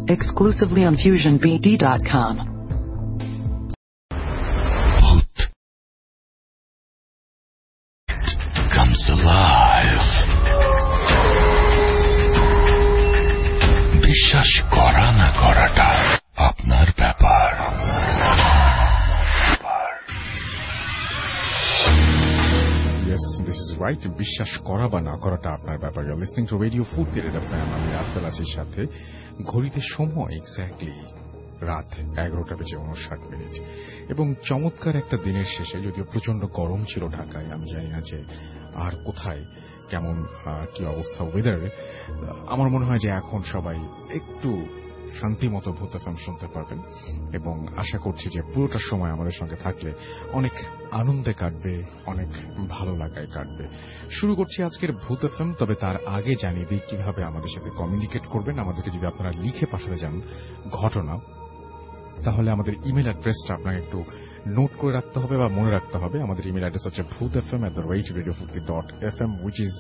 exclusively on FusionBD.com. Comes alive. বিশ্বাস করা না করাটা আপনার ব্যাপার। Yes, this is right. বিশ্বাস করা বা না করাটা আপনার ব্যাপার। You're listening to Radio Food Theater FM. আমি রাসেল আছির সাথে। ঘড়িতে সময় এক্স্যাক্টলি রাত 11:59 এবং চমৎকার একটা দিনের শেষে, যদিও প্রচন্ড গরম ছিল ঢাকায়, আমি জানি না যে আর কোথায় কেমন কি অবস্থা ওয়েদার। আমার মনে হয় যে এখন সবাই একটু শান্তি মতো ভূত এফএম শুনতে পারবেন এবং আশা করছি যে পুরোটা সময় আমাদের সঙ্গে থাকলে অনেক আনন্দে কাটবে, অনেক ভালো লাগায় কাটবে। শুরু করছি আজকের ভূত এফএম। তবে তার আগে জানিয়ে দিই কিভাবে আমাদের সাথে কমিউনিকেট করবেন। আমাদেরকে যদি আপনারা লিখে পাঠাতে চান ঘটনা, তাহলে আমাদের ইমেল অ্যাড্রেসটা আপনাকে একটু নোট করে রাখতে হবে বা মনে রাখতে হবে। আমাদের ইমেল অ্যাড্রেস হচ্ছে bhutfm@radiofukti.fm, which is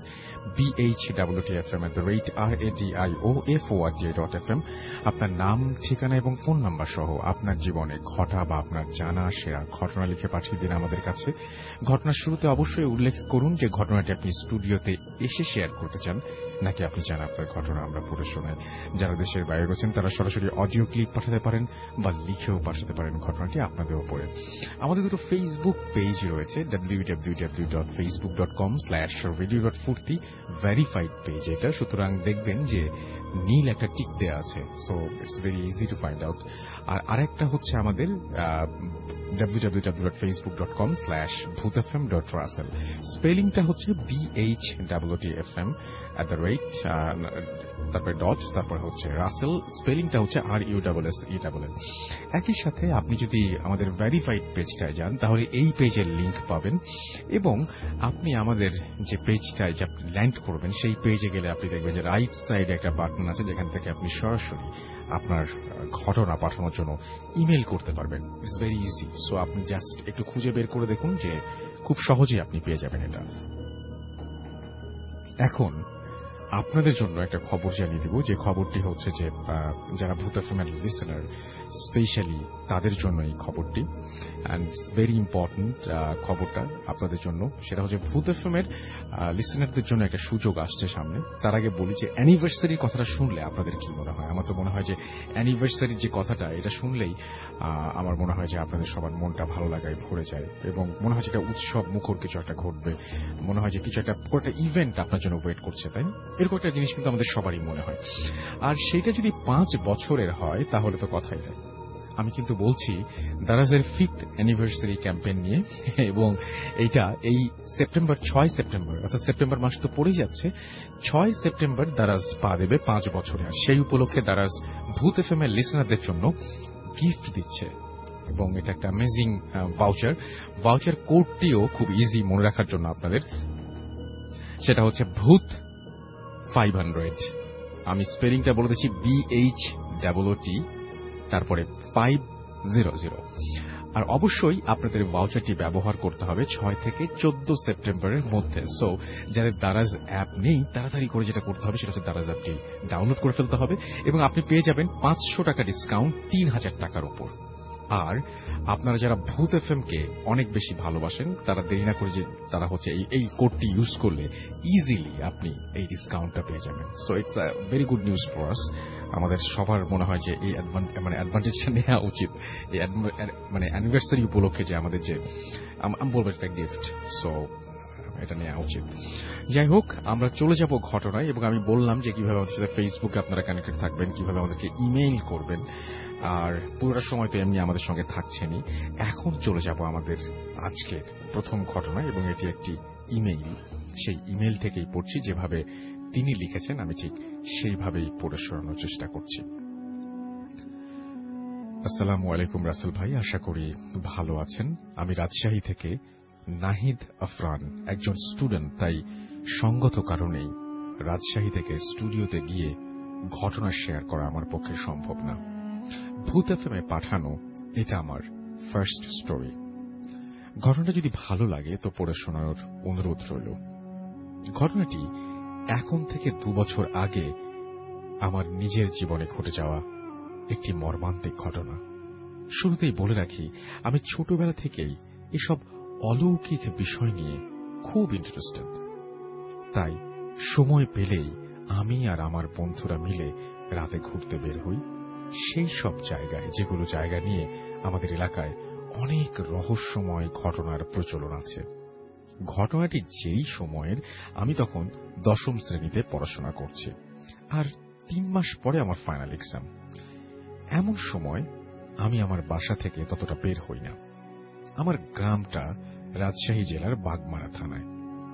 bhwtfm@radiofordi.fm। আপনার নাম, ঠিকানা এবং ফোন নাম্বার সহ আপনার জীবনে ঘটা বা আপনার জানা সেরা ঘটনা লিখে পাঠিয়ে দিন আমাদের কাছে। ঘটনার শুরুতে অবশ্যই উল্লেখ করুন যে ঘটনাটি আপনি স্টুডিওতে এসে শেয়ার করতে চান, নাকি আপনি চান আপনার ঘটনা আমরা পড়ে শোনাই। যারা দেশের বাইরে রয়েছেন তারা সরাসরি অডিও ক্লিপ পাঠাতে পারেন বা লিখেও পাঠাতে পারেন ঘটনাটি আপনাদের উপরে। আমাদের দুটো ফেসবুক পেজ রয়েছে, www.facebook.com/radio.furti ভেরিফাইড পেজ এটা। সুতরাং দেখবেন যে নীল একটা টিক দেয়া আছে, so it's very easy to find out. আর আরেকটা হচ্ছে আমাদের www.facebook.com/bhutfm.russell। স্পেলিংটা হচ্ছে BHWTFM তারপরে ডট, তারপর হচ্ছে রাসেল, স্পেলিংটা হচ্ছে RUSSELL। একই সাথে আপনি যদি আমাদের ভেরিফাইড পেজটায় যান তাহলে এই পেজের লিংক পাবেন এবং আপনি আমাদের যে পেজটায় যে আপনি ল্যান্ড করবেন সেই পেজে গেলে আপনি দেখবেন যে রাইট সাইডে একটা বাটন আছে যেখান থেকে আপনি সরাসরি আপনার ঘটনা পাঠানোর জন্য ইমেল করতে পারবেন। It's very easy. সো আপনি জাস্ট একটু খুঁজে বের করে দেখুন যে খুব সহজেই আপনি পেয়ে যাবেন এটা। এখন আপনাদের জন্য একটা খবর জানিয়ে দিব, যে খবরটি হচ্ছে যে যারা ভূত এফএমের লিসেনার, স্পেশালি তাদের জন্য এই খবরটি, অ্যান্ড ভেরি ইম্পর্টেন্ট খবরটা আপনাদের জন্য। সেটা হচ্ছে ভূত এফএমের লিসেনারদের জন্য একটা সুযোগ আসছে সামনে। তার আগে বলি যে অ্যানিভার্সারির কথাটা শুনলে আপনাদের কি মনে হয়? আমার তো মনে হয় যে অ্যানিভার্সারির যে কথাটা, এটা শুনলেই আমার মনে হয় যে আপনাদের সবার মনটা ভালো লাগায় ভরে যায় এবং মনে হয় যে একটা উৎসব মুখর কিছু একটা ঘটবে, মনে হয় যে কিছু একটা ইভেন্ট আপনার জন্য ওয়েট করছে, তাই এরকম একটা জিনিস কিন্তু আমাদের সবারই মনে হয়। আর সেটা যদি 5 বছরের হয় তাহলে তো কথাই নাই। আমি কিন্তু বলছি দারাজের 5th অ্যানিভার্সারি ক্যাম্পেইন নিয়ে, এবং এইটা এই 6 সেপ্টেম্বর, অর্থাৎ সেপ্টেম্বর মাস তো পড়েই যাচ্ছে, 6 সেপ্টেম্বর দারাজ পা দেবে 5 বছরে। আর সেই উপলক্ষে দারাজ ভূত এফএম এর লিসেনারদের জন্য গিফট দিচ্ছে এবং এটা একটা অ্যামেজিং ভাউচার কোডটিও খুব ইজি মনে রাখার জন্য আপনাদের। সেটা হচ্ছে ভূত 500। আমি স্পেলিংটা বলে দিচ্ছি BHWT তারপরে 500। আর অবশ্যই আপনাদের ভাউচারটি ব্যবহার করতে হবে 6 থেকে 14 সেপ্টেম্বরের মধ্যে। সো যাদের দারাজ অ্যাপ নেই তাড়াতাড়ি করে যেটা করতে হবে সেটা হচ্ছে দারাজ অ্যাপটি ডাউনলোড করে ফেলতে হবে এবং আপনি পেয়ে যাবেন 500 টাকা ডিসকাউন্ট 3000 টাকার উপর। আর আপনারা যারা ভূত এফএম কে অনেক বেশি ভালোবাসেন তারা দেরি না করে যে তারা হচ্ছে এই কোডটি ইউজ করলে ইজিলি আপনি এই ডিসকাউন্টটা পেয়ে যাবেন। So it's a very good news for us. আমাদের সবার মনে হয় যে এই অ্যাডভান্টেজটা নেওয়া উচিত, এই অ্যানিভার্সারি উপলক্ষে যে আমাদের যে আমি বলবো একটা গিফট, সো এটা নেওয়া উচিত। যাই হোক, আমরা চলে যাব ঘটনায় এবং আমি বললাম যে কিভাবে আমাদের সাথে ফেসবুকে আপনারা কানেক্টেড থাকবেন, কিভাবে আমাদেরকে ইমেইল করবেন, আর পুরোটা সময় তো এমনি আমাদের সঙ্গে থাকছেনই। এখন চলে যাব আমাদের আজকের প্রথম ঘটনায় এবং এটি একটি ইমেইল। সেই ইমেইল থেকেই পড়ছি, যেভাবে তিনি লিখেছেন আমি ঠিক সেইভাবেই পড়ে শোনানোর চেষ্টা করছি। আসসালামু আলাইকুম রাসেল ভাই, আশা করি ভালো আছেন। আমি রাজশাহী থেকে নাহিদ আফরান, একজন স্টুডেন্ট, তাই সঙ্গত কারণেই রাজশাহী থেকে স্টুডিওতে গিয়ে ঘটনা শেয়ার করা আমার পক্ষে সম্ভব না। ভূত এফএমে পাঠানো এটা আমার ফার্স্ট স্টোরি। ঘটনাটা যদি ভালো লাগে তো পড়ে শোনানোর অনুরোধ রইল। ঘটনাটি এখন থেকে 2 বছর আগে আমার নিজের জীবনে ঘটে যাওয়া একটি মর্মান্তিক ঘটনা। শুরুতেই বলে রাখি, আমি ছোটবেলা থেকেই এসব অলৌকিক বিষয় নিয়ে খুব ইন্টারেস্টেড। তাই সময় পেলেই আমি আর আমার বন্ধুরা মিলে রাতে ঘুরতে বের হই সেই সব জায়গায়, যেগুলো জায়গা নিয়ে আমাদের এলাকায় অনেক রহস্যময় ঘটনার প্রচলন আছে। ঘটনাটি যেই সময়ের, আমি তখন 10ম শ্রেণীতে পড়াশোনা করছি, আর 3 মাস পরে আমার ফাইনাল এক্সাম। এমন সময় আমি আমার বাসা থেকে ততটা বের হই না। আমার গ্রামটা রাজশাহী জেলার বাগমারা থানায়।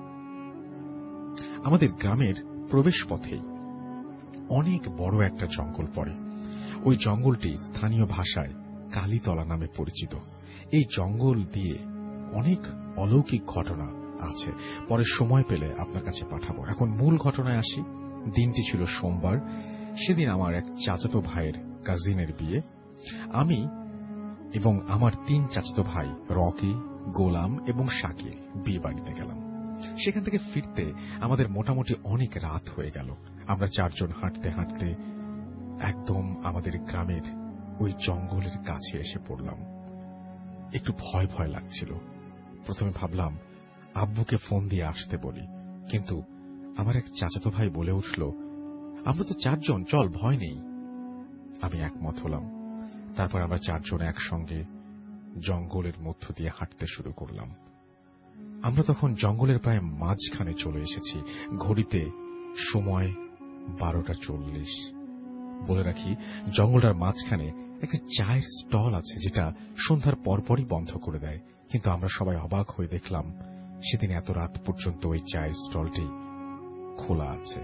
আমাদের গ্রামের প্রবেশ পথেই অনেক বড় একটা জঙ্গল পড়ে। ওই জঙ্গলটি স্থানীয় ভাষায় কালীতলা নামে পরিচিত। এই জঙ্গল দিয়ে অনেক অলৌকিক ঘটনা আছে, পরে সময় পেলে আপনার কাছে পাঠাবো। এখন মূল ঘটনায় আসি। দিনটি ছিল সোমবার। সেদিন আমার এক চাচাতো ভাইয়ের কাজিনের বিয়ে। আমি এবং আমার 3 চাচাতো ভাই রকি, গোলাম এবং শাকিল বিয়ে বাড়িতে গেলাম। সেখান থেকে ফিরতে আমাদের মোটামুটি অনেক রাত হয়ে গেল। আমরা 4 জন হাঁটতে হাঁটতে একদম আমাদের গ্রামের ওই জঙ্গলের কাছে এসে পড়লাম। একটু ভয় ভয় লাগছিল। প্রথমে ভাবলাম আব্বুকে ফোন দিয়ে আসতে বলি, কিন্তু আমার এক চাচাতো ভাই বলে উঠল, আমরা তো 4 জন, চল, ভয় নেই। আমি একমত হলাম। তারপর আমরা 4 জন একসঙ্গে জঙ্গলের মধ্য দিয়ে হাঁটতে শুরু করলাম। আমরা তখন জঙ্গলের প্রায় মাঝখানে চলে এসেছি। ঘড়িতে সময় 12:40। বলে রাখি, জঙ্গলটার মাঝখানে একটা চায়ের স্টল আছে, যেটা সন্ধ্যার পরপরই বন্ধ করে দেয়। কিন্তু আমরা সবাই অবাক হয়ে দেখলাম সেদিন এত রাত পর্যন্ত ওই চায়ের স্টলটি খোলা আছে।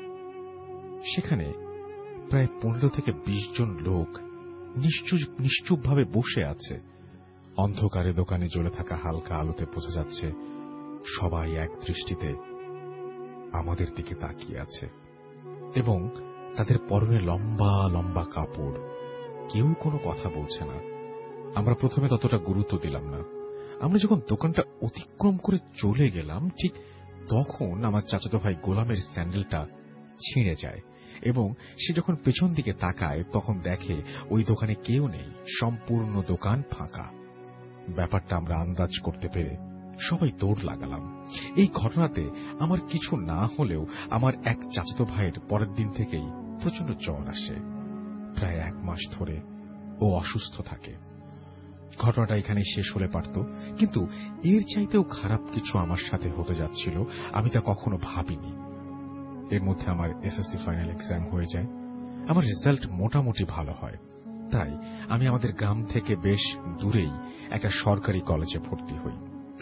সেখানে প্রায় 15 থেকে 20 জন লোক নিশ্চুপভাবে বসে আছে। অন্ধকারে দোকানে জ্বলে থাকা হালকা আলোতে বোঝা যাচ্ছে সবাই এক দৃষ্টিতে আমাদের দিকে তাকিয়ে আছে, এবং তাদের পরনে লম্বা লম্বা কাপড়। কেউ কোনো কথা বলছে না। আমরা প্রথমে ততটা গুরুত্ব দিলাম না। আমরা যখন দোকানটা অতিক্রম করে চলে গেলাম, ঠিক তখন আমার চাচাতো ভাই গোলামের স্যান্ডেলটা ছিঁড়ে যায়, এবং সে যখন পেছন দিকে তাকায় তখন দেখে ওই দোকানে কেউ নেই, সম্পূর্ণ দোকান ফাঁকা। ব্যাপারটা আমরা আন্দাজ করতে পেরে সবাই দৌড় লাগালাম। এই ঘটনাতে আমার কিছু না হলেও আমার এক চাচাতো ভাইয়ের পরের দিন থেকেই প্রচন্ড জ্বর আসে। প্রায় 1 মাস ধরে ও অসুস্থ থাকে। ঘটনাটা এখানে শেষ হলে পারত, কিন্তু এর চাইতেও খারাপ কিছু আমার সাথে হতে যাচ্ছিল। আমি তা কখনো ভাবিনি। এর মধ্যে আমার এসএসসি ফাইনাল এক্সাম হয়ে যায়। আমার রেজাল্ট মোটামুটি ভালো হয়। তাই আমি আমাদের গ্রাম থেকে বেশ দূরেই একটা সরকারি কলেজে ভর্তি হই।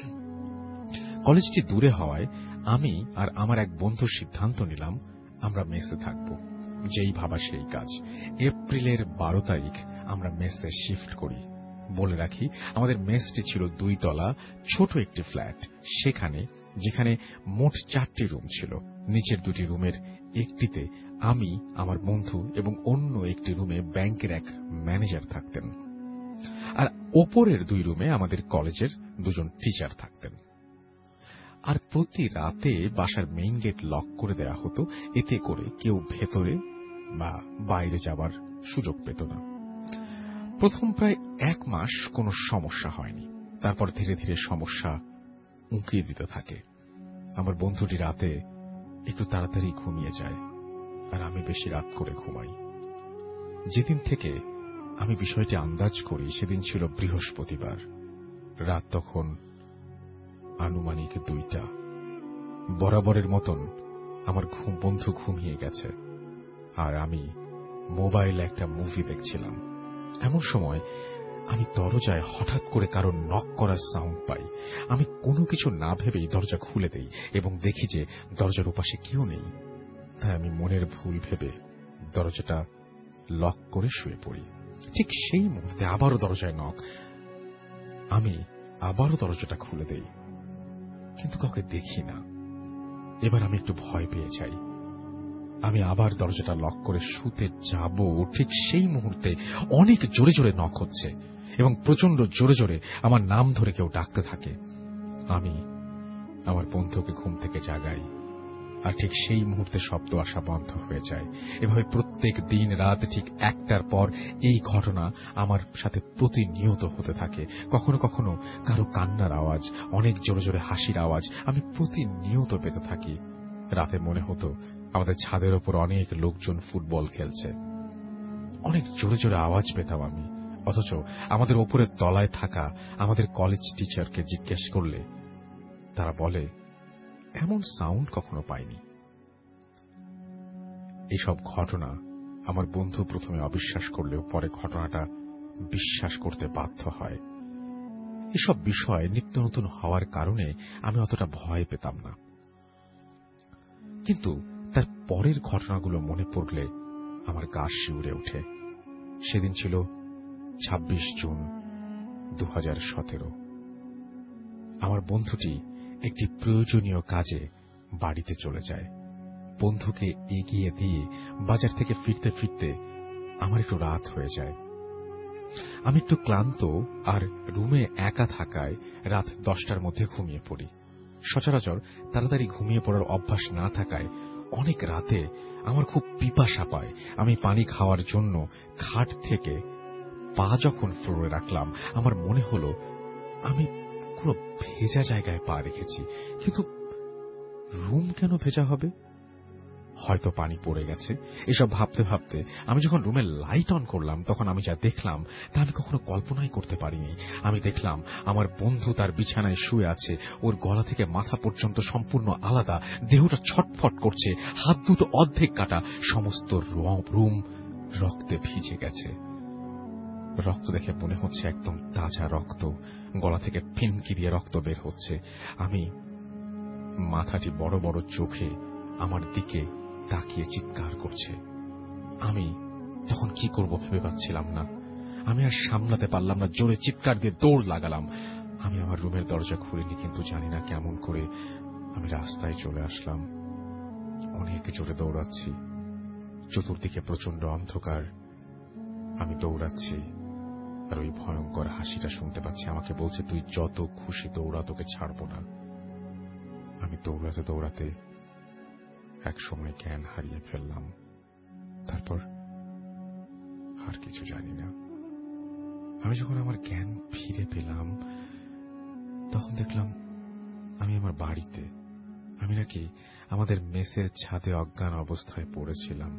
কলেজটি দূরে হওয়ায় আমি আর আমার এক বন্ধু সিদ্ধান্ত নিলাম আমরা মেসে থাকব। যেই ভাবা সেই কাজ। এপ্রিলের 12 তারিখ আমরা মেসে শিফট করি। বলে রাখি, আমাদের মেসটি ছিল 2 তলা ছোট একটি ফ্ল্যাট। যেখানে মোট 4টি রুম ছিল। নিচের 2টি রুমের একটিতে আমি, আমার বন্ধু এবং অন্য একটি রুমে ব্যাংকের এক ম্যানেজার থাকতেন, আর ওপরের 2 রুমে আমাদের কলেজের 2 জন টিচার থাকতেন। আর প্রতি রাতে বাসার মেইন গেট লক করে দেওয়া হতো, এতে করে কেউ ভেতরে বা বাইরে যাবার সুযোগ পেত না। প্রথম প্রায় 1 মাস কোনো সমস্যা হয়নি। তারপর ধীরে ধীরে সমস্যা উঁকিয়ে দিতে থাকে। আমার বন্ধুটি রাতে একটু তাড়াতাড়ি ঘুমিয়ে যায়, আর আমি বেশি রাত করে ঘুমাই। যেদিন থেকে আমি বিষয়টি আন্দাজ করি সেদিন ছিল বৃহস্পতিবার। রাত তখন আনুমানিক 2টা। বরাবরের মতন আমার বন্ধু ঘুমিয়ে গেছে, আর আমি মোবাইলে একটা মুভি দেখছিলাম। এমন সময় আমি দরজায় হঠাৎ করে কারো নক করার সাউন্ড পাই। আমি কোনো কিছু না ভেবেই দরজা খুলে দেই এবং দেখি যে দরজার ওপাশে কেউ নেই। তাই আমি মনের ভুল ভেবে দরজাটা লক করে শুয়ে পড়ি। ঠিক সেই মুহূর্তে আবারও দরজায় নক। আমি আবারও দরজাটা খুলে দেই, কিন্তু কাউকে দেখি না। এবার আমি একটু ভয় পেয়ে যাই। আমি আবার দরজাটা লক করে শুতে যাব, ঠিক সেই মুহূর্তে অনেক জোরে জোরে নক হচ্ছে এবং প্রচন্ড জোরে জোরে আমার নাম ধরে কেউ ডাকতে থাকে। আমি আমার বন্ধুকে ঘুম থেকে জাগাই আর ঠিক সেই মুহূর্তে শব্দ আসা বন্ধ হয়ে যায়। এভাবে প্রত্যেক দিন রাত ঠিক 1টার পর এই ঘটনা আমার সাথে প্রতিনিয়ত হতে থাকে। কখনো কখনো কারো কান্নার আওয়াজ, অনেক জোরে জোরে হাসির আওয়াজ আমি প্রতিনিয়ত পেতে থাকি। রাতে মনে হতো আমাদের ছাদের ওপর অনেক লোকজন ফুটবল খেলছে। অনেক জোরে জোরে আওয়াজ পেতাম আমি, অথচ আমাদের ওপরের তলায় থাকা আমাদের কলেজ টিচারকে জিজ্ঞেস করলে তারা বলে এমন সাউন্ড কখনো পাইনি। এইসব ঘটনা আমার বন্ধু প্রথমে অবিশ্বাস করলেও পরে ঘটনাটা বিশ্বাস করতে বাধ্য হয়। এসব বিষয় নিত্য নতুন হওয়ার কারণে আমি অতটা ভয় পেতাম না, কিন্তু তার পরের ঘটনাগুলো মনে পড়লে আমার গা শিউরে ওঠে। সেদিন ছিল 26 জুন 2017। আমার বন্ধুটি একটি প্রয়োজনীয় কাজে বাড়িতে চলে যায়। বন্ধুকে এগিয়ে দিয়ে বাজার থেকে ফিরতে ফিরতে আমার একটু রাত হয়ে যায়। আমি একটু ক্লান্ত আর রুমে একা থাকায় রাত 10টার মধ্যে ঘুমিয়ে পড়ি। সচরাচর তাড়াতাড়ি ঘুমিয়ে পড়ার অভ্যাস না থাকায় অনেক রাতে আমার খুব পিপাসা পায়। আমি পানি খাওয়ার জন্য খাট থেকে পা যখন ফ্লোরে রাখলাম আমার মনে হলো আমি কোনো ভেজা জায়গায় পা রেখেছি, কিন্তু রুম কেন ভেজা হবে? হয়তো পানি পড়ে গেছে। এসব ভাবতে ভাবতে আমি যখন রুমের লাইট অন করলাম তখন আমি যা দেখলাম তা আমি কখনো কল্পনাই করতে পারিনি। আমি দেখলাম আমার বন্ধু তার বিছানায় শুয়ে আছে, ওর গলা থেকে মাথা পর্যন্ত সম্পূর্ণ আলাদা, দেহটা ছটফট করছে, হাত দুটো অর্ধেক কাটা, সমস্ত রুম রক্তে ভিজে গেছে। রক্ত দেখে মনে হচ্ছে একদম তাজা রক্ত, গলা থেকে ফিনকি দিয়ে রক্ত বের হচ্ছে। আমি মাথাটি বড় বড় চোখে আমার দিকে তাকিয়ে চিৎকার করছে। আমি তখন কি করব ভেবে পাচ্ছিলাম না। আমি আর সামলাতে পারলাম না, জোরে চিৎকার দিয়ে দৌড় লাগালাম। আমি আমার রুমের দরজা খুলিনি, কিন্তু জানি না কেমন করে আমি রাস্তায় চলে আসলাম। অনেক জোরে দৌড়াচ্ছি, চতুর্দিকে প্রচন্ড অন্ধকার। আমি দৌড়াচ্ছি আর ওই ভয়ঙ্কর হাসিটা শুনতে পাচ্ছি, আমাকে বলছে তুই যত খুশি দৌড়া, তোকে ছাড়ব না। আমি দৌড়াতে দৌড়াতে এক সময় জ্ঞান হারিয়ে ফেললাম। তারপর আর কিছু জানি না। আমি যখন আমার জ্ঞান ফিরে পেলাম তখন দেখলাম আমি আমার বাড়িতে। আমি নাকি আমাদের মেসের ছাদে অজ্ঞান অবস্থায় পড়েছিলাম।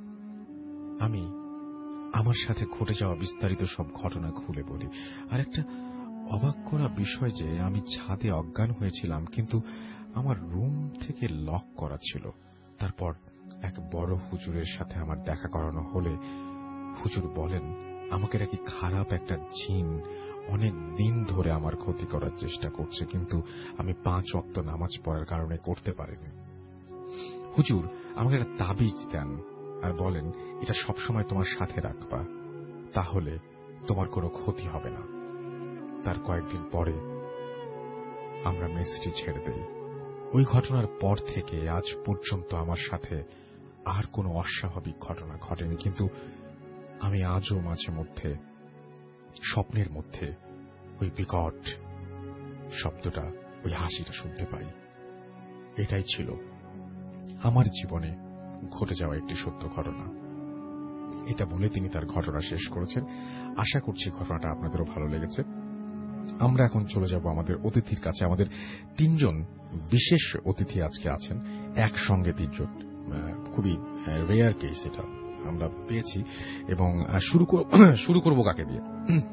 আমি আমার সাথে ঘটে যাওয়া বিস্তারিত সব ঘটনা খুলে বলি। আর একটা অবাক করা বিষয় যে আমি ছাদে অজ্ঞান হয়েছিলাম, কিন্তু আমার রুম থেকে লক করা ছিল। তারপর এক বড় হুজুরের সাথে আমার দেখা করানো হলে হুজুর বলেন আমাকে নাকি খারাপ একটা জিন অনেক দিন ধরে আমার ক্ষতি করার চেষ্টা করছে, কিন্তু আমি 5 ওয়াক্ত নামাজ পড়ার কারণে করতে পারিনি। হুজুর আমাকে একটা তাবিজ দেন আর বলেন এটা সবসময় তোমার সাথে রাখবা, তাহলে তোমার কোনো ক্ষতি হবে না। তার কয়েকদিন পরে আমরা মেসটি ছেড়ে দেই। ওই ঘটনার পর থেকে আজ পর্যন্ত আমার সাথে আর কোনো অস্বাভাবিক ঘটনা ঘটেনি, কিন্তু আমি আজও মাঝে মধ্যে স্বপ্নের মধ্যে ওই বিকট শব্দটা, ওই হাসিটা শুনতে পাই। এটাই ছিল আমার জীবনে ঘটে যাওয়া একটি সত্য ঘটনা। এটা বলে তিনি তার ঘটনা শেষ করেছেন। আশা করছি ঘটনাটা আপনাদেরও ভালো লেগেছে। আমরা এখন চলে যাব আমাদের অতিথির কাছে। আমাদের 3 জন বিশেষ অতিথি আজকে আছেন, একসঙ্গে 3 জন। খুবই রেয়ার কেস এটা আমরা পেয়েছি। এবং শুরু করব কাকে দিয়ে?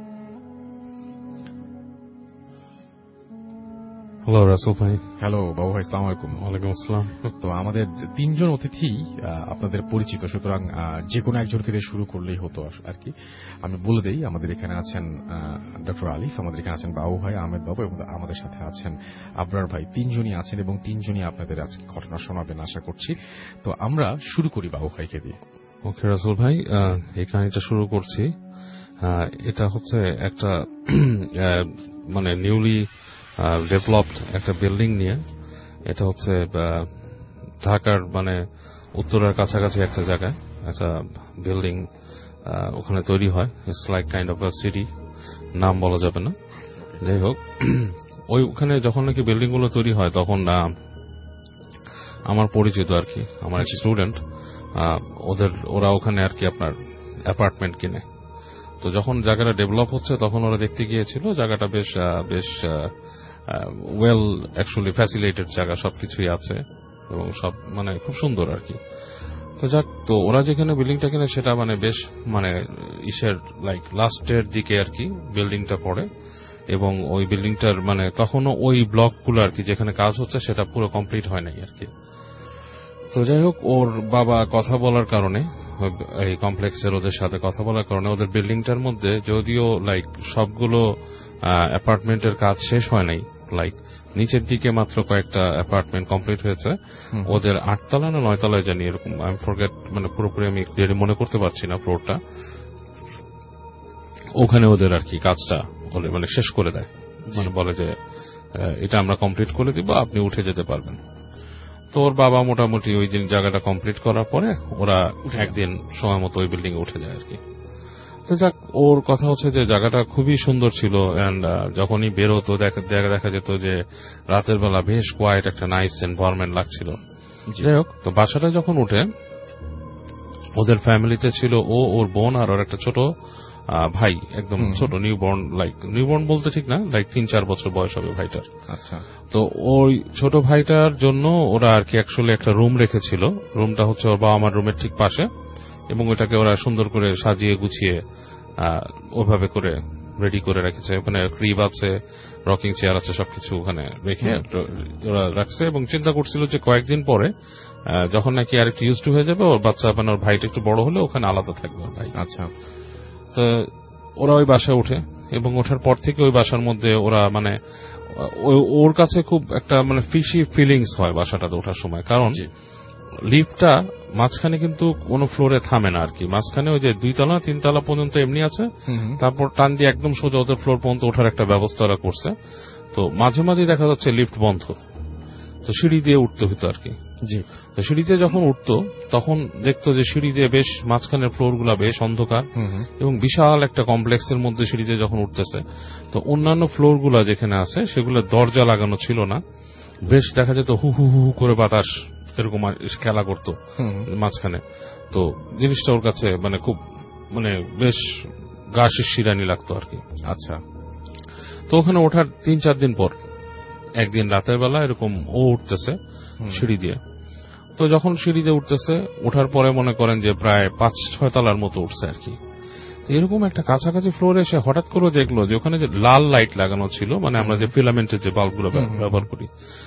হ্যালো রাসেল ভাই। হ্যালো বাবু ভাই, আসসালামু আলাইকুম। ওয়ালাইকুম আসসালাম। তো আমাদের 3 জন অতিথি আপনাদের পরিচিত, সুতরাং যে কোনো একজনকে দিয়ে শুরু করলেই হতো আর কি। আমি বলে দেই, আমাদের এখানে আছেন ডক্টর আলিফ, আমাদের এখানে আছেন বাবু ভাই, আহমেদ বাবু, এবং আমাদের সাথে আছেন আবরার ভাই। 3 জনই আছেন এবং 3 জনই আপনাদের আজকে ঘটনা শোনাবেন আশা করছি। তো আমরা শুরু করি বাবু ভাইকে দিয়ে। ওকে রাসেল ভাই, এই কাহিনীটা শুরু করছি। এটা হচ্ছে একটা মানে নিউলি ডেভেলপড একটা বিল্ডিং নিয়ে। এটা হচ্ছে ঢাকার মানে উত্তরার কাছাকাছি একটা জায়গায় একটা বিল্ডিং ওখানে তৈরি হয়। It's like kind of a city, নাম বলা যাবে না। যাই হোক, ওখানে যখন নাকি বিল্ডিং গুলো তৈরি হয় তখন আমার পরিচিত আর কি, আমার এক স্টুডেন্ট, ওরা ওখানে আর কি আপনার অ্যাপার্টমেন্ট কিনে। তো যখন জায়গাটা ডেভেলপ হচ্ছে তখন ওরা দেখতে গিয়েছিল, জায়গাটা বেশ বেশ ওয়েল অ্যাকচুয়ালি ফ্যাসিলিটেড জায়গা, সবকিছুই আছে এবং সব মানে খুব সুন্দর আর কি। তো যাক, তো ওরা যেখানে বিল্ডিংটা কিনে সেটা মানে বেশ মানে ইসের লাইক লাস্টের দিকে আর কি বিল্ডিংটা পড়ে, এবং ওই বিল্ডিংটার মানে তখনও ওই ব্লকগুলো আর কি যেখানে কাজ হচ্ছে সেটা পুরো কমপ্লিট হয় নাই আর কি। তো যাই হোক, ওর বাবা কথা বলার কারণে, এই কমপ্লেক্সের ওদের সাথে কথা বলার কারণে ওদের বিল্ডিংটার মধ্যে যদিও লাইক সবগুলো অ্যাপার্টমেন্টের কাজ শেষ হয় নাই, লাইক নিচের দিকে মাত্র কয়েকটা অ্যাপার্টমেন্ট কমপ্লিট হয়েছে, ওদের 8 তলা না 9 তলায় জানি এরকম, আমি ফরগেট, মানে পুরোপুরি আমি ক্লিয়ারলি মনে করতে পারছি না ফ্লোরটা। ওখানে ওদের আর কি কাজটা মানে শেষ করে দেয়, মানে বলে যে এটা আমরা কমপ্লিট করে দিব, আপনি উঠে যেতে পারবেন। তো ওর বাবা মোটামুটি ওই দিন জায়গাটা কমপ্লিট করার পরে ওরা একদিন সময় মতো ওই বিল্ডিং এ উঠে যায় আর কি। তো যাক, ওর কথা হচ্ছে যে জায়গাটা খুবই সুন্দর ছিল, এন্ড যখনই বেরোতো দেখা যেত যে রাতের বেলা বেশ কোয়াইট একটা নাইস এনভায়রনমেন্ট লাগছিল। যাই হোক, তো বাসাটা যখন উঠে ওদের ফ্যামিলিতে ছিল ওর বোন আর ওর একটা ছোট ভাই, একদম ছোট নিউবর্ন, লাইক নিউবর্ন বলতে ঠিক না, লাইক 3-4 বছর বয়স হবে ভাইটার। আচ্ছা। তো ওই ছোট ভাইটার জন্য ওরা আর কি অ্যাকচুয়ালি একটা রুম রেখেছিল, রুমটা হচ্ছে ওর বাবা মার রুমের ঠিক পাশে, এবং ওটাকে ওরা সুন্দর করে সাজিয়ে গুছিয়ে ওইভাবে করে রেডি করে রেখেছে। ওখানে ক্রিব আছে, রকিং চেয়ার আছে, সবকিছু ওখানে রেখে ওরা রাখছে, এবং চিন্তা করছিল যে কয়েকদিন পরে যখন নাকি আর একটু ইউজ টু হয়ে যাবে, ওর বাচ্চা মানে ওর ভাইটা একটু বড় হলে ওখানে আলাদা থাকবে ওর ভাই। আচ্ছা। তো ওরা ওই বাসায় ওঠে, এবং ওঠার পর থেকে ওই বাসার মধ্যে ওরা মানে ওর কাছে খুব একটা মানে ফিশি ফিলিংস হয় বাসাটাতে ওঠার সময়, কারণ লিফটটা মাঝখানে কিন্তু কোনো ফ্লোরে থামে না আর কি, মাঝখানে ওই যে 2 তলা 3 তলা পর্যন্ত এমনি আছে, তারপর টান দিয়ে একদম সোজা ওদের ফ্লোর পর্যন্ত ওঠার একটা ব্যবস্থা ওরা করছে। তো মাঝে মাঝে দেখা যাচ্ছে লিফট বন্ধ, তো সিঁড়ি দিয়ে উঠতে হতো আর কি। জি। তো সিঁড়িতে যখন উঠতো তখন দেখতো যে সিঁড়ি দিয়ে বেশ মাঝখানের ফ্লোর গুলা বেশ অন্ধকার, এবং বিশাল একটা কমপ্লেক্সের মধ্যে সিঁড়িতে যখন উঠতেছে, তো অন্যান্য ফ্লোর গুলা যেখানে আছে সেগুলো দরজা লাগানো ছিল না, বেশ দেখা যেত হু হু হু করে বাতাস এরকম খেলা করতো মাঝখানে। তো জিনিসটা ওর কাছে মানে খুব মানে বেশ গা শিরশিরানি লাগতো আর কি। আচ্ছা। তো ওখানে ওঠার 3-4 দিন পর একদিন রাতের বেলা এরকম ও উঠতেছে সিঁড়ি দিয়ে। তো যখন সিঁড়ি দিয়ে উঠতেছে, ওঠার পরে মনে করেন যে প্রায় 5-6 তলার মতো উঠছে আর কি। এরকম একটা কাছাকাছি ফ্লোরে এসে হঠাৎ করে দেখলো যে ওখানে যে লাল লাইট লাগানো ছিল, মানে আমরা যে ফিলামেন্টের যে বাল্বগুলো ব্যবহার করি,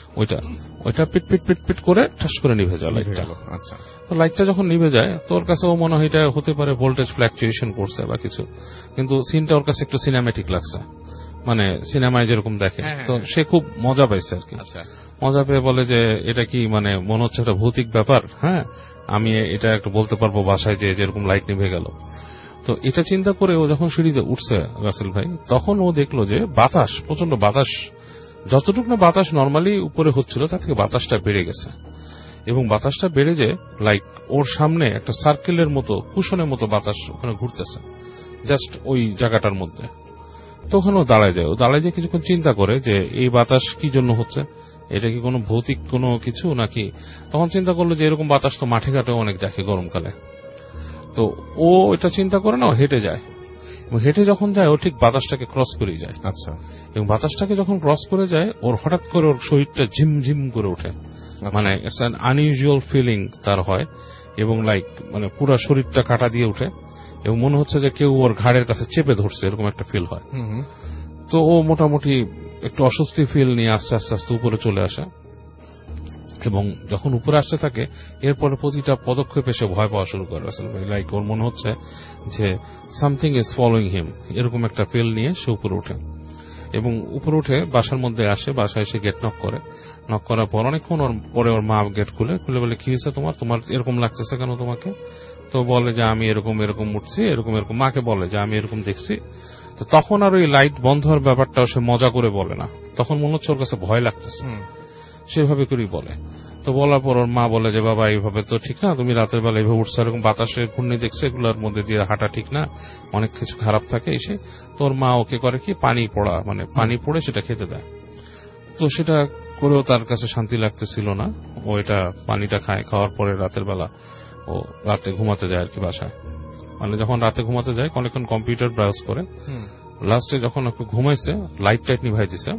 ওইটা পিট পিট পিট পিট করে ঠাস করে নিভে যায় লাইটটা। আচ্ছা। তো লাইটটা যখন নিভে যায়, তোর কাছেও মনে হয় এটা হতে পারে ভোল্টেজ ফ্ল্যাকচুয়েশন করছে বা কিছু, কিন্তু সিনটা ওর কাছে একটু সিনেম্যাটিক লাগছে, মানে সিনেমায় যেরকম দেখে। তো সে খুব মজা পাইছে আর কি। মজা পেয়ে বলে যে এটা কি মানে মনে হচ্ছে একটা ভৌতিক ব্যাপার, হ্যাঁ আমি এটা একটু বলতে পারবো বাসায় যে যেরকম লাইট নিভে গেল। তো এটা চিন্তা করে ও যখন সিঁড়িতে উঠছে রাসেল ভাই, তখন ও দেখলো যে বাতাস, প্রচন্ড বাতাস, যতটুকু না বাতাস নর্মালি উপরে হচ্ছিল তার থেকে বাতাসটা বেড়ে গেছে, এবং বাতাসটা বেড়ে যে লাইক ওর সামনে একটা সার্কেলের মতো কুশনের মতো বাতাস ওখানে ঘুরতেছে জাস্ট ওই জায়গাটার মধ্যে। তো ওখানে ও দাঁড়ায় যায় কিছুক্ষণ চিন্তা করে যে এই বাতাস কি জন্য হচ্ছে, এটা কি কোনো ভৌতিক কোনো কিছু নাকি। তখন চিন্তা করলো যে এরকম বাতাস তো মাঠে ঘাটে অনেক দেখে গরমকালে। তো ও এটা চিন্তা করে না, হেঁটে যায়, এবং হেঁটে যখন যায় ও ঠিক বাতাসটাকে ক্রস করে যায়। আচ্ছা। এবং বাতাসটাকে যখন ক্রস করে যায়, ওর হঠাৎ করে ওর শরীরটা ঝিমঝিম করে ওঠে, মানে ইটস অ্যান আনইউজুয়াল ফিলিং তার হয়, এবং লাইক মানে পুরো শরীরটা কাটা দিয়ে ওঠে, এবং মনে হচ্ছে যে কেউ ওর ঘাড়ের কাছে চেপে ধরছে, এরকম একটা ফিল হয়। তো ও মোটামুটি একটু অস্বস্তি ফিল নিয়ে আস্তে আস্তে আস্তে উপরে চলে আসে, এবং যখন উপরে আসতে থাকে এরপরে প্রতিটা পদক্ষেপে সে ভয় পাওয়া শুরু করে আসলে, লাইক ওর মনে হচ্ছে যে সামথিং ইজ ফলোইং হিম, এরকম একটা ফিল নিয়ে সে উপরে ওঠে, এবং উপরে উঠে বাসার মধ্যে আসে, বাসায় এসে গেট নক করার পর অনেকক্ষণ পরে ওর মা গেট খুলে বলে কি হয়েছে তোমার এরকম লাগতেছে কেন তোমাকে। তো বলে যে আমি এরকম উঠছি, এরকম মাকে বলে যে আমি এরকম দেখছি। তো তখন আর ওই লাইট বন্ধ হওয়ার ব্যাপারটা সে মজা করে বলে না, তখন মনে হচ্ছে ওর কাছে ভয় লাগতেছে, সেভাবে করেই বলে। তো বলার পর ওর মা বলে যে বাবা এইভাবে তো ঠিক না, তুমি রাতের বেলা এইভাবে উঠছো, এরকম বাতাসের ঘূর্ণি দেখছো, এগুলোর মধ্যে দিয়ে হাঁটা ঠিক না, অনেক কিছু খারাপ থাকে এসে। তোর মা ওকে করে কি পানি পড়ে সেটা খেতে দেয়। তো সেটা করেও তার কাছে শান্তি লাগতেছিল না। ও এটা পানিটা খায়, খাওয়ার পরে রাতের বেলা ও রাতে ঘুমাতে যায় আর কি বাসায়। মানে যখন রাতে ঘুমাতে যায় অনেকক্ষণ কম্পিউটার ব্রাউজ করে, লাস্টে যখন একটু ঘুমাইছে লাইট টাইট নিভাই দিছে,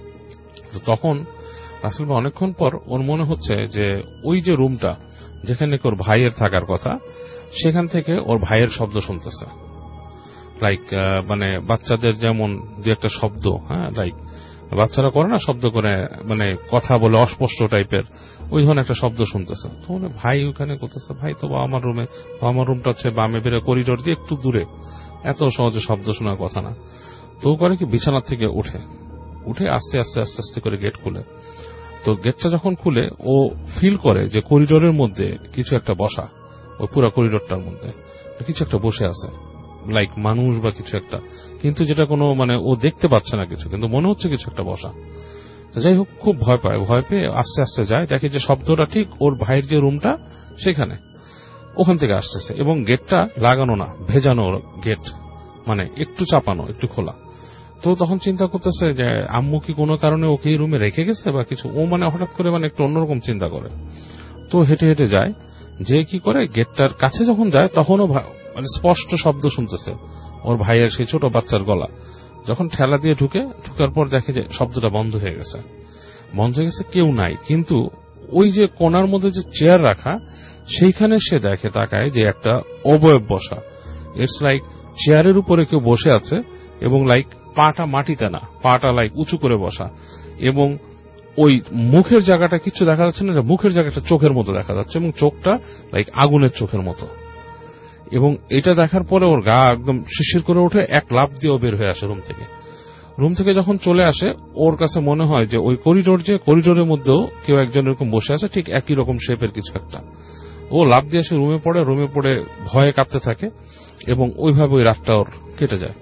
তখন রাসেল ভাই অনেকক্ষণ পর ওর মনে হচ্ছে যে ওই যে রুমটা যেখানে ওর ভাইয়ের থাকার কথা সেখান থেকে ওর ভাইয়ের শব্দ শুনতেছে। লাইক মানে বাচ্চাদের যেমন দু একটা শব্দ, হ্যাঁ, লাইক বাচ্চারা করে না শব্দ করে, মানে কথা বলে অস্পষ্ট টাইপের, ওই ধরনের একটা শব্দ শুনতেছে। তো ভাই ওখানে করতেছে, ভাই তো আমার রুমে, আমার রুমটা হচ্ছে বামে বেরো করিডোর দিয়ে একটু দূরে, এত সহজে শব্দ শোনার কথা না। তো করে কি বিছানার থেকে উঠে আস্তে আস্তে আস্তে আস্তে করে গেট খুলে। তো গেটটা যখন খুলে ও ফিল করে যে করিডোরের মধ্যে কিছু একটা বসা, ওই পুরো করিডোরটার মধ্যে কিছু একটা বসে আছে, লাইক মানুষ বা কিছু একটা, কিন্তু যেটা কোনো মানে ও দেখতে পাচ্ছে না কিছু, কিন্তু মনে হচ্ছে কিছু একটা বসা। তো যাই হোক খুব ভয় পায়, ভয় পেয়ে আস্তে আস্তে যায়, দেখে যে শব্দটা ঠিক ওর ভাইয়ের যে রুমটা সেখানে, ওখান থেকে আসতেছে, এবং গেটটা লাগানো না, ভেজানো গেট, মানে একটু চাপানো, একটু খোলা। তো তখন চিন্তা করতেছে যে আম্মু কি কোনো কারণে ওকে এই রুমে রেখে গেছে বা কিছু, ও মানে হঠাৎ করে মানে একটু অন্যরকম চিন্তা করে। তো হেঁটে হেঁটে যায়, যে কি করে গেটটার কাছে যখন যায় তখনও মানে স্পষ্ট শব্দ শুনতেছে ওর ভাইয়ের সেই ছোট বাচ্চার গলা। যখন ঠেলা দিয়ে ঢুকার পর দেখে যে শব্দটা বন্ধ হয়ে গেছে, কেউ নাই, কিন্তু ওই যে কোণার মধ্যে যে চেয়ার রাখা সেইখানে সে দেখে তাকায় যে একটা অবয়ব বসা। ইটস লাইক চেয়ারের উপরে কেউ বসে আছে, এবং লাইক পাটা মাটিতে না, পাটা লাইক উঁচু করে বসা, এবং ওই মুখের জায়গাটা কিছু দেখা যাচ্ছে না, মুখের জায়গাটা চোখের মতো দেখা যাচ্ছে, এবং চোখটা লাইক আগুনের চোখের মতো। এবং এটা দেখার পরে ওর গা একদম শিরশির করে ওঠে, এক লাফ দিয়ে বের হয়ে আসে রুম থেকে যখন চলে আসে ওর কাছে মনে হয় যে ওই করিডোরের মধ্যেও কেউ একজন এরকম বসে আছে, ঠিক একই রকম শেপের কিছু একটা। ও লাফ দিয়ে এসে রুমে পড়ে ভয়ে কাঁপতে থাকে, এবং ওইভাবে ওই রাতটা ওর কেটে যায়।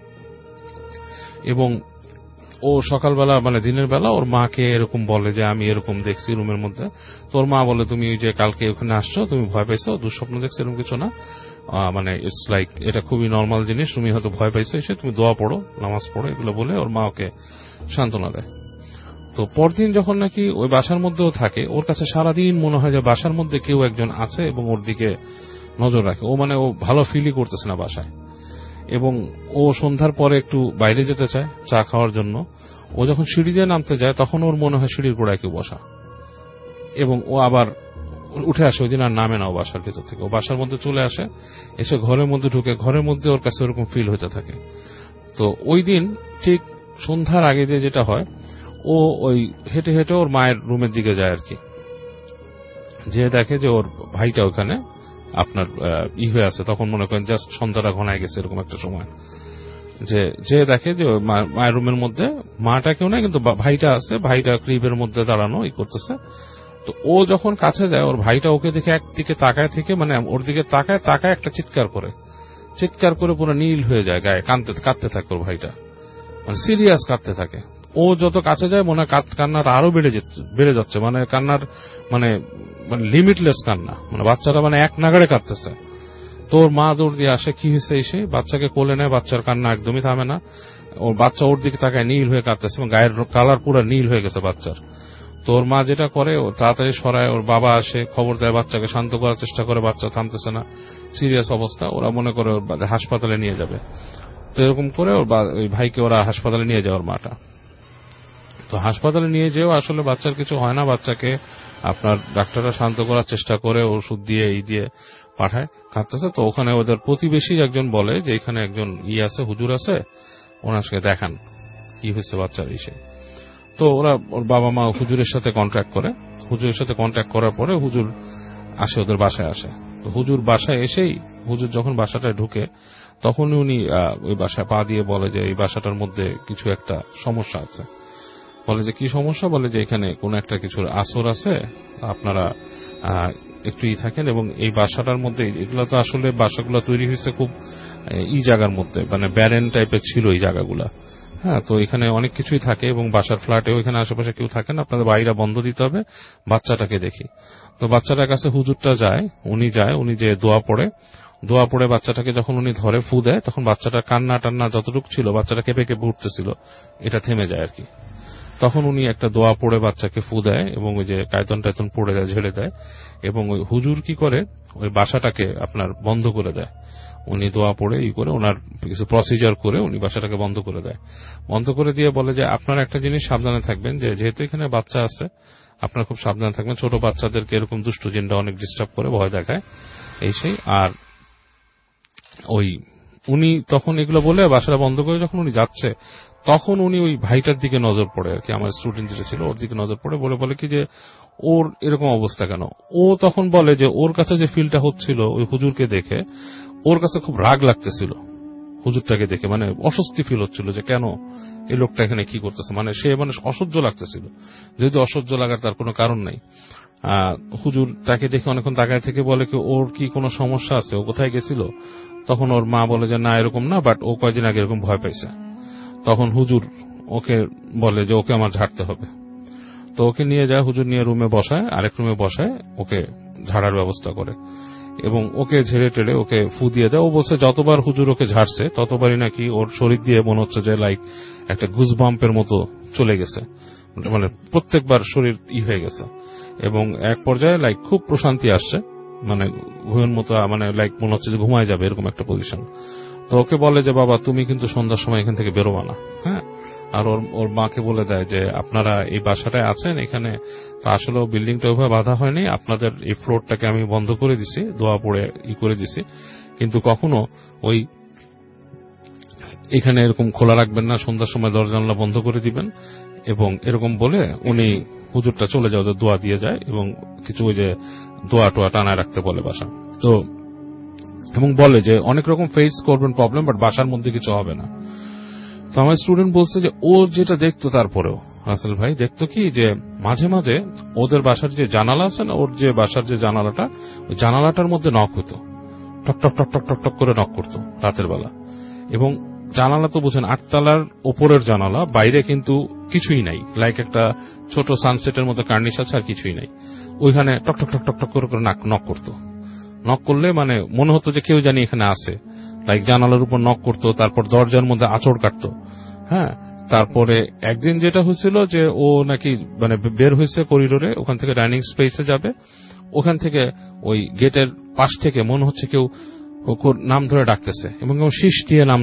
এবং ও সকালবেলা মানে দিনের বেলা ওর মাকে এরকম বলে যে আমি এরকম দেখছি রুমের মধ্যে। তোর মা বলে তুমি ওই যে কালকে ওখানে আসছো, তুমি ভয় পাইছো, দুঃস্বপ্ন দেখছো, এরকম কিছু না, মানে ইটস লাইক এটা খুবই নর্মাল জিনিস, তুমি হয়তো ভয় পাইছো, এসে তুমি দোয়া পড়ো, নামাজ পড়ো, এগুলো বলে ওর মা ওকে সান্ত্বনা দেয়। তো পরদিন যখন নাকি ওই বাসার মধ্যেও থাকে, ওর কাছে সারাদিন মনে হয় যে বাসার মধ্যে কেউ একজন আছে এবং ওর দিকে নজর রাখে। ও মানে ও ভালো ফিলই করতেছে না বাসায়, এবং ও সন্ধ্যার পরে একটু বাইরে যেতে চায় চা খাওয়ার জন্য। ও যখন সিঁড়ি দিয়ে নামতে যায় তখন ওর মনে হয় সিঁড়ির গোড়ায় কেউ বসা, এবং ও আবার উঠে আসে, ওই দিন আর নামে না ও বাসার ভেতর থেকে, ও বাসার মধ্যে চলে আসে, এসে ঘরের মধ্যে ঢুকে, ঘরের মধ্যে ওর কাছে ওরকম ফিল হতে থাকে। তো ওই দিন ঠিক সন্ধ্যার আগে যেটা হয়, ও ওই হেঁটে হেঁটে ওর মায়ের রুমের দিকে যায় আর কি, যে দেখে যে ওর ভাইটা ওখানে আপনার হয়ে আছে। তখন মনে করেন জাস্ট সন্ধ্যাটা ঘনায় গেছে এরকম একটা সময়, যে দেখে যে মায়ের রুমের মধ্যে মাটা কেউ নাই, কিন্তু ভাইটা আছে, ভাইটা ক্রিবের মধ্যে দাঁড়ানো করতেছে। তো ও যখন কাছে যায়, ওর ভাইটা ওকে দেখে একদিকে তাকায় থেকে, মানে ওর দিকে তাকায় একটা চিৎকার করে পুরো নীল হয়ে যায়, গায়ে কাঁদতে থাকে ওর ভাইটা, মানে সিরিয়াস কাঁদতে থাকে। ও যত কাছে যায় মনে হয় কান্নাটা আরো বেড়ে যাচ্ছে, মানে কান্নার মানে লিমিটলেস কান্না, মানে বাচ্চাটা মানে এক নাগাড়ে কাঁদতেছে। তোর মা দৌড় দিয়ে আসে, কি হয়েছে, এসে বাচ্চাকে কোলে নেয়, বাচ্চার কান্না একদমই থামে না, ওর বাচ্চা ওর দিকে তাকায় নীল হয়ে কাঁদতেছে, এবং গায়ের কালার পুরো নীল হয়ে গেছে বাচ্চার। তোর মা যেটা করে, ও তাড়াতাড়ি সরায়, ওর বাবা আসে, খবর দেয়, বাচ্চাকে শান্ত করার চেষ্টা করে, বাচ্চা থামতেছে না, সিরিয়াস অবস্থা। ওরা মনে করে হাসপাতালে নিয়ে যাবে, তো এরকম করে ওই ভাইকে ওরা হাসপাতালে নিয়ে যায় ওর মাটা। তো হাসপাতালে নিয়ে যেও আসলে বাচ্চার কিছু হয় না, বাচ্চাকে আপনার ডাক্তাররা শান্ত করার চেষ্টা করে, ওষুধ দিয়ে এই দিয়ে পাঠায়, কাঁদতেছে। তো ওখানে ওদের প্রতিবেশী একজন বলে যে এখানে একজন আছে, হুজুর আছে, ওনার সাথে দেখান কি হয়েছে বাচ্চার এসে। তো ওরা ওর বাবা মা হুজুরের সাথে কন্ট্যাক্ট করে, হুজুরের সাথে কন্ট্যাক্ট করার পরে হুজুর আসে, ওদের বাসায় আসে। তো হুজুর বাসায় এসেই, হুজুর যখন বাসাটায় ঢুকে তখনই উনি ওই বাসায় পা দিয়ে বলে যে এই বাসাটার মধ্যে কিছু একটা সমস্যা আছে। বলে যে কি সমস্যা, বলে যে এখানে কোন একটা কিছুর আসর আছে, আপনারা একটু থাকেন, এবং এই বাসাটার মধ্যে, এগুলো তো আসলে বাসাগুলো তৈরি হয়েছে খুব জায়গার মধ্যে, মানে ব্যারেন টাইপের ছিল এই জায়গাগুলা, হ্যাঁ। তো এখানে অনেক কিছুই থাকে, এবং বাসার ফ্ল্যাটেও এখানে আশেপাশে কেউ থাকে না, আপনাদের বাইরে বন্ধ দিতে হবে, বাচ্চাটাকে দেখি। তো বাচ্চাটার কাছে হুজুরটা যায়, উনি যে দোয়া পড়ে বাচ্চাটাকে যখন উনি ধরে ফু দেয়, তখন বাচ্চাটার কান্না টান্না যতটুকু ছিল, বাচ্চাটা কেঁপে কেঁপে উঠতেছিল, এটা থেমে যায় আর কি। তখন উনি একটা দোয়া পড়ে বাচ্চাকে ফু দেয় এবং ওই যে কায়তন টায়তন পড়ে দেয়, ঝেড়ে দেয়, এবং ওই হুজুর কি করে ওই বাসাটাকে আপনার বন্ধ করে দেয়। উনি দোয়া পড়ে করে ওনার কিছু প্রসিজার করে উনি বাসাটাকে বন্ধ করে দেয়। বন্ধ করে দিয়ে বলে যে আপনারা একটা জিনিস সাবধানে থাকবেন, যে যেহেতু এখানে বাচ্চা আছে আপনারা খুব সাবধানে থাকবেন, ছোট বাচ্চাদেরকে এরকম দুষ্ট জিনটা অনেক ডিস্টার্ব করে, ভয় দেখায়, এই সেই। আর ওই উনি তখন এগুলো বলে বাসাটা বন্ধ করে যখন উনি যাচ্ছে, তখন উনি ওই ভাইটার দিকে নজর পড়ে আর কি, আমার স্টুডেন্ট যেটা ছিল ওর দিকে নজর পড়ে, বলে কি যে ওর এরকম অবস্থা কেন। ও তখন বলে যে ওর কাছে যে ফিলটা হচ্ছিল ওই হুজুরকে দেখে, ওর কাছে খুব রাগ লাগতেছিল হুজুরটাকে দেখে, মানে অস্বস্তি ফিল হচ্ছিল যে কেন এই লোকটা এখানে কি করতেছে, মানে সে মানে অসহ্য লাগতেছিল, যদি অসহ্য লাগার তার কোনো কারণ নাই। হুজুর তাকে দেখে অনেকক্ষণ তাকায় থেকে বলে কি ওর কি কোনো সমস্যা আছে, ও কোথায় গেছিল। তখন ওর মা বলে যে না এরকম না, বাট ও কয়েকদিন আগে এরকম ভয় পাইছে। তখন হুজুর ওকে বলে যে ওকে আমার ঝাড়তে হবে, তো ওকে নিয়ে যায়, হুজুর নিয়ে রুমে বসায়, আরেক রুমে বসায়, ওকে ঝাড়ার ব্যবস্থা করে এবং ওকে ঝেড়ে টেড়ে ওকে ফু দিয়ে দেয়। ও বলছে যতবার হুজুর ওকে ঝাড়ছে ততবারই নাকি ওর শরীর দিয়ে মনে হচ্ছে যে লাইক একটা গুজবাম্পের মতো চলে গেছে, মানে প্রত্যেকবার শরীর হয়ে গেছে, এবং এক পর্যায়ে লাইক খুব প্রশান্তি আসছে, মানে ঘুমের মতো, মানে লাইক মনে হচ্ছে যে ঘুমায় যাবে এরকম একটা পজিশন। তো ওকে বলে যে বাবা তুমি কিন্তু সন্ধ্যার সময় এখান থেকে বেরোবা না, হ্যাঁ। আর ওর মাকে বলে দেয় যে আপনারা এই বাসাটায় আছেন, এখানে আসলে বিল্ডিংটা ওইভাবে বাধা হয়নি, আপনাদের এই ফ্লোরটাকে আমি বন্ধ করে দিছি, দোয়া পড়ে করে দিছি, কিন্তু কখনো ওই এখানে এরকম খোলা রাখবেন না, সন্ধ্যার সময় দরজা জানলা বন্ধ করে দিবেন। এবং এরকম বলে উনি হুজুরটা চলে যায়, ওদের দোয়া দিয়ে যায় এবং কিছু ওই যে দোয়া টোয়া টানায় রাখতে বলে বাসা, তো এবং বলে যে অনেক রকম ফেস করবেন প্রবলেম, বাট বাসার মধ্যে কিছু হবে না। তো আমার স্টুডেন্ট বলছে যে ও যেটা দেখতো, তারপরেও রাসেল ভাই দেখতো কি যে মাঝে মাঝে ওদের বাসার যে জানালা আছে না, ওর যে বাসার যে জানালাটা, ওই জানালাটার মধ্যে নক হতো, টক টক টক টক টক টক করে নক করতো রাতের বেলা। এবং জানালা তো বুঝেন 8 তলার ওপরের জানালা, বাইরে কিন্তু কিছুই নাই, লাইক একটা ছোট সানসেটের মতো কার্নিশ আছে আর কিছুই নাই, ওইখানে টক টক টক টক টক করে করে নক করতো। নক করলে মানে মনে হতো যে কেউ জানি এখানে আছে, লাইক জানালার উপর নক করতো, তারপর দরজার মধ্যে আঁচড় কাটতো, হ্যাঁ। তারপরে একদিন যেটা হয়েছিল যে ও নাকি মানে বের হয়েছে করিডোরে, ওখান থেকে ডাইনিং স্পেসে যাবে, ওখান থেকে ওই গেটের পাশ থেকে মনে হচ্ছে কেউ নাম ধরে ডাকতেছে, এবং শীষ দিয়ে নাম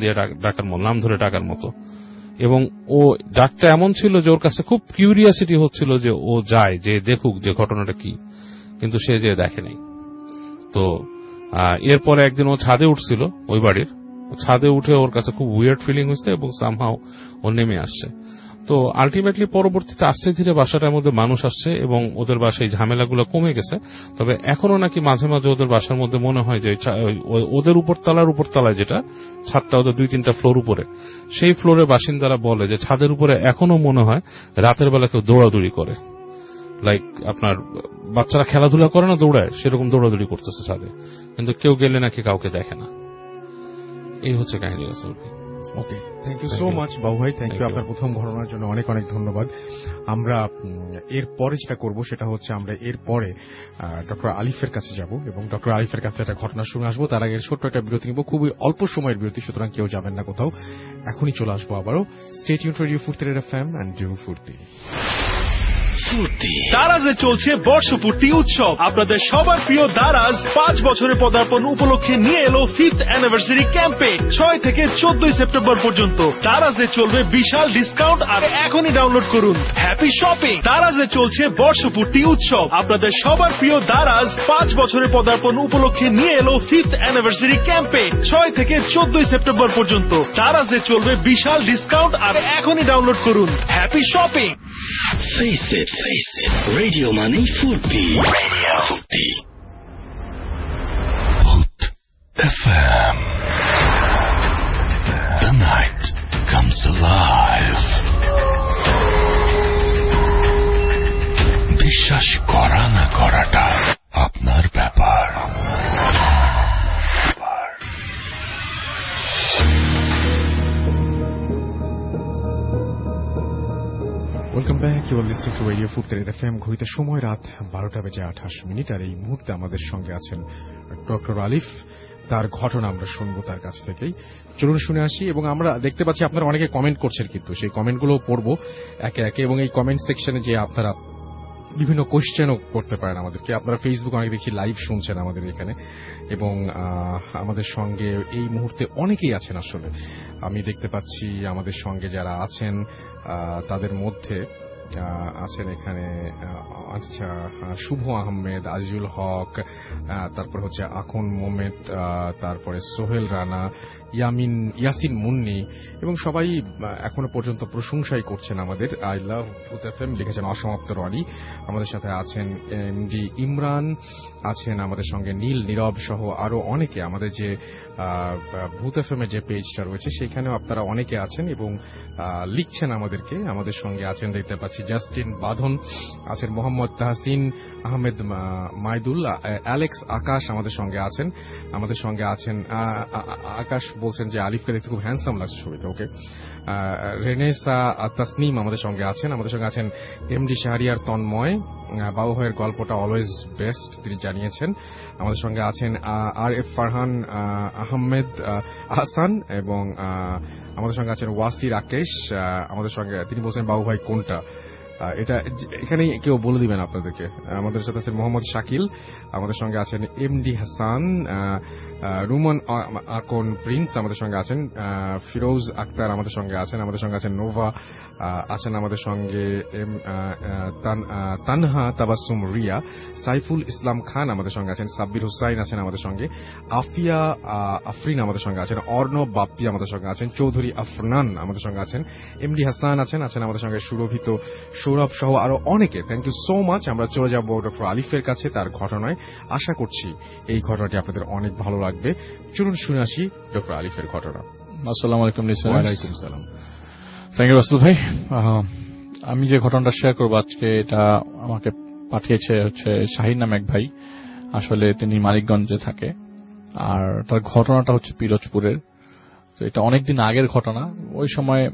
ধরে ডাকার মতো, এবং ও ডাকটা এমন ছিল যে ওর কাছে খুব কিউরিয়াসিটি হচ্ছিল যে ও যায় যে দেখুক যে ঘটনাটা কি, কিন্তু সে যে দেখে নাই। তো এরপরে একদিন ও ছাদে উঠছিল, ওই বাড়ির ছাদে উঠে ওর কাছে খুব উইয়ার্ড ফিলিং হয়েছে এবং সামহাও ও নেমে আসছে। তো আলটিমেটলি পরবর্তীতে আস্তে ধীরে বাসাটার মধ্যে মানুষ আসছে এবং ওদের বাসায় ঝামেলাগুলো কমে গেছে। তবে এখনো নাকি মাঝে মাঝে ওদের বাসার মধ্যে মনে হয় যে ওদের উপরতলায় যেটা ছাদটা ওদের 2-3টা ফ্লোর উপরে, সেই ফ্লোরের বাসিন্দারা বলে যে ছাদের উপরে এখনো মনে হয় রাতের বেলা কেউ দৌড়াদৌড়ি করে, লাইক আপনার বাচ্চারা খেলাধুলা করে না দৌড়ায়, সেরকম দৌড়াদৌড়ি করতেছে ছাদে, কিন্তু কেউ গেলে নাকি কাউকে দেখে না। এই হচ্ছে কাহিনী রাসেল ভাই। Okay, thank you so much Babu ভাই, থ্যাংক ইউ। আপনার প্রথম ঘটনার জন্য অনেক অনেক ধন্যবাদ। আমরা এরপরে যেটা করব সেটা হচ্ছে আমরা এরপরে ডক্টর আলিফের কাছে যাব এবং ডক্টর আলিফের কাছে একটা ঘটনা শুনে আসবো। তার আগে ছোট্ট একটা বিরতি নিব, খুবই অল্প সময়ের বিরতি, সুতরাং কেউ যাবেন না কোথাও, এখনই চলে আসবো আবারও। Stay tuned radio Foorti FM and do Foorti. দারাজে চলছে বর্ষপূর্তি উৎসব। আপনাদের সবার প্রিয় দারাজ 5 বছরের পদার্পণ উপলক্ষে নিয়ে এলো 5th অ্যানিভার্সারি ক্যাম্পে 6 থেকে 14 সেপ্টেম্বর পর্যন্ত। দারাজে চলবে বিশাল ডিসকাউন্ট, আর এখনই ডাউনলোড করুন হ্যাপি শপিং। দারাজে চলছে বর্ষপূর্তি উৎসব। আপনাদের সবার প্রিয় দারাজ 5 বছরের পদার্পণ উপলক্ষে নিয়ে এলো 5th অ্যানিভার্সারি ক্যাম্পে 6 থেকে 14 সেপ্টেম্বর পর্যন্ত। দারাজে চলবে বিশাল ডিসকাউন্ট, আর এখনই ডাউনলোড করুন happy shopping. Face it. Radio Money Furti. Hot FM. The night comes alive. বিশ্বাস করা না করাটা আপনার ব্যাপার। Welcome back, you are listening to radio Foorti FM. ঘড়িতে সময় রাত 12টা বেজে 28 মিনিট, আর এই মুহূর্তে আমাদের সঙ্গে আছেন ডক্টর আলিফ। তার ঘটনা আমরা শুনবো তার কাছ থেকেই। চলুন শুনে আসি। এবং আমরা দেখতে পাচ্ছি আপনারা অনেকে কমেন্ট করছেন, কিন্তু সেই কমেন্টগুলো পড়বো একে একে। এবং এই কমেন্ট সেকশনে যে আপনারা বিভিন্ন কোয়েশ্চেনও করতে পারেন আমাদেরকে। আপনারা ফেসবুক অনেক দেখছি লাইভ শুনছেন আমাদের এখানে, এবং আমাদের সঙ্গে এই মুহূর্তে অনেকেই আছেন। আসলে আমি দেখতে পাচ্ছি আমাদের সঙ্গে যারা আছেন তাদের মধ্যে আছেন এখানে আচ্ছা শুভ আহমেদ, আজিজুল হক, তারপর হচ্ছে আখন মোমেদ, তারপরে সোহেল রানা, ইয়াসিন মুন্নি, এবং সবাই এখনো পর্যন্ত প্রশংসাই করছেন আমাদের। আই লাভ ভূত এফএম লিখেছেন অসমাপ্ত রনি। আমাদের সাথে আছেন এমডি ইমরান, আছেন আমাদের সঙ্গে নীল, নীরব সহ আরো অনেকে। আমাদের যে ভূত এফএম এর যে পেজটা রয়েছে সেখানেও আপনারা অনেকে আছেন এবং লিখছেন আমাদেরকে। আমাদের সঙ্গে আছেন দেখতে পাচ্ছি জাস্টিন বাঁধন, আছেন মোহাম্মদ তাহসিন আহমেদ মাইদুল, অ্যালেক্স আকাশ আমাদের সঙ্গে আছেন। আমাদের সঙ্গে আছেন আকাশ বলছেন যে আলিফকে দেখতে খুব হ্যান্ডসাম লাগছে ছবিতে, ওকে। রেনেসা তাসনিম আমাদের সঙ্গে আছেন। আমাদের সঙ্গে আছেন এমডি শাহরিয়ার তন্ময়, বাবু ভাইয়ের গল্পটা অলওয়েজ বেস্ট তিনি জানিয়েছেন। আমাদের সঙ্গে আছেন আর এফ ফারহান আহমেদ আহসান, এবং আমাদের সঙ্গে আছেন ওয়াসি রাকেশ। আমাদের সঙ্গে তিনি বলছেন বাবু ভাই কোনটা, এটা এখানেই কেউ বলে দিবেন আপনাদেরকে। আমাদের সাথে আছেন মোহাম্মদ শাকিল, আমাদের সঙ্গে আছেন এমডি হাসান, রুমন আকন প্রিন্স আমাদের সঙ্গে আছেন, ফিরোজ আক্তার আমাদের সঙ্গে আছেন। আমাদের সঙ্গে আছেন নোভা, আছেন আমাদের সঙ্গে তানহা তাবাসসুম রিয়া, সাইফুল ইসলাম খান আমাদের সঙ্গে আছেন, সাব্বির হুসাইন আছেন আমাদের সঙ্গে, আফিয়া আফরিন আমাদের সঙ্গে আছেন, অর্ণব বাপ্পি আমাদের সঙ্গে আছেন, চৌধুরী আফনান আমাদের সঙ্গে আছেন, এমডি হাসান আছেন আমাদের সঙ্গে, সুরভিত সৌরভ সহ আরো অনেকে। Thank you so much. আমরা চলে যাব ডক্টর আলিফের কাছে তার ঘটনায়। আশা করছি এই ঘটনাটি আপনাদের অনেক ভালো লাগবে। চলুন শুনে আসি ডক্টর আলিফের ঘটনা। আসসালামু আলাইকুম। ওয়ালাইকুম সালাম। থ্যাংক ইউ রাসেল ভাই। আমি যে ঘটনাটা শেয়ার করবো আজকে, এটা আমাকে পাঠিয়েছে হচ্ছে শাহিন নাম এক ভাই। আসলে তিনি মানিকগঞ্জে থাকে, আর তার ঘটনাটা হচ্ছে পিরোজপুরের। তো এটা অনেকদিন আগের ঘটনা। ওই সময়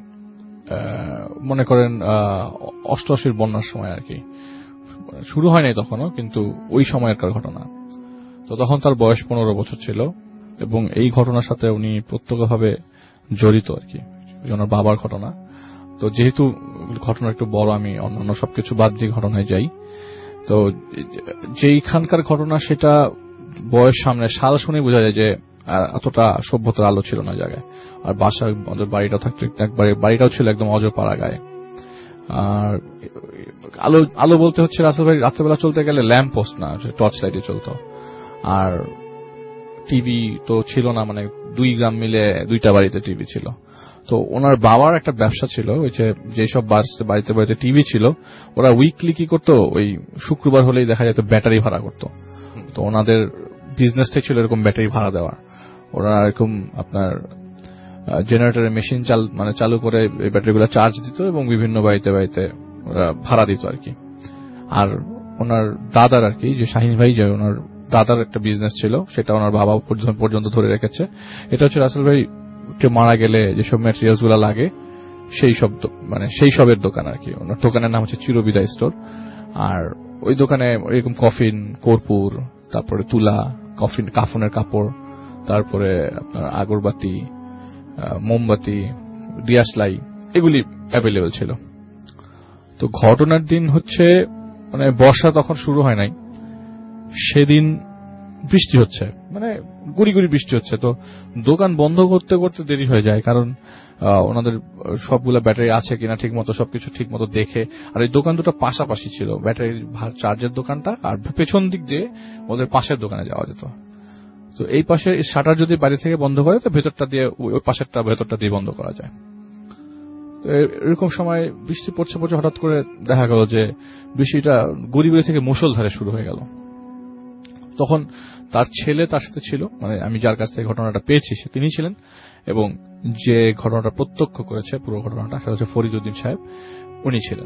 মনে করেন 88 বন্যার সময় আর কি, শুরু হয় নাই তখনও, কিন্তু ওই সময়কার ঘটনা। তো তখন তার বয়স 15 বছর ছিল, এবং এই ঘটনার সাথে উনি প্রত্যক্ষভাবে জড়িত আর কি, ওনার বাবার ঘটনা। তো যেহেতু ঘটনা একটু বড়, আমি অন্যান্য সবকিছু বাদ দিয়ে ঘটনায় যাই। তো যেইখানকার ঘটনা সেটা বয়স সামনে সাল শুনে বোঝা যায় যে এতটা সভ্যতার আলো ছিল না জায়গায়। আর বাসা আমাদের বাড়িটা থাকতো একবারে, বাড়িটাও ছিল একদম অজপাড়া গায়ে। আর আলো আলো বলতে হচ্ছে রাসেল ভাই রাত্রেবেলা চলতে গেলে ল্যাম্প পোস্ট না, টর্চ লাইটে চলতো। আর টিভি তো ছিল না, মানে 2 গ্রাম মিলে 2টা বাড়িতে টিভি ছিল। তো ওনার বাবার একটা ব্যবসা ছিল, ওই যেসব বাড়িতে বাড়িতে টিভি ছিল, ওরা উইকলি কি করতো, ওই শুক্রবার হলেই দেখা যেত ব্যাটারি ভাড়া করতো। তো ওনাদের বিজনেসটাই ছিল এরকম ব্যাটারি ভাড়া দেওয়ার। ওরা এরকম আপনার জেনারেটরের মেশিন চালু করে এই ব্যাটারিগুলো চার্জ দিত এবং বিভিন্ন বাড়িতে বাড়িতে ওরা ভাড়া দিত আর কি। আর ওনার দাদার আর কি, যে শাহিন ভাই, যে ওনার দাদার একটা বিজনেস ছিল, সেটা ওনার বাবা পর্যন্ত ধরে রেখেছে। এটা হচ্ছে রাসেল ভাই কে মারা গেলে যেসব ম্যাটেরিয়ালস গুলো লাগে সেই সবের দোকান আর কি। ওনার দোকানের নাম হচ্ছে চিরবিদায় স্টোর। আর ওই দোকানে এরকম কফিন, কর্পূর, তারপরে তুলা, কাফনের কাপড়, তারপরে আপনার আগরবাতি, মোমবাতি, ডিয়াসলাই, এগুলি অ্যাভেলেবেল ছিল। তো ঘটনার দিন হচ্ছে মানে বর্ষা তখন শুরু হয় নাই, সেদিন বৃষ্টি হচ্ছে, মানে গুড়ি গুড়ি বৃষ্টি হচ্ছে। তো দোকান বন্ধ করতে করতে দেরি হয়ে যায়, কারণ ওনাদের সবগুলা ব্যাটারি আছে কিনা ঠিক মতো সবকিছু ঠিক মতো দেখে। আর এই দোকান দুটো পাশাপাশি ছিল, ব্যাটারি চার্জের দোকানটা আর পেছন দিক দিয়ে ওদের পাশের দোকানে যাওয়া যেত। তো এই পাশে শাটার যদি বাড়ি থেকে বন্ধ করে, তো ভেতরটা দিয়ে ওই পাশেরটা ভেতরটা দিয়ে বন্ধ করা যায়। এরকম সময় বৃষ্টি পড়ছে হঠাৎ করে দেখা গেল যে বৃষ্টিটা গুড়ি গুড়ি থেকে মুষলধারে শুরু হয়ে গেল। তখন তার ছেলে তার সাথে ছিল, মানে আমি যার কাছ থেকে ঘটনাটা পেয়েছি তিনি ছিলেন, এবং যে ঘটনাটা প্রত্যক্ষ করেছে পুরো ঘটনাটা সেটা হচ্ছে ফরিদউদ্দিন সাহেব, উনি ছিলেন।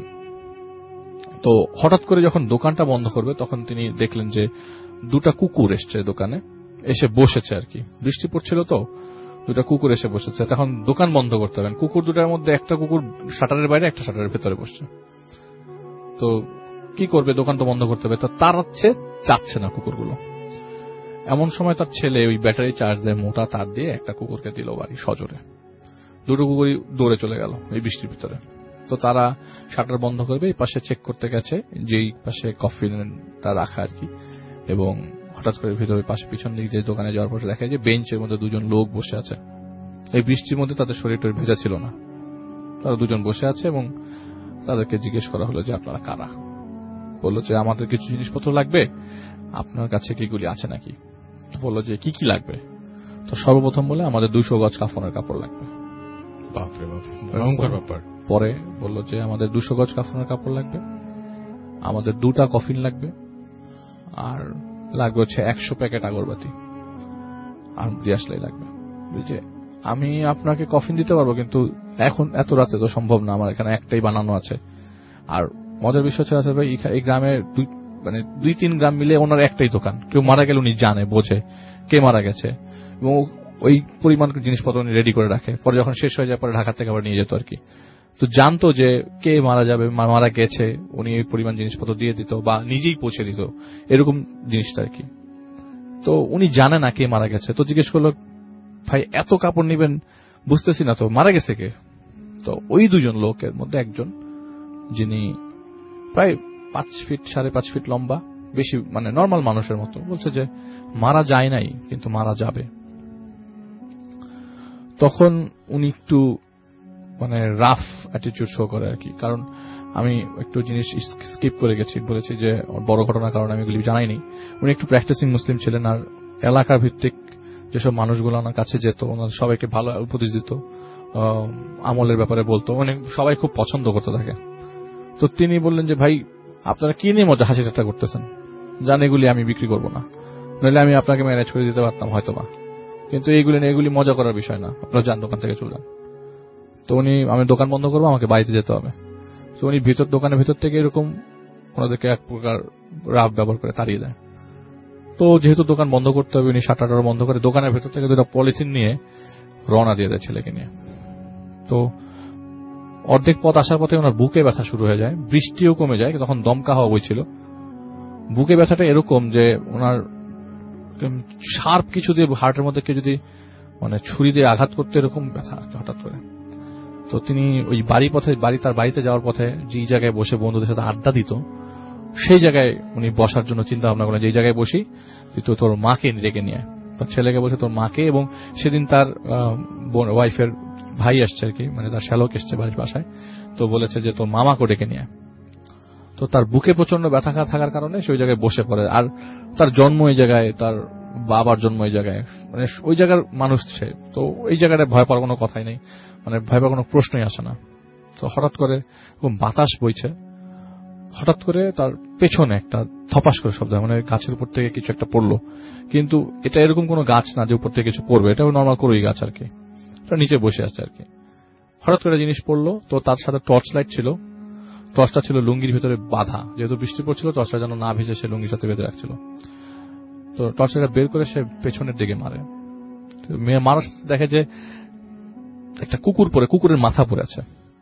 তো হঠাৎ করে যখন দোকানটা বন্ধ করবে, তখন তিনি দেখলেন যে 2টা কুকুর এসছে দোকানে, এসে বসেছে আর কি। বৃষ্টি পড়ছিল তো 2টা কুকুর এসে বসেছে। তখন দোকান বন্ধ করতে হবে, কুকুর 2টার মধ্যে একটা কুকুর শাটারের বাইরে, একটা শাটারের ভেতরে বসছে। তো কি করবে, দোকান তো বন্ধ করতে হবে। তো তাড়াচ্ছে, চাচ্ছে না কুকুরগুলো। এমন সময় তার ছেলে ওই ব্যাটারি চার্জ দিয়ে মোটা তার দিয়ে একটা কুকুরকে দিল বাড়ি সজোরে। দুটো কুকুরই দৌড়ে চলে গেল এই বৃষ্টির ভিতরে। তো তারা শাটার বন্ধ করবে, এই পাশে চেক করতে গেছে যেই পাশে কফিনটা রাখা আর কি, এবং হঠাৎ করে ভিতরে পাশে পিছন দিক যে দোকানে যাওয়ার পর দেখা যায় যে বেঞ্চের মধ্যে দুজন লোক বসে আছে। এই বৃষ্টির মধ্যে তাদের শরীরটা ভেজা ছিল না, তারা দুজন বসে আছে এবং তাদেরকে জিজ্ঞেস করা হলো যে আপনারা কারা। বললো যে আমাদের কিছু জিনিসপত্র লাগবে, আপনার কাছে কিগুলি আছে নাকি। বললো যে কি কি লাগবে। তো সর্বপ্রথম বলে আমাদের 200 গজ কাফনের কাপড় লাগবে। বাপরে বাপ, ভয়ঙ্কর ব্যাপার। পরে বললো যে আমাদের 200 গজ কাফনের কাপড় লাগবে, আমাদের 2টা কফিন লাগবে, আর লাগবে হচ্ছে 100 প্যাকেট আগরবাতি, আর দিয়াশলাই লাগবে। বুঝছে আমি আপনাকে কফিন দিতে পারবো, কিন্তু এখন এত রাতে তো সম্ভব না, আমার এখানে একটাই বানানো আছে। আর মজার বিষয় হচ্ছে ভাই এই গ্রামে 2-3 গ্রাম মিলে ওনার একটাই দোকান, কেউ মারা গেলে উনি জানে বোঝে কে মারা গেছে, এবং ওই পরিমাণ জিনিসপত্র উনি রেডি করে রাখে। পরে যখন শেষ হয়ে যায় পরে ঢাকা থেকে আবার নিয়ে যেত আর কি। তো জানতো যে কে মারা যাবে, মারা গেছে, উনি ওই পরিমাণ জিনিসপত্র দিয়ে দিত বা নিজেই পৌঁছে দিত, এরকম জিনিসটা আর কি। তো উনি জানে না কে মারা গেছে। তো জিজ্ঞেস করলো ভাই এত কাপড় নিবেন, বুঝতেছি না তো মারা গেছে কে। তো ওই দুজন লোকের মধ্যে একজন, যিনি প্রায় 5 ফিট 5.5 ফিট লম্বা, বেশি মানে নর্মাল মানুষের মতো, বলছে যে মারা যায় নাই কিন্তু মারা যাবে। তখন উনি একটু মানে রাফ অ্যাটিটিউড শো করে আর কি, কারণ আমি একটু জিনিস স্কিপ করে গেছি, বলেছি যে বড় ঘটনার কারণে আমি এগুলি জানাইনি। উনি একটু প্র্যাকটিসিং মুসলিম ছিলেন, আর এলাকার ভিত্তিক যেসব মানুষগুলো ওনার কাছে যেত ওনার সবাইকে ভালো উপদেশ দিত, আমলের ব্যাপারে বলতো, মানে সবাই খুব পছন্দ করতে থাকে। তো তিনি বললেন যে ভাই আপনারা কি নিয়ে মজা হাসি ঠাট্টা করতেছেন, জান এগুলি আমি বিক্রি করবো না, নইলে আমি আপনাকে ম্যানেজ করে দিতে পারতাম হয়তো বা, কিন্তু এগুলি মজা করার বিষয় না, আপনারা যান দোকান থেকে চলে যান। তো আমি দোকান বন্ধ করবো, আমাকে বাড়িতে যেতে হবে। তো উনি দোকানের ভেতর থেকে এরকম ওনাদেরকে এক প্রকার রাফ ব্যবহার করে তাড়িয়ে দেয়। তো যেহেতু দোকান বন্ধ করতে হবে, উনি শাটার বন্ধ করে দোকানের ভেতর থেকে 2টা পলিথিন নিয়ে রওনা দিয়ে দেয় ছেলেকে নিয়ে। তো অর্ধেক পথ আসার পথে ওনার বুকে ব্যথা শুরু হয়ে যায়, বৃষ্টিও কমে যায়, তখন দমকা হাওয়া বইছিল। বুকে ব্যথাটা এরকম যে ওনার শার্প কিছু দিয়ে হার্টের মধ্যে কেউ যদি মানে ছুরি দিয়ে আঘাত করতে, এরকম ব্যথা হঠাৎ করে। তো তিনি ওই তার বাড়িতে যাওয়ার পথে যে জায়গায় বসে বন্ধুদের সাথে আড্ডা দিত, সেই জায়গায় উনি বসার জন্য চিন্তা ভাবনা করলেন যে এই জায়গায় বসি, তো তোর মাকে ডেকে নিয়ে আয়। তার ছেলেকে বলছে তোর মাকে, এবং সেদিন তার ওয়াইফের ভাই আসছে আর কি, মানে তার শ্যালক এসছে বাড়ির বাসায়, তো বলেছে যে তোর মামাকে ডেকে নিয়ে। তো তার বুকে প্রচন্ড ব্যথা থাকার কারণে সে ওই জায়গায় বসে পড়ে। আর তার জন্ম ওই জায়গায়, তার বাবার জন্ম ওই জায়গায়, মানে ওই জায়গার মানুষ সে, তো এই জায়গাটা ভয় পাওয়ার কোনো কথাই নেই, মানে ভয় পাওয়ার কোনো প্রশ্নই আসে না। তো হঠাৎ করে বাতাস বইছে, হঠাৎ করে তার পেছনে একটা ধপাস করে শব্দ, মানে গাছের উপর থেকে কিছু একটা পড়লো, কিন্তু এটা এরকম কোনো গাছ না যে উপর থেকে কিছু পড়বে, এটা নর্মাল করোই গাছ আর কি, নিচে বসে আছে আর কি। হঠাৎ করে জিনিস পড়লো, তো তার সাথে টর্চ লাইট ছিল, টর্চটা ছিল লুঙ্গির ভিতরে বাঁধা, যেহেতু বৃষ্টি পড়ছিল টর্চটা যেন না ভিজে সে লুঙ্গির সাথে বেঁধে রাখছিল। তো টর্চটা বের করে সে পেছনের দিকে মারে, মারার দেখে যে একটা কুকুর পরে, কুকুরের মাথা পড়ে আছে,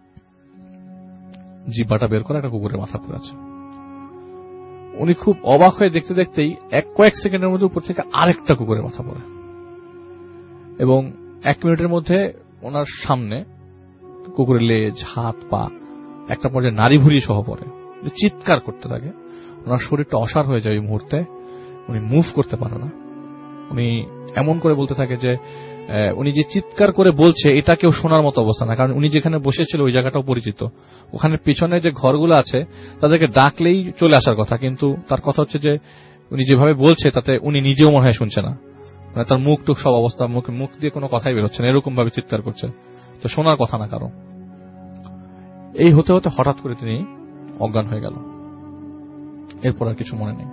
জিব্বাটা বের করে একটা কুকুরের মাথা পড়ে আছে। উনি খুব অবাক হয়ে দেখতে দেখতেই কয়েক সেকেন্ডের মধ্যে উপর থেকে আরেকটা কুকুরের মাথা পড়ে, এবং 1 মিনিটের মধ্যে ওনার সামনে কুকুরের লেজ, হাত, পা, একটা পর্যায়ে নাড়ি ভুড়ি সহ পড়ে, চিৎকার করতে থাকে। ওনার শরীরটা অসাড় হয়ে যায় এই মুহূর্তে, উনি মুভ করতে পারে না। উনি এমন করে বলতে থাকে যে উনি যে চিৎকার করে বলছে এটা কেউ শোনার মতো অবস্থা না, কারণ উনি যেখানে বসেছিল ওই জায়গাটাও পরিচিত, ওখানে পিছনে যে ঘরগুলো আছে তাদেরকে ডাকলেই চলে আসার কথা, কিন্তু তার কথা হচ্ছে যে উনি যেভাবে বলছে তাতে উনি নিজেও মনে হয় শুনছে না, মানে তার মুখ টুক সব অবস্থা, মুখ দিয়ে কোনো কথাই বেরোচ্ছে না, এরকম ভাবে চিৎকার করছে, তো শোনার কথা না কারো। এই হতে হতে হঠাৎ করে তিনি অজ্ঞান হয়ে গেল, এরপর আর কিছু মনে নেই।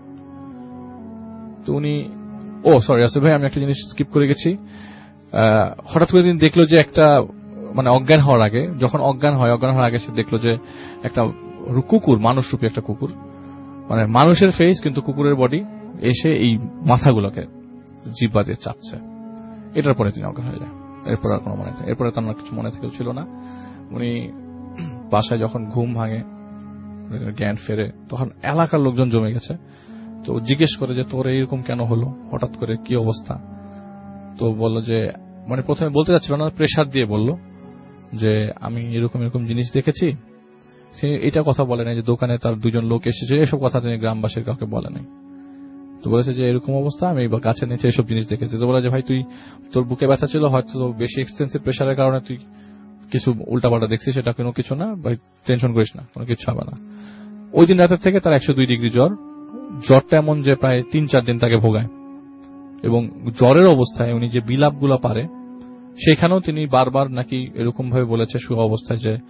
তো উনি সরি আসিফ ভাই, আমি একটা জিনিস স্কিপ করে গেছি। হঠাৎ করে তিনি দেখলো যে একটা মানে অজ্ঞান হওয়ার আগে, যখন অজ্ঞান হওয়ার আগে সে দেখলো যে একটা কুকুর, মানুষরূপী একটা কুকুর, মানে মানুষের ফেস কিন্তু কুকুরের বডি, এসে এই মাথাগুলোকে জিহ্বা দিয়ে চাচ্ছে। এটার পরে তিনি অজ্ঞান হয়ে যায়। এরপর আর কোনো মনে থাকে, এরপরে তার কিছু মনে থেকেও ছিল না। উনি বাসায় যখন ঘুম ভাঙে, জ্ঞান ফেরে, তখন এলাকার লোকজন জমে গেছে। তো জিজ্ঞেস করে যে তোর এরকম কেন হলো, হঠাৎ করে কি অবস্থা? তো বলল যে মানে প্রথমে বলতে যাচ্ছিল না, প্রেসার দিয়ে বলল যে আমি এরকম এরকম জিনিস দেখেছি। সে এটা কথা বলে নাই যে দোকানে তার দুজন লোক এসেছে, এসব কথা তিনি গ্রামবাসীর কাউকে বলে নাই। তো বলেছে যে এরকম অবস্থা, আমি গাছের নিচে এসব জিনিস দেখেছি। তো বলে যে ভাই তুই তোর বুকে ব্যথা ছিল, হয়তো বেশি এক্সটেন্সিভ প্রেসারের কারণে তুই কিছু উল্টাপাল্টা দেখছিস, সেটা কোনো কিছু না ভাই, টেনশন করিস না, কোনো কিছু হবে না। ওই দিন রাতের থেকে তার 102 ডিগ্রি জ্বর। জ্বরটা এমন যে প্রায় 3-4 দিন তাকে ভোগায়, এবং জ্বরের অবস্থায় উনি যে বিলাপগুলো পারে সেখানেও তিনি বারবার নাকি এরকম ভাবে বলেছে শুয়ে অবস্থায় যে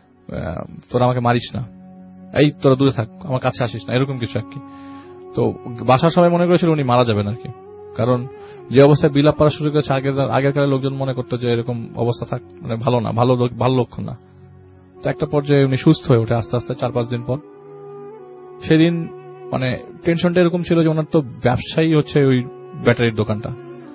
তোরা আমাকে মারিস না, এই তোরা দূরে থাক, আমার কাছে আসিস না, এরকম কিছু আর কি। তো বাসার সবাই মনে করেছিল উনি মারা যাবেন আর কি, কারণ যে অবস্থায় বিলাপ পাওয়ার সুযোগ আছে আগেরকার লোকজন মনে করতো যে এরকম অবস্থা থাক মানে ভালো না, ভালো লক্ষণ না। তো একটা পর্যায়ে উনি সুস্থ হয়ে ওঠে আস্তে আস্তে 4-5 দিন পর। সেদিন মানে টেনশনটা এরকম ছিল যে ওনার তো ব্যবসায়ী হচ্ছে ওই ব্যাটারির দোকানটা,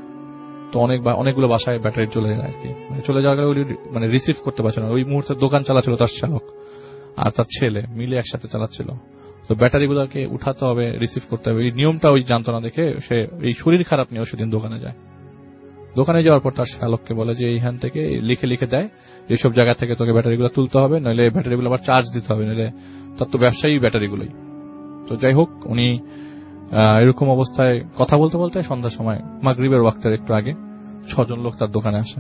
তো অনেকগুলো বাসায় ব্যাটারি চলে যায় আর কি, মানে চলে যাওয়ার কারণে মানে রিসিভ করতে পারছে না। ওই মুহূর্তে দোকান চালাচ্ছিল তার চালক আর তার ছেলে মিলে একসাথে চালাচ্ছিল। তো ব্যাটারিগুলোকে উঠাতে হবে, রিসিভ করতে হবে, এই নিয়মটা ওই জানতো না দেখে সে এই শরীর খারাপ নিয়েও সেদিন দোকানে যায়। দোকানে যাওয়ার পর তার চালককে বলে যে এইখান থেকে লিখে দেয় এইসব জায়গা থেকে তোকে ব্যাটারিগুলো তুলতে হবে, নইলে ব্যাটারিগুলো আবার চার্জ দিতে হবে, নইলে তার তো ব্যবসায়ী ব্যাটারিগুলোই। তো যাই হোক, উনি এরকম অবস্থায় কথা বলতে বলতে সন্ধ্যার সময় মাগরিবের ওয়াক্তের একটু আগে 6 জন লোক তার দোকানে আসে।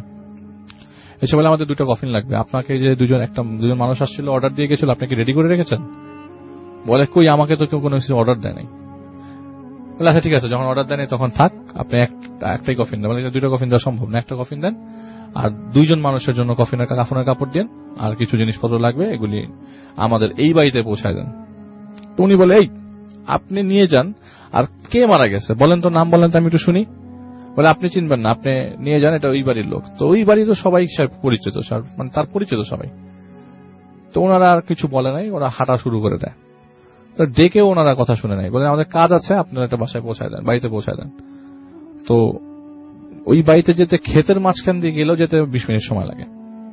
এসে বলে আমাদের 2টা কফিন লাগবে। আপনাকে যে দুজন মানুষ আসছিল অর্ডার দিয়ে গেছিল, আপনি কি রেডি করে রেখেছেন? বলে কই, আমাকে তো কেউ কোনো কিছু অর্ডার দেয় নাই। বলে আচ্ছা ঠিক আছে, যখন অর্ডার দেয় নাই তখন থাক, আপনি একটাই কফিন দেন। বলে 2টা কফিন দেওয়া সম্ভব না, একটা কফিন দেন, আর 2 জন মানুষের জন্য কাফনের কাপড় দেন, আর কিছু জিনিসপত্র লাগবে, এগুলি আমাদের এই বাড়িতে পৌঁছায় দেন। তো উনি বলে এই আপনি নিয়ে যান, আর কে মারা গেছে বলেন তো, নাম বলেন তো আমি একটু শুনি। বলে আপনি চিনবেন না, আপনি নিয়ে যান, এটা ওই বাড়ির লোক। তো ওই বাড়ি তো সবাই পরিচিত, মানে তার পরিচিত সবাই। তো ওনারা আর কিছু বলে নাই, ওরা হাঁটা শুরু করে দেয়। তো ডেকে ওনারা কথা শুনে নাই, বলে আমাদের কাজ আছে, আপনারা একটা বাসায় পৌঁছায় দেন, বাড়িতে পৌঁছায় দেন। তো ওই বাড়িতে যেতে ক্ষেতের মাঝখান দিয়ে গেলেও যেতে 20 মিনিট সময় লাগে।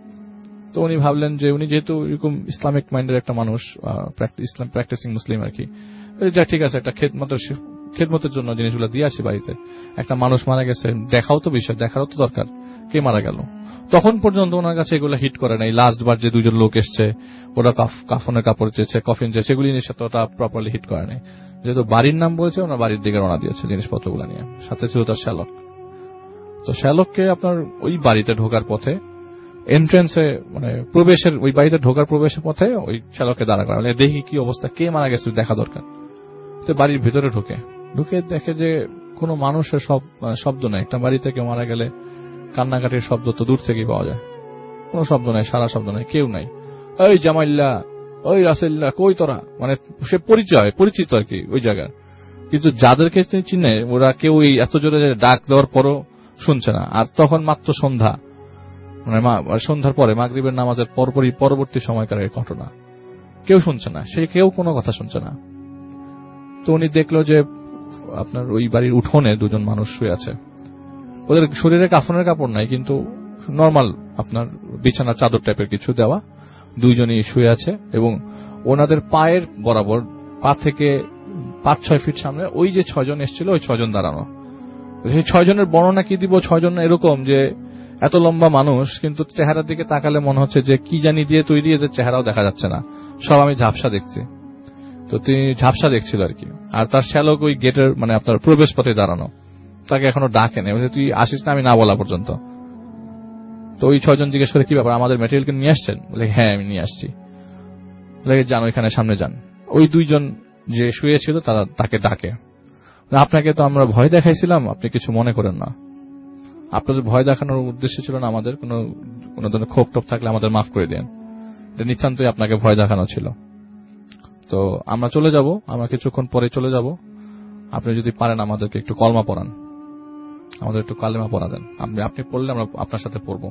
তো উনি ভাবলেন যে উনি যেহেতু এরকম ইসলামিক মাইন্ডের একটা মানুষ, ইসলাম প্র্যাকটিসিং মুসলিম আর কি, যা ঠিক আছে, একটা খেদমতের জন্য জিনিসগুলো দিয়ে আসি বাড়িতে। একটা মানুষ মারা গেছে, দেখাও তো বিষয়, দেখারও তো দরকার, কে মারা গেল। তখন পর্যন্ত ওনার কাছে এগুলো হিট করে নাই। লাস্ট বার যে 2 জন লোক এসছে, ওরা কাফনের কাপড় চেয়েছে, কফিন চেয়েছে, সেগুলি জিনিস ওটা প্রপারলি হিট করে নাই। যেহেতু বাড়ির নাম বলছে, ওনার বাড়ির দিকে রওনা দিয়েছে জিনিসপত্রগুলো নিয়ে, সাথে ছিল তার শ্যালক। তো শ্যালককে আপনার ওই বাড়িতে ঢোকার পথে এন্ট্রেন্সে মানে প্রবেশের, ওই বাড়িতে ঢোকার প্রবেশের পথে ওই শ্যালককে দাঁড়া করা, দেখি কি অবস্থা, কে মারা গেছে দেখা দরকার। তো বাড়ির ভিতরে ঢুকে দেখে যে কোনো মানুষের শব্দ নাই। একটা বাড়িতে কেউ মারা গেলে কান্নাকাটির শব্দ তো দূর থেকেই পাওয়া যায়, কোনো শব্দ নাই, সারা শব্দ নাই, কেউ নাই। ওই জামাইল্লা, ওই রাসেল্লা, কই তোরা, মানে সে পরিচিত আর কি ওই জায়গার, কিন্তু যাদেরকে চিনে ওরা কেউ এত জোরে ডাক দেওয়ার পরও শুনছে না। আর তখন মাত্র সন্ধ্যা, মানে সন্ধ্যার পরে মাগরিবের নামাজের পরবর্তী সময়কার এই ঘটনা, কেউ শুনছে না, সে কেউ কোনো কথা শুনছে না। তো উনি দেখলো যে আপনার ওই বাড়ির উঠোনে 2 জন মানুষ শুয়ে আছে, ওদের শরীরে কাফনের কাপড় নাই, কিন্তু নর্মাল আপনার বিছানা চাদর টাইপের কিছু দেওয়া, 2 জনই শুয়ে আছে, এবং ওনাদের পায়ের বরাবর পা থেকে 5-6 ফিট সামনে ওই যে 6 জন এসেছিল, ওই 6 জন দাঁড়ানো। সেই 6 জনের বর্ণনা কি দিব, 6 জন এরকম যে এত লম্বা মানুষ, কিন্তু চেহারার দিকে তাকালে মনে হচ্ছে যে কি জানি দিয়ে তৈরি, এদের চেহারাও দেখা যাচ্ছে না, সব আমি ঝাপসা দেখছি। তো তিনি ঝাপসা দেখছিল আর কি। আর তার শ্যালক ওই গেটের মানে আপনার প্রবেশ পথে দাঁড়ানো, তাকে এখনো ডাকে নেই, তুই আসিস না আমি না বলা পর্যন্ত। তো ওই 6 জন জিজ্ঞেস করে কি ব্যাপার, আমাদের ম্যাটেরিয়ালকে নিয়ে আসছেন? বলে হ্যাঁ আমি নিয়ে আসছি। বলে যান ওইখানে সামনে যান। ওই 2 জন যে শুয়েছিল তাকে ডাকে, আপনাকে তো আমরা ভয় দেখাইছিলাম, আপনি কিছু মনে করেন না, আপনাদের ভয় দেখানোর উদ্দেশ্য ছিল না আমাদের, কোনো ধরনের ক্ষোভ টোপ থাকলে আমাদের মাফ করে দেন, এটা নিতান্তই আপনাকে ভয় দেখানো ছিল। তো আমরা চলে যাব, আমরা কিছুক্ষণ পরে চলে যাব, আপনি যদি পারেন আমাদেরকে একটু কলমা পড়ান, আমাদের একটু কালেমা পড়া দেন, আপনি পড়লে আমরা আপনার সাথে পড়ব।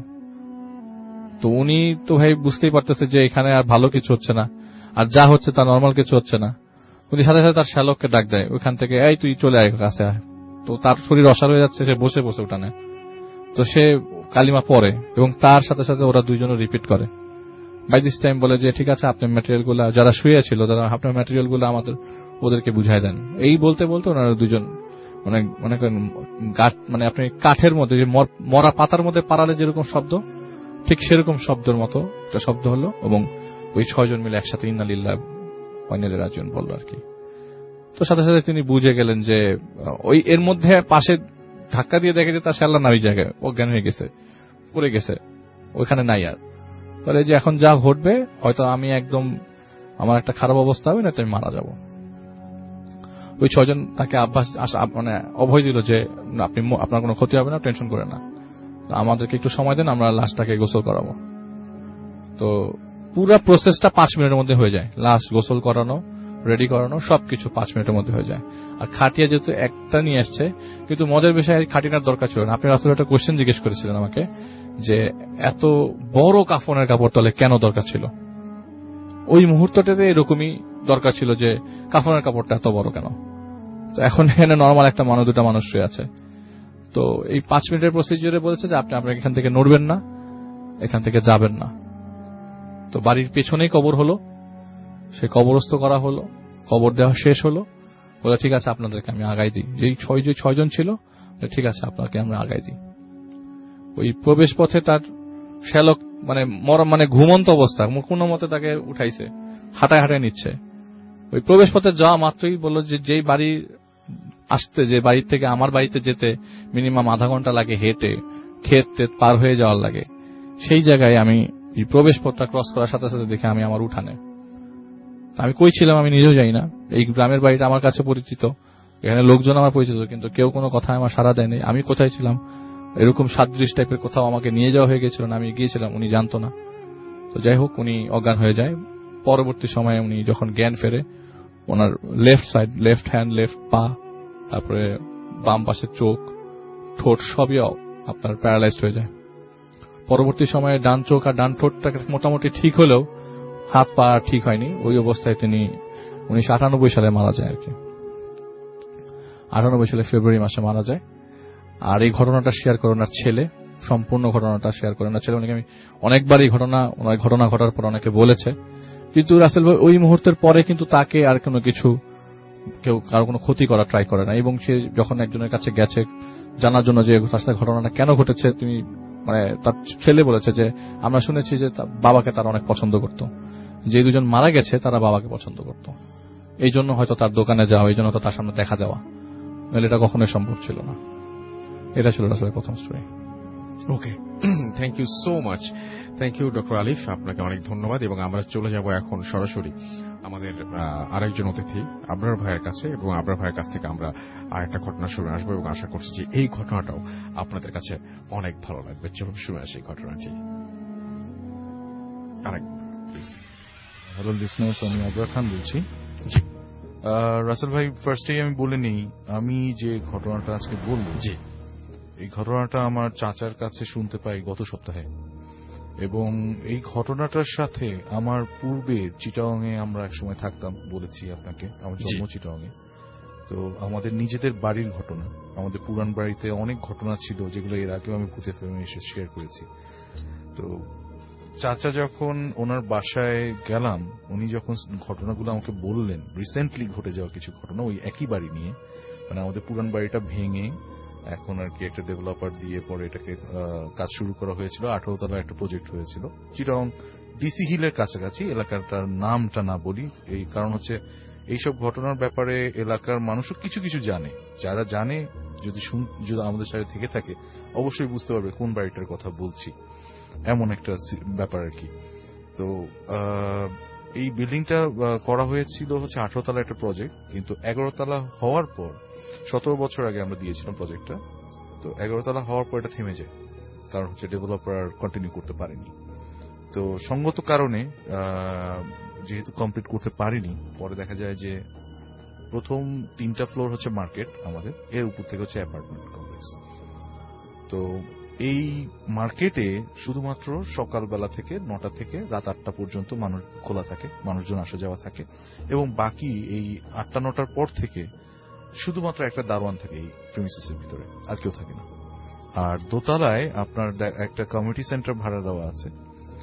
তো উনি তো ভাই বুঝতেই পারতেছে যে এখানে আর ভালো কিছু হচ্ছে না, আর যা হচ্ছে তা নর্মাল কিছু হচ্ছে না। উনি সাথে সাথে তার শ্যালককে ডাক দেয় ওইখান থেকে, এই তুই চলে আয় কাছে আয়। তো তার শরীর অসাড় হয়ে যাচ্ছে, সে বসে বসে উঠানে। তো সে কালিমা পড়ে এবং তার সাথে সাথে ওরা 2 জনও রিপিট করে। বাই দিস টাইম বলে যে ঠিক আছে, আপনি ম্যাটেরিয়ালগুলো, যারা শুয়েছিল তারা আপনার ম্যাটেরিয়ালগুলো আমাদের ওদেরকে বুঝাই দেন। এই বলতে বলতে ওনারা দুজন মনে করেন মানে আপনি কাঠের মধ্যে যে মরা পাতার মধ্যে পাড়ালে যেরকম শব্দ, ঠিক সেরকম শব্দের মতো একটা শব্দ হলো, এবং ওই 6 জন মিলে একসাথে ইন্না লিল্লাহি ওয়া ইন্না ইলাইহি রাজিউন বলল আর কি। তো সাথে সাথে তিনি বুঝে গেলেন যে ওই এর মধ্যে পাশে ধাক্কা দিয়ে দেখে যে তার শাল্লা না ওই জায়গায় অজ্ঞান হয়ে গেছে, পড়ে গেছে, ওইখানে নাই আর। তাহলে যে এখন যা ঘটবে, হয়তো আমি একদম আমার একটা খারাপ অবস্থা হবে, না তো আমি মারা যাব। ওই 6 জন তাকে মানে অভয় দিল যে আপনার কোনো ক্ষতি হবে না, টেনশন করে না, আমাদেরকে একটু সময় দেন, আমরা লাশটাকে গোসল করাবো। তো পুরো প্রসেসটা 5 মিনিটের মধ্যে হয়ে যায়। লাশ গোসল করানো, রেডি করানো, সবকিছু 5 মিনিটের মধ্যে হয়ে যায়। আর খাটিয়া যেহেতু একটা নিয়ে আসছে, কিন্তু মজার বিষয় খাটিনার দরকার ছিল না। আপনি আসলে একটা কোয়েশ্চেন জিজ্ঞেস করেছিলেন আমাকে যে এত বড় কাফনের কাপড় তলে কেন দরকার ছিল। ওই মুহূর্তটাতে এরকমই দরকার ছিল যে কাফনের কাপড়টা এত বড় কেন। তো এখন এখানে নর্মাল একটা মানুষ, 2টা মানুষ শুয়ে আছে। তো এই 5 মিনিটের প্রসিজিওরে বলেছে যে আপনি আপনার এখান থেকে নড়বেন না, এখান থেকে যাবেন না। তো বাড়ির পেছনেই কবর হলো, সে কবরস্থ করা হলো, কবর দেওয়া শেষ হলো। বলে ঠিক আছে আপনাদেরকে আমি আগাই দিই। যেই 6 জন ছিল, ঠিক আছে আপনাকে আমরা আগাই দিই। ওই প্রবেশ পথে তার শ্যালক মানে ঘুমন্ত অবস্থা, কোনো মতে তাকে উঠাইছে, হাঁটায় হাঁটায় নিচ্ছে। ওই প্রবেশ পথে যাওয়া মাত্রই বলল যে যেই বাড়ি আসতে, যে বাড়ি থেকে আমার বাড়িতে যেতে মিনিমাম আধা ঘন্টা লাগে হেঁটে, ক্ষেত পার হয়ে যাওয়ার লাগে, সেই জায়গায় আমি এই প্রবেশ পথটা ক্রস করার সাথে সাথে দেখে আমি আমার উঠানে। আমি কই ছিলাম আমি নিজেও জানি না। এই গ্রামের বাড়িটা আমার কাছে পরিচিত, এখানে লোকজন আমার পরিচিত, কিন্তু কেউ কোনো কথা আমার সাড়া দেয়নি। আমি কোথায় ছিলাম, এরকম 7 টাইপের কোথাও আমাকে নিয়ে যাওয়া হয়ে গেছিল না, আমি গিয়েছিলাম, উনি জানতো না। তো যাই হোক, উনি অজ্ঞান হয়ে যায়। পরবর্তী সময়ে উনি যখন জ্ঞান ফেরে, ওনার left side, left hand, left পা, তারপরে বাম পাশের চোখ, ঠোঁট সবই আপনার প্যারালাইজড হয়ে যায়। পরবর্তী সময়ে ডান চোখ আর ডান ঠোঁটটা মোটামুটি ঠিক হলেও হাত পা ঠিক হয়নি। ওই অবস্থায় তিনি 1998 সালে মারা যায় আর কি। 98 সালে ফেব্রুয়ারি মাসে মারা যায়। আর এই ঘটনাটা শেয়ার করে ওনার ছেলে, সম্পূর্ণ ঘটনাটা শেয়ার করে ওনার ছেলে। অনেকে আমি অনেকবার এই ঘটনা ঘটার পর অনেকে বলেছে, কিন্তু রাসেল ভাই ওই মুহূর্তের পরে কিন্তু তাকে আর কোনো কিছু, কেউ কারো কোনো ক্ষতি করার ট্রাই করে না। এবং সে যখন একজনের কাছে গেছে জানার জন্য যে তার সাথে ঘটনাটা কেন ঘটেছে, তিনি তার ছেলে বলেছে যে আমরা শুনেছি যে বাবাকে তারা অনেক পছন্দ করত, যে 2 জন মারা গেছে তারা বাবাকে পছন্দ করত, এই জন্য হয়তো তার দোকানে যাওয়া, এই জন্য তো তার সামনে দেখা দেওয়া, নাহলে এটা কখনোই সম্ভব ছিল না। এটা ছিল রাসেলের প্রথম story. Okay, thank you so much. Thank you doctor Alif, আপনাকে অনেক ধন্যবাদ। এবং আমরা চলে যাব এখন সরাসরি আমাদের আরেকজন অতিথি আবরার ভাইয়ের কাছে, এবং আবরার ভাইয়ের কাছ থেকে আমরা আরেকটা ঘটনা শুনে আসবো, এবং আশা করছি যে এই ঘটনাটাও আপনাদের কাছে অনেক ভালো লাগবে। চলুন শুনে আসি ঘটনাটি। হ্যালো লিসনার্স, আমি আবরার খান বলছি। রাসেল ভাই, ফার্স্টেই আমি বলে নিই, আমি যে ঘটনাটা আজকে বলবো, এই ঘটনাটা আমার চাচার কাছে শুনতে পাই গত সপ্তাহে। এবং এই ঘটনাটার সাথে আমার পূর্বে চিটাগং এ আমরা একসময় থাকতাম, বলেছি আপনাকে, আমার জন্ম চিটাগং এ। তো আমাদের নিজেদের বাড়ির ঘটনা, আমাদের পুরান বাড়িতে অনেক ঘটনা ছিল যেগুলো এর আগেও আমি ভূতে ফিল্মে এসে শেয়ার করেছি। তো চাচা যখন ওনার বাসায় গেলাম, উনি যখন ঘটনাগুলো আমাকে বললেন, রিসেন্টলি ঘটে যাওয়া কিছু ঘটনা ওই একই বাড়ি নিয়ে, মানে আমাদের পুরান বাড়িটা ভেঙে এখন আর কি একটা ডেভেলপার দিয়ে পরে এটাকে কাজ শুরু করা হয়েছিল। 18 তলা একটা প্রজেক্ট হয়েছিল চিটাগং ডিসি হিলের কাছাকাছি। এলাকাটার নামটা না বলি, এই কারণ হচ্ছে এইসব ঘটনার ব্যাপারে এলাকার মানুষও কিছু কিছু জানে। যারা জানে, যদি আমাদের সাথে থেকে থাকে অবশ্যই বুঝতে পারবে কোন বাড়িটার কথা বলছি, এমন একটা ব্যাপার আর কি। তো এই বিল্ডিংটা করা হয়েছিল হচ্ছে 18 তলা একটা প্রজেক্ট, কিন্তু 11 তলা হওয়ার পর, 17 বছর আগে আমরা দিয়েছিলাম প্রজেক্টটা। তো 11 তলা হওয়ার পর এটা থেমে যায়, কারণ হচ্ছে ডেভেলপার কন্টিনিউ করতে পারেনি। তো সঙ্গত কারণে যেহেতু কমপ্লিট করতে পারিনি, পরে দেখা যায় যে প্রথম 3টা ফ্লোর হচ্ছে মার্কেট আমাদের, এর উপর থেকে হচ্ছে অ্যাপার্টমেন্ট কমপ্লেক্স। তো এই মার্কেটে শুধুমাত্র সকালবেলা থেকে 9টা থেকে রাত 8টা পর্যন্ত মানুষ খোলা থাকে, মানুষজন আসা যাওয়া থাকে, এবং বাকি এই 8টা-9টার পর থেকে শুধুমাত্র একটা দারোয়ান থাকে এই প্রিমিসেসের ভিতরে, আর কেউ থাকে না। আর দোতলায় আপনার একটা কমিউনিটি সেন্টার ভাড়া দেওয়া আছে,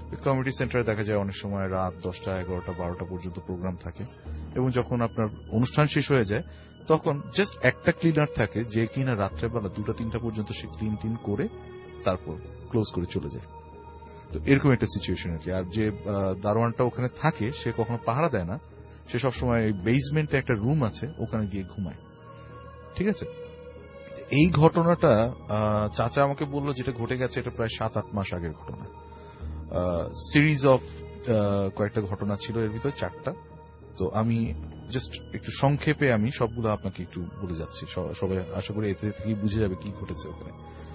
কমিউনিটি সেন্টারে দেখা যায় অনেক সময় রাত 10টা 11টা 12টা পর্যন্ত প্রোগ্রাম থাকে, এবং যখন আপনার অনুষ্ঠান শেষ হয়ে যায় তখন জাস্ট একটা ক্লিনার থাকে যে কিনা রাত্রেবেলা 2টা 3টা পর্যন্ত সে ক্লিন করে তারপর ক্লোজ করে চলে যায়। তো এরকম একটা সিচুয়েশন আর কি। আর যে দারোয়ানটা ওখানে থাকে সে কখনো পাহারা দেয় না, সে সবসময় বেসমেন্টে একটা রুম আছে ওখানে গিয়ে ঘুমায়। ঠিক আছে, এই ঘটনাটা চাচা আমাকে বললো যেটা ঘটে গেছে এটা প্রায় 7-8 মাস আগের ঘটনা। সিরিজ অফ কয়েকটা ঘটনা ছিল, এর ভিতরে 4টা। তো আমি জাস্ট একটু সংক্ষেপে আমি সবগুলো আপনাকে একটু বলে যাচ্ছি, সবাই আশা করি এতে থেকেই বুঝে যাবে কি ঘটেছে ওখানে।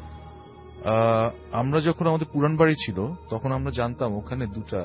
আমরা যখন আমাদের পুরান বাড়ি ছিল তখন আমরা জানতাম ওখানে 2টা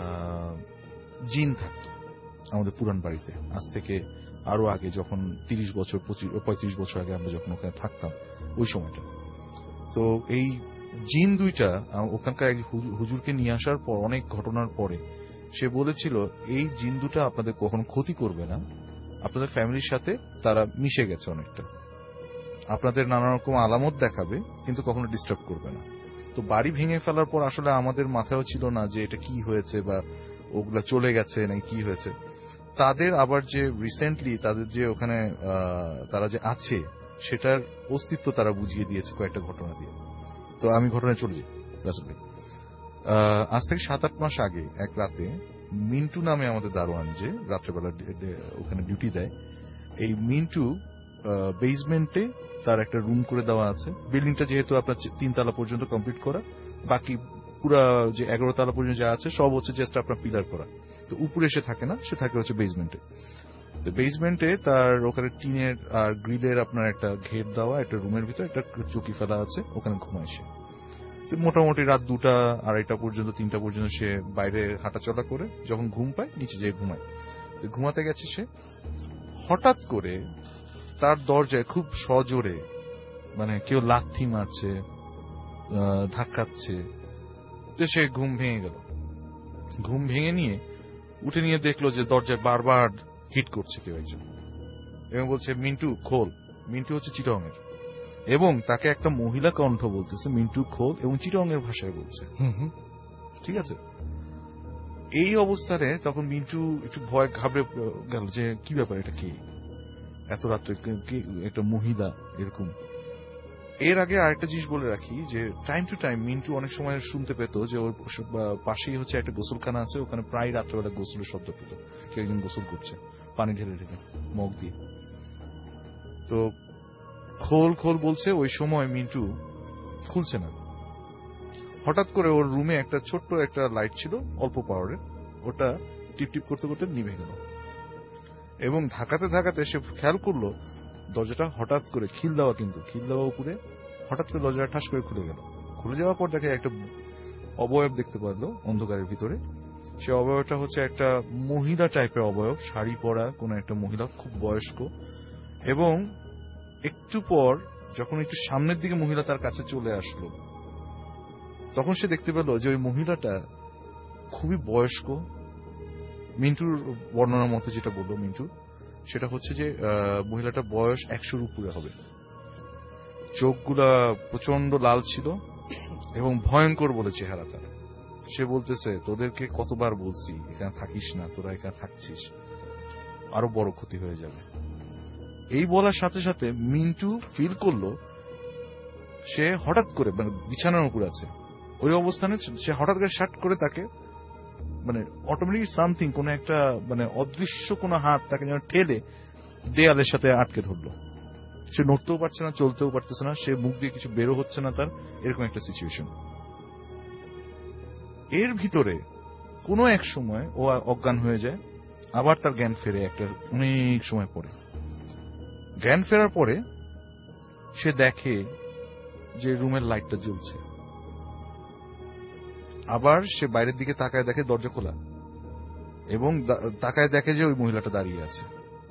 জিন থাকতো আমাদের পুরান বাড়িতে, আজ থেকে আরো আগে যখন 30 বছর 35 বছর আগে আমরা যখন ওখানে থাকতাম ওই সময়টা। তো এই জিন 2টা ওখানকার এক হুজুরকে নিয়ে আসার পর অনেক ঘটনার পরে সে বলেছিল এই জিন 2টা আপনাদের কখনো ক্ষতি করবে না, আপনাদের ফ্যামিলির সাথে তারা মিশে গেছে অনেকটা, আপনাদের নানা রকম আলামত দেখাবে কিন্তু কখনো ডিস্টার্ব করবে না। তো বাড়ি ভেঙে ফেলার পর আসলে আমাদের মাথায়ও ছিল না যে এটা কি হয়েছে বা ওগুলা চলে গেছে নাকি কি হয়েছে। তাদের আবার যে রিসেন্টলি তাদের যে ওখানে তারা যে আছে সেটার অস্তিত্ব তারা বুঝিয়ে দিয়েছে কয়েকটা ঘটনা দিয়ে। তো আমি ঘটনায় চলে যাই রাসেল ভাই। আজ থেকে 7-8 মাস আগে এক রাতে মিন্টু নামে আমাদের দারোয়ান যে রাত্রেবেলা ওখানে ডিউটি দেয়, এই মিন্টু বেসমেন্টে তার একটা রুম করে দেওয়া আছে। বিল্ডিংটা যেহেতু আপনার 3 তলা পর্যন্ত কমপ্লিট করা, বাকি পুরা যে 11 তলা পর্যন্ত যা আছে সব হচ্ছে জাস্ট আপনার পিলার করা। তো উপরে সে থাকে না, সে থাকে হচ্ছে বেসমেন্টে। তো বেসমেন্টে তার ওখানে টিনের আর গ্রিলের আপনার একটা ঘের দেওয়া একটা রুমের ভিতরে একটা চৌকি ফেলা আছে, ওখানে ঘুমায় সে। তো মোটামুটি রাত 2টা 2:30 পর্যন্ত 3টা পর্যন্ত সে বাইরে হাঁটাচলা করে যখন ঘুম পায় নিচে যেয়ে ঘুমায়। তো ঘুমাতে গেছে সে, হঠাৎ করে তার দরজায় খুব সজোরে মানে কেউ লাথি মারছে, ধাক্কাচ্ছে। তো সে ঘুম ভেঙে গেল। ঘুম ভেঙে নিয়ে উঠে নিয়ে দেখলো যে দরজায় বারবার হিট করছে কেউ একজন, এবং বলছে মিন্টু খোল। মিন্টু হচ্ছে চিটাগংয়ের, এবং তাকে একটা মহিলা কণ্ঠ বলতেছে মিন্টু খোল, এবং চিটাগংয়ের ভাষায় বলছে। ঠিক আছে, এই অবস্থায় তখন মিন্টু একটু ভয় ঘাবড়ে গেল যে কি ব্যাপার, এটা কি এত রাত্রে একটা মহিলা এরকম। এর আগে আরেকটা জিনিস বলে রাখি যে টাইম টু টাইম মিন্টু অনেক সময় শুনতে পেত যে ওর পাশেই হচ্ছে একটা গোসলখানা আছে, ওখানে প্রায় রাত্রেবেলা গোসলের শব্দ পেত, কেউ একজন গোসল করছে পানি ঢেলে ঢেলে মগ দিয়ে। তো খোল খোল বলছে, ওই সময় মিন্টু খুলছে না। হঠাৎ করে ওর রুমে একটা ছোট্ট একটা লাইট ছিল অল্প পাওয়ারের, ওটা টিপ টিপ করতে করতে নিভে গেল, এবং ধাকাতে ধাকাতে সে খেয়াল করলো দরজাটা হঠাৎ করে খিল দেওয়া, কিন্তু খিল দেওয়া উপরে হঠাৎ করে দরজাটা ঠাস করে খুলে গেল। খুলে যাওয়ার পর দেখে একটা অবয়ব দেখতে পারলো অন্ধকারের ভিতরে। সে অবয়বটা হচ্ছে একটা মহিলা টাইপের অবয়ব, শাড়ি পরা কোন একটা মহিলা, খুব বয়স্ক। এবং একটু পর যখন একটু সামনের দিকে মহিলা তার কাছে চলে আসলো, তখন সে দেখতে পেল যে ওই মহিলাটা খুবই বয়স্ক। মিন্টুর বর্ণনার মতো যেটা বললো মিন্টু, সেটা হচ্ছে যে মহিলাটা বয়স 100-র উপরে হবে। চোখগুলা প্রচন্ড লাল ছিল এবং ভয়ঙ্কর বলে চেহারা তার। সে বলতেছে তোদেরকে কতবার বলছি এখানে থাকিস না, তোরা এখানে থাকছিস আরো বড় ক্ষতি হয়ে যাবে। এই বলার সাথে সাথে মিন্টু ফিল করলো সে হঠাৎ করে মানে বিছানার উপর আছে, ওই অবস্থানে সে হঠাৎ করে শার্ট করে তাকে মানে অটোমেটিক সামথিং কোন একটা মানে অদৃশ্য কোন হাত তাকে যেন ঠেলে দেয়ালের সাথে আটকে ধরলো। সে নড়তেও পারছে না, চলতেও পারতেছে না, সে মুখ দিয়ে কিছু বেরো হচ্ছে না তার, এরকম একটা সিচুয়েশন। এর ভিতরে কোনো এক সময় ও অজ্ঞান হয়ে যায়, আবার তার জ্ঞান ফেরে একটা অনেক সময় পরে। জ্ঞান ফেরার পরে সে দেখে যে রুমের লাইটটা জ্বলছে। আবার সে বাইরের দিকে তাকায় দেখে দরজা খোলা, এবং তাকায় দেখে যে ওই মহিলাটা দাঁড়িয়ে আছে।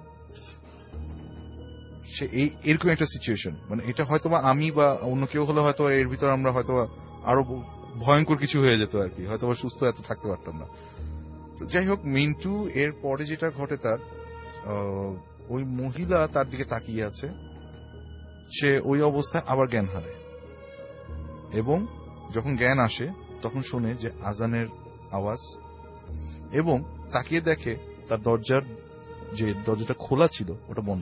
সে এরকম একটা সিচুয়েশন, মানে এটা হয়তো আমি বা অন্য কেউ হলে হয়তো এর ভিতরে আমরা হয়তো আরো ভয়ঙ্কর কিছু হয়ে যেত আর কি, হয়তো সুস্থ এত থাকতে পারতাম না। তো যাই হোক, মিন্টু এর পরে যেটা ঘটে তার, ওই মহিলা তার দিকে তাকিয়ে আছে, সে ওই অবস্থায় আবার জ্ঞান হারায়, এবং যখন জ্ঞান আসে তখন শোনে যে আজানের আওয়াজ, এবং তাকিয়ে দেখে তার দরজাটা খোলা ছিল ওটা বন্ধ।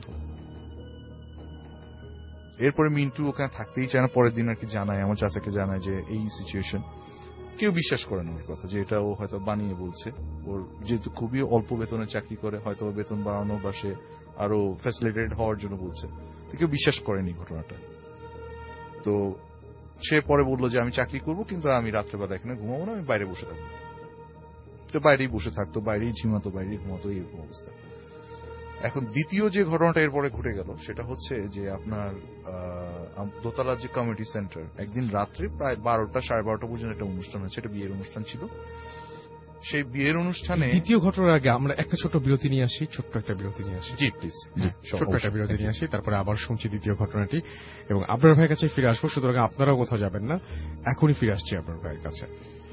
এরপরে মিন্টু ওখানে থাকতেই চায় না। পরের দিন আর কি জানায়, আমার চাচাকে জানায় যে এই সিচুয়েশন। কেউ বিশ্বাস করে না ওর কথা, যে এটা ও হয়তো বানিয়ে বলছে। ওর যেহেতু খুবই অল্প বেতনে চাকরি করে, হয়তো বেতন বাড়ানো বা সে আরো ফ্যাসিলিটেটেড হওয়ার জন্য বলছে, তো কেউ বিশ্বাস করেনি ঘটনাটা। তো সে পরে বললো যে আমি চাকরি করবো, কিন্তু আমি রাত্রেবেলা এখানে ঘুমাবো না, আমি বাইরে বসে থাকবো। তো বাইরেই বসে থাকতো, বাইরেই ঝিমাতো, বাইরেই ঘুমাতো, এরকম অবস্থা। এখন দ্বিতীয় যে ঘটনাটা এরপরে ঘটে গেল সেটা হচ্ছে যে আপনার দোতলার যে কমিউনিটি সেন্টার, একদিন রাত্রে প্রায় 12টা 12:30 পর্যন্ত একটা অনুষ্ঠান হচ্ছে, একটা বিয়ের অনুষ্ঠান ছিল। সেই বিয়ের অনুষ্ঠানে দ্বিতীয় ঘটনার আগে আমরা একটা ছোট্ট বিরতি নিয়ে আসি, ছোট্ট একটা বিরতি নিয়ে আসি। জি প্লিজ, ছোট্ট একটা বিরতি নিয়ে আসি, তারপরে আবার শুনছি দ্বিতীয় ঘটনাটি এবং আপনার ভাইয়ের কাছে ফিরে আসবো। সুতরাং আপনারাও কোথাও যাবেন না, এখনই ফিরে আসছি আপনার ভাইয়ের কাছে।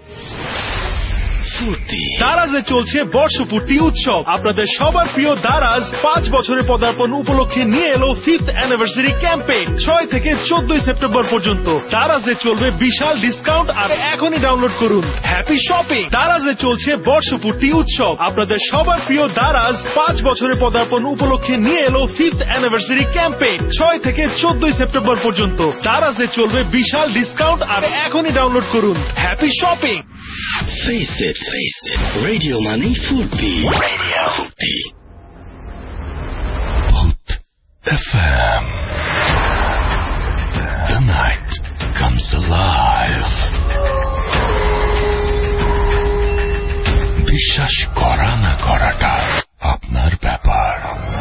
দারাজে চলছে বর্ষপূর্তি উৎসব। আপনাদের সবার প্রিয় দারাজ 5 বছরের পদার্পণ উপলক্ষে নিয়ে এলো 5th অ্যানিভার্সারি ক্যাম্পেইন 6 থেকে 14 সেপ্টেম্বর পর্যন্ত। দারাজে চলবে বিশাল ডিসকাউন্ট, আর এখনই ডাউনলোড করুন হ্যাপি শপিং। দারাজে চলছে বর্ষপূর্তি উৎসব। আপনাদের সবার প্রিয় দারাজ 5 বছরের পদার্পণ উপলক্ষে নিয়ে এলো 5th অ্যানিভার্সারি ক্যাম্পেইন 6 থেকে 14 সেপ্টেম্বর পর্যন্ত। দারাজে চলবে বিশাল ডিসকাউন্ট, আর এখনই ডাউনলোড করুন happy shopping. Face it. Radio Money Furby. Hoot FM. The night comes alive. বিশ্বাস করা না করাটা আপনার ব্যাপার।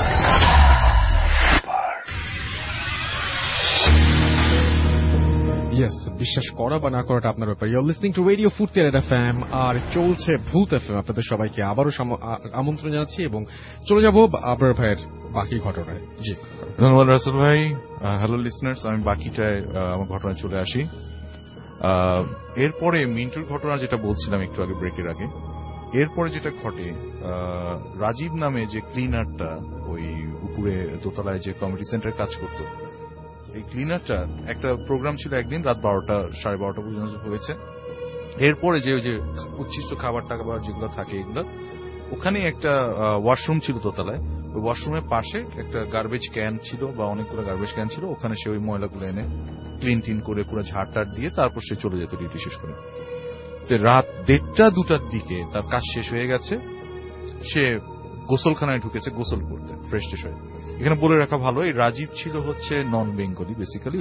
ইয়েস, বিশ্বাস করা বা না করাটা আপনার ব্যাপার। Your listening to radio Foorti FM, আর চলছে ভূত এফএম। আপনাদের সবাইকে আবারও আমন্ত্রণ জানাচ্ছি এবং চলে যাব আপনার ভাইয়ের বাকি ঘটনায়। জি ধন্যবাদ রাসেল ভাই। হ্যালো লিসনার্স, আমি বাকিটায় আমার ঘটনায় চলে আসি। এরপরে মিন্টুর ঘটনা যেটা বলছিলাম একটু আগে, ব্রেকের আগে, এরপরে যেটা ঘটে, রাজীব নামে যে ক্লিনারটা ওই উপরে দোতলায় যে কমিউনিটি সেন্টারে কাজ করতো, এই ক্লিনারটা একটা প্রোগ্রাম ছিল একদিন রাত 12টা 12:30 পর্যন্ত হয়েছে। এরপরে যে ওই যে উচ্ছিষ্ট খাবার টাবার যেগুলো থাকে এগুলো, ওখানে একটা ওয়াশরুম ছিল দোতলায়। ওই ওয়াশরুমের পাশে একটা গার্বেজ ক্যান ছিল বা অনেকগুলো গার্বেজ ক্যান ছিল, ওখানে সে ওই ময়লাগুলো এনে ক্লিন করে পুরো ঝাড়টার দিয়ে তারপর সে চলে যেত ডিউটি শেষ করে। রাত 1:30-2টার দিকে তার কাজ শেষ হয়ে গেছে, সে গোসলখানায় ঢুকেছে গোসল করতে ফ্রেশ হয়ে। এখানে বলে রাখা ভালো, এই রাজীব ছিল হচ্ছে non Bengali, basically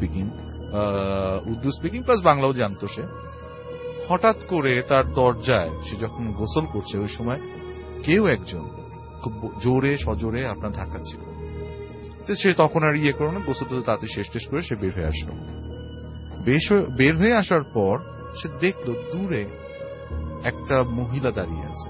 Urdu speaking plus বাংলাও জানতো সে। হঠাৎ করে তার দরজায় সে যখন গোসল করছে ওই সময় কেউ একজন খুব জোরে সজোরে আপনার ধাক্কাচ্ছিল। তো সে তখন আর ইয়ে করো না, গোসল তো তাতে শেষ করে সে বের হয়ে আসলো। বের হয়ে আসার পর সে দেখলো দূরে একটা মহিলা দাঁড়িয়ে আছে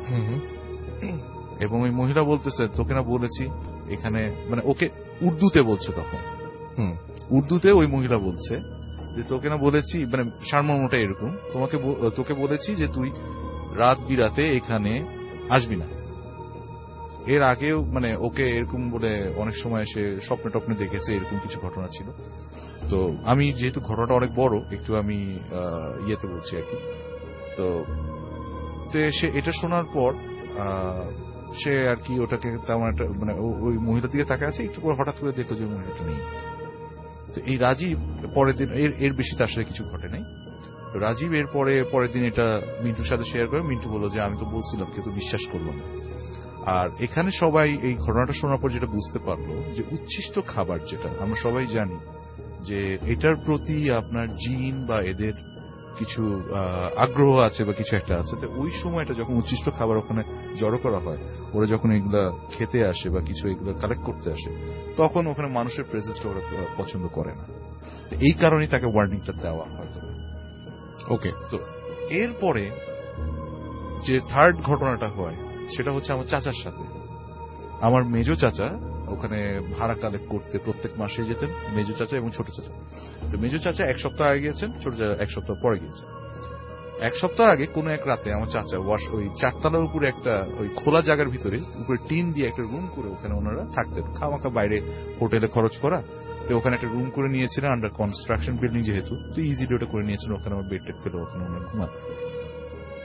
এবং ওই মহিলা বলতেছে, তোকে না বলেছি এখানে, মানে ওকে উর্দুতে বলছে তখন, উর্দুতে ওই মহিলা বলছে যে তোকে না বলেছি, মানে সারমর্মটা এরকম, তোকে বলেছি যে তুই রাত বিরাতে এখানে আসবি না। এর আগেও মানে ওকে এরকম বলে অনেক সময় সে স্বপ্নে টপ্নে দেখেছে, এরকম কিছু ঘটনা ছিল। তো আমি যেহেতু ঘটনাটা অনেক বড়, একটু আমি ইয়েতে বলছি আর কি। তো সে এটা শোনার পর সে আর কি ওটাকে তেমন একটা, মানে ওই মহিলার দিকে তাকায় আছে, একটু পর হঠাৎ করে দেখলো যে মহিলাটা নেই। তো এই রাজীব পরের দিন, এর বেশি তার সাথে কিছু ঘটে নাই। তো রাজীব পরের দিন এটা মিন্টুর সাথে শেয়ার করে। মিন্টু বলল যে আমি তো বলছিলাম, কিন্তু বিশ্বাস করলো না। আর এখানে সবাই এই ঘটনাটা শোনার পর যেটা বুঝতে পারলো যে উচ্ছিষ্ট খাবার, যেটা আমরা সবাই জানি যে এটার প্রতি আপনার জিন বা এদের কিছু আগ্রহ আছে বা কিছু একটা আছে, তো ওই সময়টা যখন উচ্ছিষ্ট খাবার ওখানে জড়ো করা হয়, ওরা যখন এগুলা খেতে আসে বা কিছু এগুলো কালেক্ট করতে আসে, তখন ওখানে মানুষের প্রেজেন্সটা ওরা পছন্দ করে না। এই কারণেই তাকে ওয়ার্নিংটা দেওয়া হয়তো। ওকে, তো এরপরে যে থার্ড ঘটনাটা হয় সেটা হচ্ছে আমার চাচার সাথে। আমার মেজো চাচা ওখানে ভাড়া কালেক্ট করতে প্রত্যেক মাসে যেতেন, মেজো চাচা এবং ছোট চাচা। তো মেজো চাচা 1 সপ্তাহ আগে গিয়েছেন, ছোট চাচা 1 সপ্তাহ পরে গিয়েছেন। 1 সপ্তাহ আগে কোন এক রাতে আমার চাচা ওই 4তলার উপরে একটা ওই খোলা জায়গার ভিতরে উপরে টিন দিয়ে একটা রুম করে ওখানে ওনারা থাকতেন, খামাখা বাইরে হোটেলে খরচ করা। তো ওখানে একটা রুম করে নিয়েছিলেন, আন্ডার কনস্ট্রাকশন বিল্ডিং যেহেতু, তো ইজিলি ওটা করে নিয়েছিলেন। ওখানে আমার বেড টেড ফেলে ওখানে ওনার ঘুমান।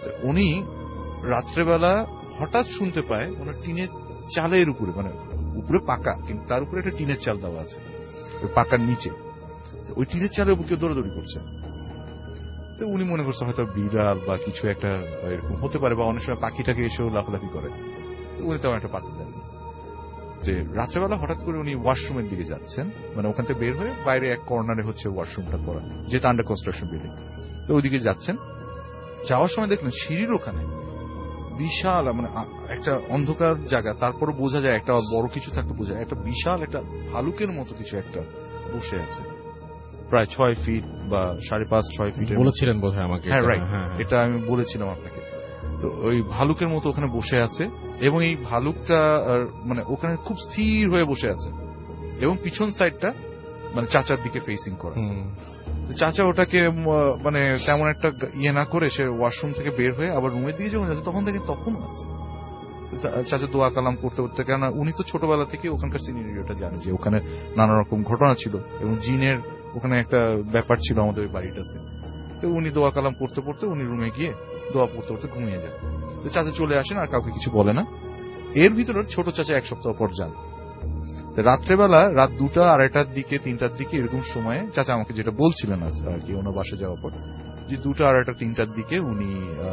উনি রাত্রেবেলা হঠাৎ শুনতে পায় ওনার টিনের চালের উপরে, মানে উপরে পাকা কিন্তু তার উপরে একটা টিনের চাল দেওয়া আছে, ওই পাকার নিচে ওই টিনের চালের উপর কেউ দৌড়াদৌড়ি করছে। তো উনি মনে করছে হয়তো বিড়াল বা কিছু একটা এরকম হতে পারে, বা অনেক সময় পাখিটাকে এসেও লাফালাফি করে। তো উনি তেমন একটা পাত্তা দেননি। যে রাত্রেবেলা হঠাৎ করে উনি ওয়াশরুমের দিকে যাচ্ছেন, মানে ওখান থেকে বের হয়ে বাইরে এক কর্নারে হচ্ছে ওয়াশরুমটা করা, যেটা আন্ডার কনস্ট্রাকশন বিল্ডিং। তো ওইদিকে যাচ্ছেন, যাওয়ার সময় দেখলেন সিঁড়ির ওখানে বিশাল, মানে একটা অন্ধকার জায়গা, তারপরে বোঝা যায় একটা বড় কিছু থাকতে বোঝা যায়, একটা বিশাল একটা ভালুকের মতো কিছু একটা বসে আছে, প্রায় 6 ফিট বা 5.5-6 ফিট বলেছিলেন বোধহয় আমাকে। হ্যাঁ রাইট, এটা আমি বলেছিলাম আপনাকে। তো ওই ভালুকের মতো ওখানে বসে আছে, এবং এই ভালুকটা মানে ওখানে খুব স্থির হয়ে বসে আছে, এবং পিছন সাইডটা মানে চাচার দিকে ফেসিং করা। চাচা ওটাকে মানে তেমন একটা ইয়ে না করে সে ওয়াশরুম থেকে বের হয়ে আবার রুমের দিকে যখন যাচ্ছে তখন দেখে তখন আছে চাচা দোয়া কালাম করতে করতে, কেননা উনি তো ছোটবেলা থেকে ওখানকার সিনারিওটা জানে যে ওখানে নানা রকম ঘটনা ছিল এবং জিনের ওখানে একটা ব্যাপার ছিল আমাদের ওই বাড়িটাতে। তো উনি দোয়া কালাম পড়তে পড়তে উনি রুমে গিয়ে দোয়া পড়তে পড়তে ঘুমিয়ে যায়। তো চাচা চলে আসেন আর কাউকে কিছু বলে না। এর ভিতরে ছোট চাচা 1 সপ্তাহ পর যান। রাত্রেবেলা রাত 2টা, 2:30টার দিকে, 3টার দিকে এরকম সময়ে চাচা আমাকে যেটা বলছিলেন আর কি ওনার বাসা যাওয়ার পর, যে 2টা, 2:30, 3টার দিকে উনি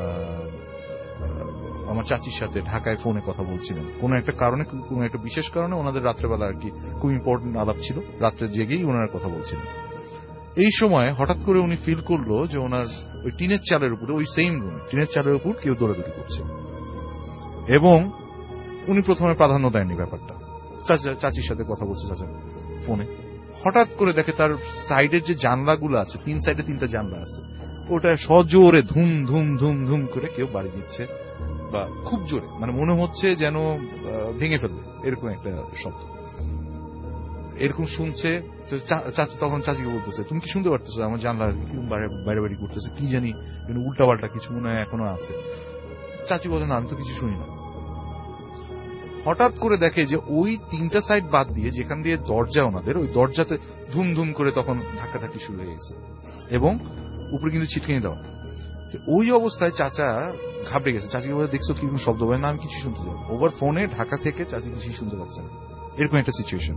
আমার চাচির সাথে ঢাকায় ফোনে কথা বলছিলেন। কোনো একটা কারণে, কোনো একটা বিশেষ কারণে ওনাদের রাত্রেবেলা আর কি খুব ইম্পর্টেন্ট আলাপ ছিল, রাত্রে জেগেই ওনারা কথা বলছিলেন। এই সময় হঠাৎ করে উনি ফিল করলো যে ওনার ওই টিনের চালের উপরে, ওই সেম রুমে টিনের চালের উপর কেউ দৌড়াদৌড়ি করছে, এবং উনি প্রথমে প্রাধান্য দেননি ব্যাপারটা, চাচির সাথে কথা বলছে চাচা ফোনে। হঠাৎ করে দেখে তার সাইডের যে জানলাগুলো আছে, 3 সাইডে 3টা জানলা আছে, ওটা সজোরে ধুম ধুম ধুম ধুম করে কেউ বাড়ি দিচ্ছে, বা খুব জোরে, মানে মনে হচ্ছে যেন ভেঙে ফেলবে এরকম একটা শব্দ এরকম শুনছে। তো চাচা তখন চাচিকে বলতেছে, তুমি কি শুনতে পারতেছো আমার জানলার বাইরে বাড়ি করতেছে, কি জানি উল্টা পাল্টা কিছু মনে হয় এখনো আছে। চাচি বলে, না আমি তো কিছু শুনি না। হঠাৎ করে দেখে যে ওই 3টা সাইড বাদ দিয়ে যেখান দিয়ে দরজা ওনাদের, ওই দরজাতে ধুম ধুম করে তখন ধাক্কাধাক্কি শুরু হয়ে গেছে, এবং উপরে কিন্তু ছিটকিনি দেওয়া। ওই অবস্থায় চাচা ঘাবড়ে গেছে। চাচিকে বলে, দেখছো কি কোনো শব্দ হয় না? আমি কিছু শুনতে চাই। ওভার ফোনে ঢাকা থেকে চাচি কিছুই শুনতে পাচ্ছে না, এরকম একটা সিচুয়েশন।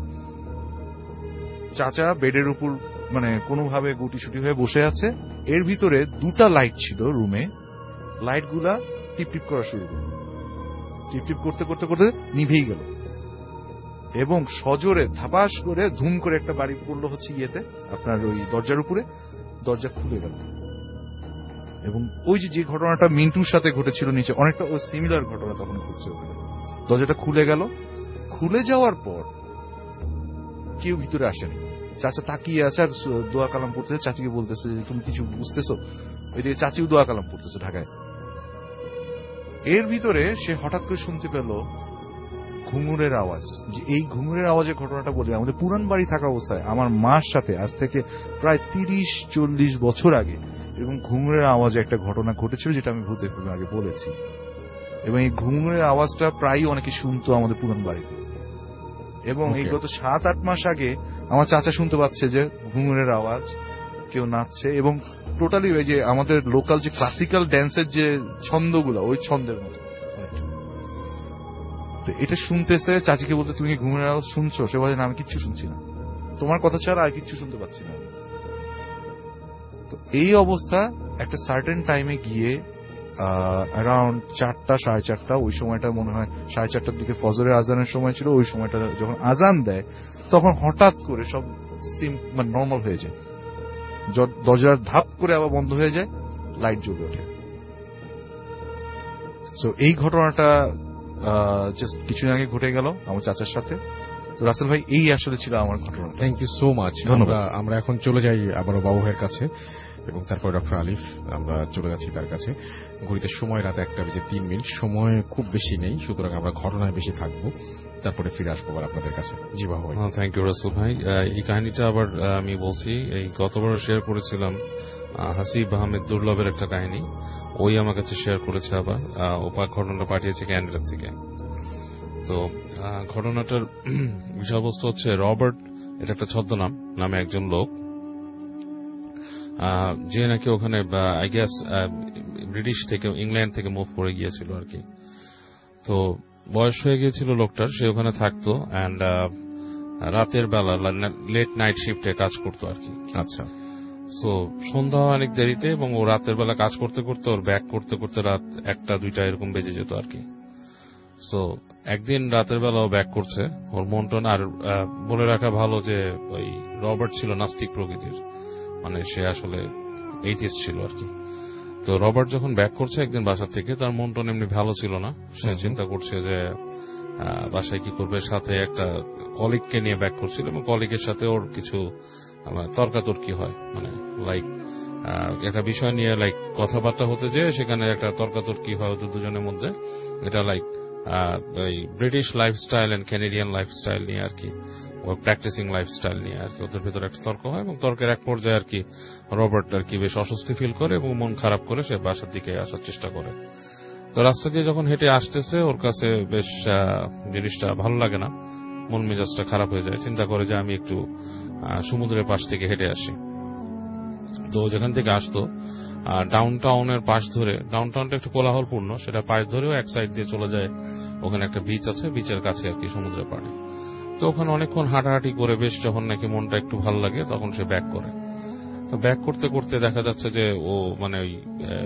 চাচা বেডের উপর মানে কোনোভাবে গুটিসুটি হয়ে বসে আছে। এর ভিতরে 2টা লাইট ছিল রুমে, লাইট গুলা টিপ টিপ করা শুরু করল, টিপ টিপ করতে করতে করতে নিভেই গেল, এবং সজোরে ধাপাস করে ধুম করে একটা বাড়ি পড়লো হচ্ছে ইয়েতে আপনার ওই দরজার উপরে, দরজা খুলে গেল। এবং ওই যে ঘটনাটা মিন্টুর সাথে ঘটেছিল নিচে, অনেকটা ওই সিমিলার ঘটনা তখন ঘটছে ওখানে। দরজাটা খুলে গেল, খুলে যাওয়ার পর কেউ ভিতরে আসেনি। চাচা তাকিয়ে আছে আর দোয়া কালাম পড়তেছে, চাচিকে বলতেছে যে তুমি কিছু বুঝতেছো? ওইদিকে চাচিও দোয়া কালাম পড়তেছে ঢাকায়। এর ভিতরে সে হঠাৎ করে শুনতে পেল ঘুঙুরের আওয়াজ। যে এই ঘুঙুরের আওয়াজের ঘটনাটা বলি, আমাদের পুরান বাড়ি থাকা অবস্থায় আমার মার সাথে আজ থেকে প্রায় 30-40 বছর আগে এবং ঘুঙুরের আওয়াজে একটা ঘটনা ঘটেছিল, যেটা আমি ভূত এফএম আগে বলেছি। এবং এই ঘুঙুরের আওয়াজটা প্রায়ই অনেকে শুনতো আমাদের পুরান বাড়িতে, এবং এই গত 7-8 মাস আগে আমার চাচা শুনতে পাচ্ছে যে ঘুঙুরের আওয়াজ, কেউ নাচছে, এবং টোটালি ওই যে আমাদের লোকাল যে ক্লাসিক্যাল ড্যান্সের যে ছন্দগুলো, ওই ছন্দের মতো। তো এটা শুনতেছে, চাচিকে বলতে, তুমি কি ঘুঙুরের আওয়াজ শুনছো? সে বলে, না আমি কিচ্ছু শুনছি না, তোমার কথা ছাড়া আর কিচ্ছু শুনতে পাচ্ছি না। তো এই অবস্থা একটা সার্টেন টাইমে গিয়ে অ্যারাউন্ড 4টা 4:30, ওই সময়টা মনে হয় 4:30টার দিকে ফজরের আজানের সময় ছিল। ওই সময়টা যখন আজান দেয় তখন হঠাৎ করে সব মানে নর্মাল হয়ে যায়, দরজার ধাপ করে আবার বন্ধ হয়ে যায়, লাইট জ্বলে ওঠে। সো এই ঘটনাটা জাস্ট কিছুদিন আগে ঘটে গেল আমার চাচার সাথে। তো রাসেল ভাই, এই আসলে ছিল আমার ঘটনা। Thank you so much. আমরা এখন চলে যাই আবারও বাবু ভাইয়ের কাছে, এবং তারপর ডক্টর আলিফ, আমরা চলে যাচ্ছি তার কাছে। ঘড়িতে সময় রাত 1:03, সময় খুব বেশি নেই, সুতরাং আমরা ঘটনায় বেশি থাকবো, তারপরে ফিরে আসবো আবার আপনাদের কাছে। জি বাবু ভাই। থ্যাংক ইউ রাসেল ভাই। এই কাহিনীটা আবার আমি বলছি, এই গতবার শেয়ার করেছিলাম হাসিব আহমেদ দুর্লভের একটা কাহিনী, ওই আমার কাছে শেয়ার করেছে আবার, ঘটনাটা পাঠিয়েছে ক্যানাডা থেকে। তো ঘটনাটার বিষয়বস্তু হচ্ছে রবার্ট, এটা একটা ছদ্মনাম, নামে একজন লোক, যে নাকি ওখানে আই গেস ব্রিটিশ থেকে ইংল্যান্ড থেকে মুভ করে গিয়েছিল আর কি। তো বয়স হয়ে গিয়েছিল লোকটার, সে ওখানে থাকতো অ্যান্ড রাতের বেলা লেট নাইট শিফটে কাজ করতো আর কি। আচ্ছা। সো সন্ধ্যা অনেক দেরিতে, এবং ও রাতের বেলা কাজ করতে করতে ওর ব্যাক করতে করতে রাত 1টা-2টা এরকম বেজে যেত আর কি। সো একদিন রাতের বেলা ও ব্যাক করছে, ওর মনটন। আর বলে রাখা ভালো যে ওই রবার্ট ছিল নাস্তিক প্রকৃতির, মানে সে আসলে এইথিস্ট ছিল আর কি। তো রবার্ট যখন ব্যাক করছে একদিন বাসা থেকে, তার মনটন এমনি ভালো ছিল না। সে চিন্তা করছে যে বাসায় কি করবে, সাথে একটা কলিগকে নিয়ে ব্যাক করছিল, এবং কলিগের সাথে ওর কিছু তর্কাতর্কি হয়, মানে লাইক একটা বিষয় নিয়ে লাইক কথাবার্তা হতে যেয়ে সেখানে একটা তর্কাতর্কি হয় ওদের দুজনের মধ্যে। এটা লাইক এই British lifestyle and Canadian lifestyle নিয়ে আর কি, প্র্যাকটিসিং লাইফস্টাইল নিয়ে আর কি ওদের ভেতরে একটা তর্ক হয়, এবং তর্কের এক পর্যায়ে আর কি রবার্ট আর কি বেশ অস্বস্তি ফিল করে এবং মন খারাপ করে সে বাসার দিকে আসার চেষ্টা করে। তো রাস্তা দিয়ে যখন হেঁটে আসতেছে, ওর কাছে বেশ জিনিসটা ভালো লাগে না, মন মেজাজটা খারাপ হয়ে যায়। চিন্তা করে যে আমি একটু সমুদ্রের পাশ থেকে হেঁটে আসি। তো যেখান থেকে আসতো ডাউন টাউনের পাশ ধরে, ডাউন টাউনটা একটু কোলাহলপূর্ণ, সেটা পাশ ধরেও এক সাইড দিয়ে চলে যায়, ওখানে একটা বিচ আছে, বিচের কাছে আর কি সমুদ্রের পাড়ে। তো ওখানে অনেকক্ষণ হাঁটাহাঁটি করে বেশ যখন নাকি মনটা একটু ভালো লাগে তখন সে ব্যাক করে। তো ব্যাক করতে করতে দেখা যাচ্ছে যে ও মানে ওই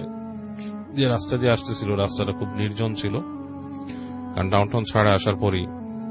যে রাস্তা দিয়ে আসতেছিল রাস্তাটা খুব নির্জন ছিল, কারণ ডাউনটাউন ছাড়া আসার পরই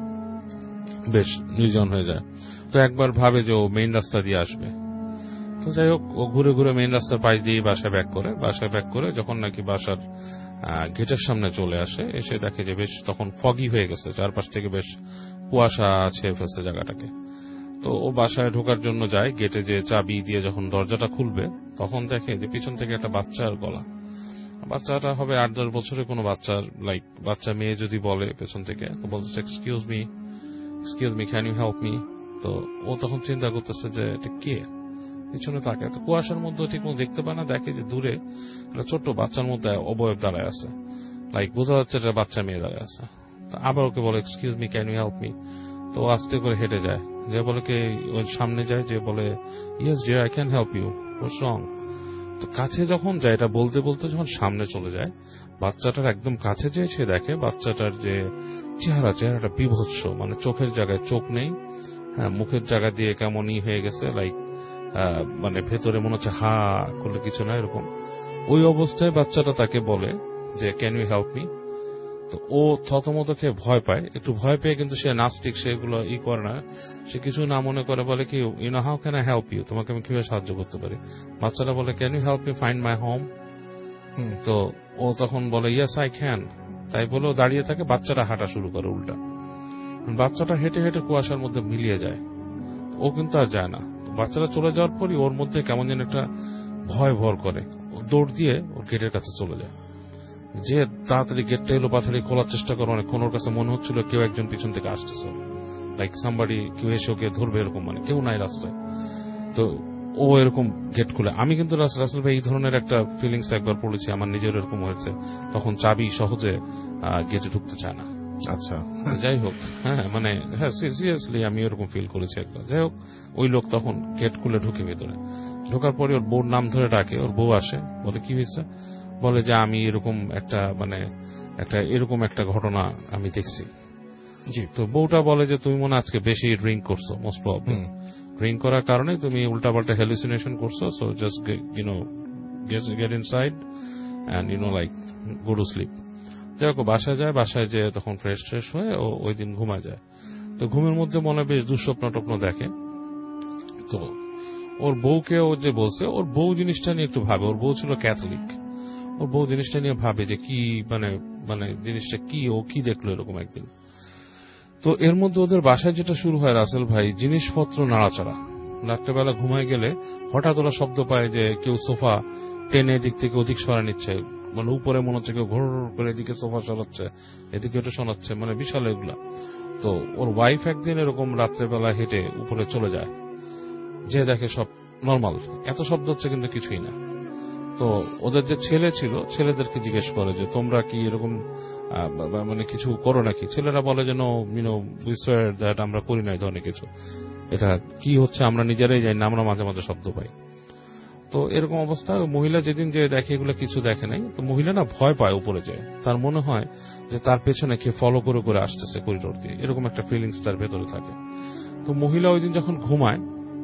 বেশ নির্জন হয়ে যায়। তো একবার ভাবে যে ও মেইন রাস্তা দিয়ে আসবে। তো যাই হোক, ও ঘুরে ঘুরে মেইন রাস্তার পাশ দিয়ে বাসায় ব্যাক করে। বাসায় ব্যাক করে যখন নাকি বাসার গেটের সামনে চলে আসে, এসে দেখে যে বেশ তখন ফগি হয়ে গেছে, চারপাশ থেকে বেশ কুয়াশা ছেয়ে ফেলছে জায়গাটাকে। তো ও বাসায় ঢোকার জন্য যায়, গেটে যে চাবি দিয়ে যখন দরজাটা খুলবে তখন দেখে যে পিছন থেকে একটা বাচ্চার গলা। বাচ্চাটা হবে 8-10 বছরের কোনো বাচ্চার, লাইক বাচ্চা মেয়ে যদি বলে পেছন থেকে, তো বলতেছে excuse me can you help me. তো ও তখন চিন্তা করতেছে যে এটা কে, পিছনে তাকে। তো কুয়াশার মধ্যে ঠিক মতো দেখতে পায় না, দেখে যে দূরে একটা ছোট্ট বাচ্চার মধ্যে অবয়ব দাঁড়ায় আছে, লাইক বোঝা যাচ্ছে এটা বাচ্চা মেয়ে দাঁড়ায় আছে। আবার ওকে বলে excuse me can you help me. তো আস্তে করে হেঁটে যায়, যে বলে কি ওর সামনে যায়, যে বলে yes dear I can help you, what's wrong. তো কাছে যখন যায়, এটা বলতে বলতে যখন সামনে চলে যায়, বাচ্চাটার একদম কাছে যেয়ে সে দেখে বাচ্চাটার যে চেহারাটা বিভৎস, মানে চোখের জায়গায় চোখ নেই, হ্যাঁ মুখের জায়গা দিয়ে কেমনই হয়ে গেছে, লাইক মানে ভেতরে মনে হচ্ছে হা করলে কিছু না এরকম। ওই অবস্থায় বাচ্চাটা তাকে বলে যে ক্যান ইউ হেল্প মি। তো ও থতমত খেয়ে ভয় পায়, একটু ভয় পেয়ে, কিন্তু সে নাস্তিক, সেগুলো করে না, সে কিছু না মনে করে বলে কি you know how can I help you, তোমাকে আমি কিভাবে সাহায্য করতে পারি। বাচ্চাটা বলে can you help me find my home. তো ও তখন বলে ইয়েস আই ক্যান। তাই বলে ও দাঁড়িয়ে থাকে, বাচ্চাটা হাঁটা শুরু করে উল্টা। বাচ্চাটা হেঁটে হেঁটে কুয়াশার মধ্যে মিলিয়ে যায়, ও কিন্তু আর যায় না। বাচ্চাটা চলে যাওয়ার পরই ওর মধ্যে কেমন যেন একটা ভয় ভর করে, দৌড় দিয়ে ওর গেটের কাছে চলে যায়, যে তাড়াতাড়ি গেটটা এলো পাথাড়ি খোলার চেষ্টা করে। অনেকক্ষণ ওর কাছে মনে হচ্ছিল কেউ একজন পিছন থেকে আসতেছে, লাইক সামবাড়ি, কেউ এসে ওকে ধরবে এরকম, মানে কেউ নাই রাস্তায়। তো ও এরকম গেট খুলে, আমি কিন্তু রাসেল ভাই এই ধরনের একটা ফিলিংস একবার পড়েছি, আমার নিজের এরকম হয়েছে, তখন চাবি সহজে গেটে ঢুকতে চায় না। আচ্ছা, যাই হোক, হ্যাঁ মানে হ্যাঁ সিরিয়াসলি আমি এরকম ফিল করেছি একবার। যাই হোক, ওই লোক তখন গেট খুলে ঢুকে ভেতরে, ঢোকার পরে ওর বউর নাম ধরে ডাকে। ওর বউ আসে, বলে কি হয়েছে, বলে যে আমি এরকম একটা মানে এরকম একটা ঘটনা আমি দেখছি। জি। তো বউটা বলে যে তুমি মনে আজকে বেশি ড্রিঙ্ক করছো, মোস্ট প্রবাবলি ড্রিঙ্ক করার কারণে তুমি উল্টাপাল্টা হ্যালুসিনেশন করছো, so just get inside and like go to sleep. যাই হোক, বাসায় যায়, বাসায় যেয়ে তখন ফ্রেশ হয়ে ও ওই দিন ঘুমায় যায়। তো ঘুমের মধ্যে মনে বেশ দুঃস্বপ্ন টপ্ন দেখে। তো ওর বউকে ও যে বলছে, ওর বউ জিনিসটা নিয়ে একটু ভাবে, ওর বউ ছিল ক্যাথলিক, ওর বউ জিনিসটা নিয়ে ভাবে যে কি মানে জিনিসটা কি, ও কি দেখলো এরকম একদিন। তো এর মধ্যে ওদের বাসায় যেটা শুরু হয় রাসেল ভাই, জিনিসপত্র নাড়াচাড়া। রাত্রেবেলা ঘুমায় গেলে হঠাৎ ওরা শব্দ পায় যে কেউ সোফা টেনে এদিক থেকে ওদিক সরা নিচ্ছে, মানে উপরে মনে হচ্ছে কেউ ঘোর করে এদিকে সোফা সরাচ্ছে, এদিকে ওটা শোনাচ্ছে, মানে বিশাল এগুলা। তো ওর ওয়াইফ একদিন এরকম রাত্রেবেলা হেঁটে উপরে চলে যায়, যে দেখে সব নর্মাল, এত শব্দ হচ্ছে কিন্তু কিছুই না। তো ওদের যে ছেলে ছিল, ছেলেদেরকে জিজ্ঞেস করে যে তোমরা কি এরকম মানে কিছু করো নাকি। ছেলেরা বলে যে নো উই সোয়ার দ্যাট আমরা করি না এই ধরনের কিছু, এটা কি হচ্ছে আমরা নিজেরাই জানি না, আমরা মাঝে মাঝে শব্দ পাই। তো এরকম অবস্থা মহিলা যেদিন যে দেখে এগুলো কিছু দেখে নাই, তো মহিলা না ভয় পায় উপরে যায়, তার মনে হয় যে তার পেছনে কে ফলো করে করে আসতেছে করিডোর দিয়ে, এরকম একটা ফিলিংস তার ভেতরে থাকে। তো মহিলা ওই দিন যখন ঘুমায়,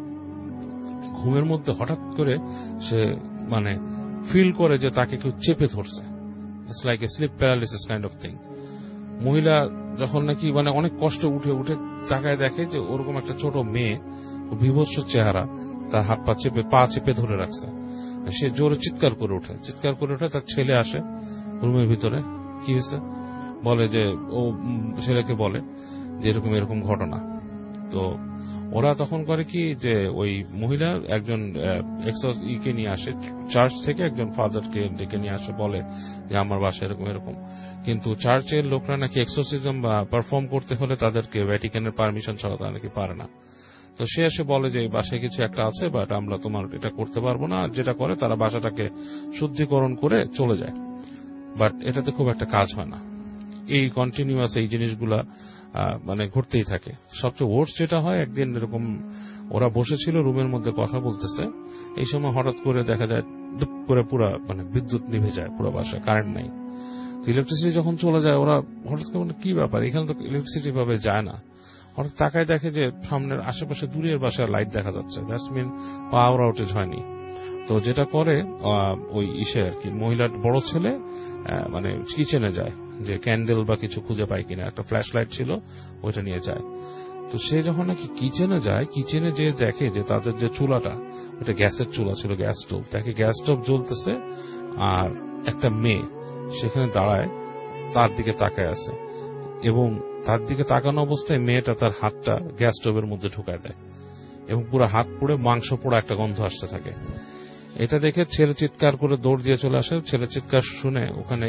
ঘুমের মধ্যে হঠাৎ করে সে মানে ফিল করে যে তাকে কেউ চেপে ধরছে। It's like a sleep paralysis kind of thing. মহিলা যখন নাকি মানে অনেক কষ্ট উঠে উঠে তাকায় দেখে যে ওরকম একটা ছোট মেয়ে, বিভৎস চেহারা, তার হাত পা চেপে ধরে রাখছে। সে জোরে চিৎকার করে ওঠে, তার ছেলে আসে রুমের ভিতরে। কি হয়েছে বলে যে ও ছেলেকে বলে যে এরকম ঘটনা। তো ওরা তখন করে কি যে ওই মহিলা একজন কে নিয়ে আসে, চার্চ থেকে একজন ফাদারকে ডেকে নিয়ে আসে, বলে যে আমার বাসায় এরকম। কিন্তু চার্চের লোকরা নাকি এক্সোরসিজম বা পারফর্ম করতে হলে তাদেরকে ভ্যাটিকানের পারমিশন ছাড়া তারা নাকি পারে না। তো সে এসে বলে যে বাসায় কিছু একটা আছে, বাট আমরা তোমার এটা করতে পারবো না। যেটা করে তারা বাসাটাকে শুদ্ধিকরণ করে চলে যায়, বাট এটাতে খুব একটা কাজ হয় না। এই কন্টিনিউয়াস এই জিনিসগুলা মানে ঘটতেই থাকে। সবচেয়ে ওয়ার্স্ট যেটা হয়, একদিন এরকম ওরা বসেছিল রুমের মধ্যে কথা বলতেছে, এই সময় হঠাৎ করে দেখা যায় ডুপ করে পুরা মানে বিদ্যুৎ নিভে যায়, পুরো বাসায় কারেন্ট নাই। ইলেকট্রিসিটি যখন চলে যায়, ওরা হঠাৎ করে কি ব্যাপার, এখানে তো ইলেকট্রিসিটি ভাবে যায় না। হঠাৎ তাকায় দেখে যে সামনের আশেপাশে দূরের বাসায় লাইট দেখা যাচ্ছে, দ্যাটস মিন পাওয়ার আউটেজ হয়নি। তো যেটা করে ওই আর কি মহিলার বড় ছেলে মানে কিচেনে যায়, যে ক্যান্ডেল বা কিছু খুঁজে পায় কিনা, একটা ফ্ল্যাশ লাইট ছিল ওইটা নিয়ে যায়। তো সে যখন নাকি কিচেনে যায়, কিচেনে যে দেখে যে তাদের যে চুলাটা, ওটা গ্যাসের চুলা ছিল, গ্যাস স্টোভ, দেখে গ্যাস স্টোভ জ্বলতেছে আর একটা মেয়ে সেখানে দাঁড়ায় তার দিকে তাকায় আছে, এবং তার দিকে তাকানো অবস্থায় মেয়েটা তার হাতটা গ্যাস স্টোভের মধ্যে ঢুকায় দেয়, এবং পুরো হাত পুড়ে মাংস পোড়া একটা গন্ধ আসতে থাকে। এটা দেখে ছেলে চিৎকার করে দৌড় দিয়ে চলে আসে। ছেলে চিৎকার শুনে ওখানে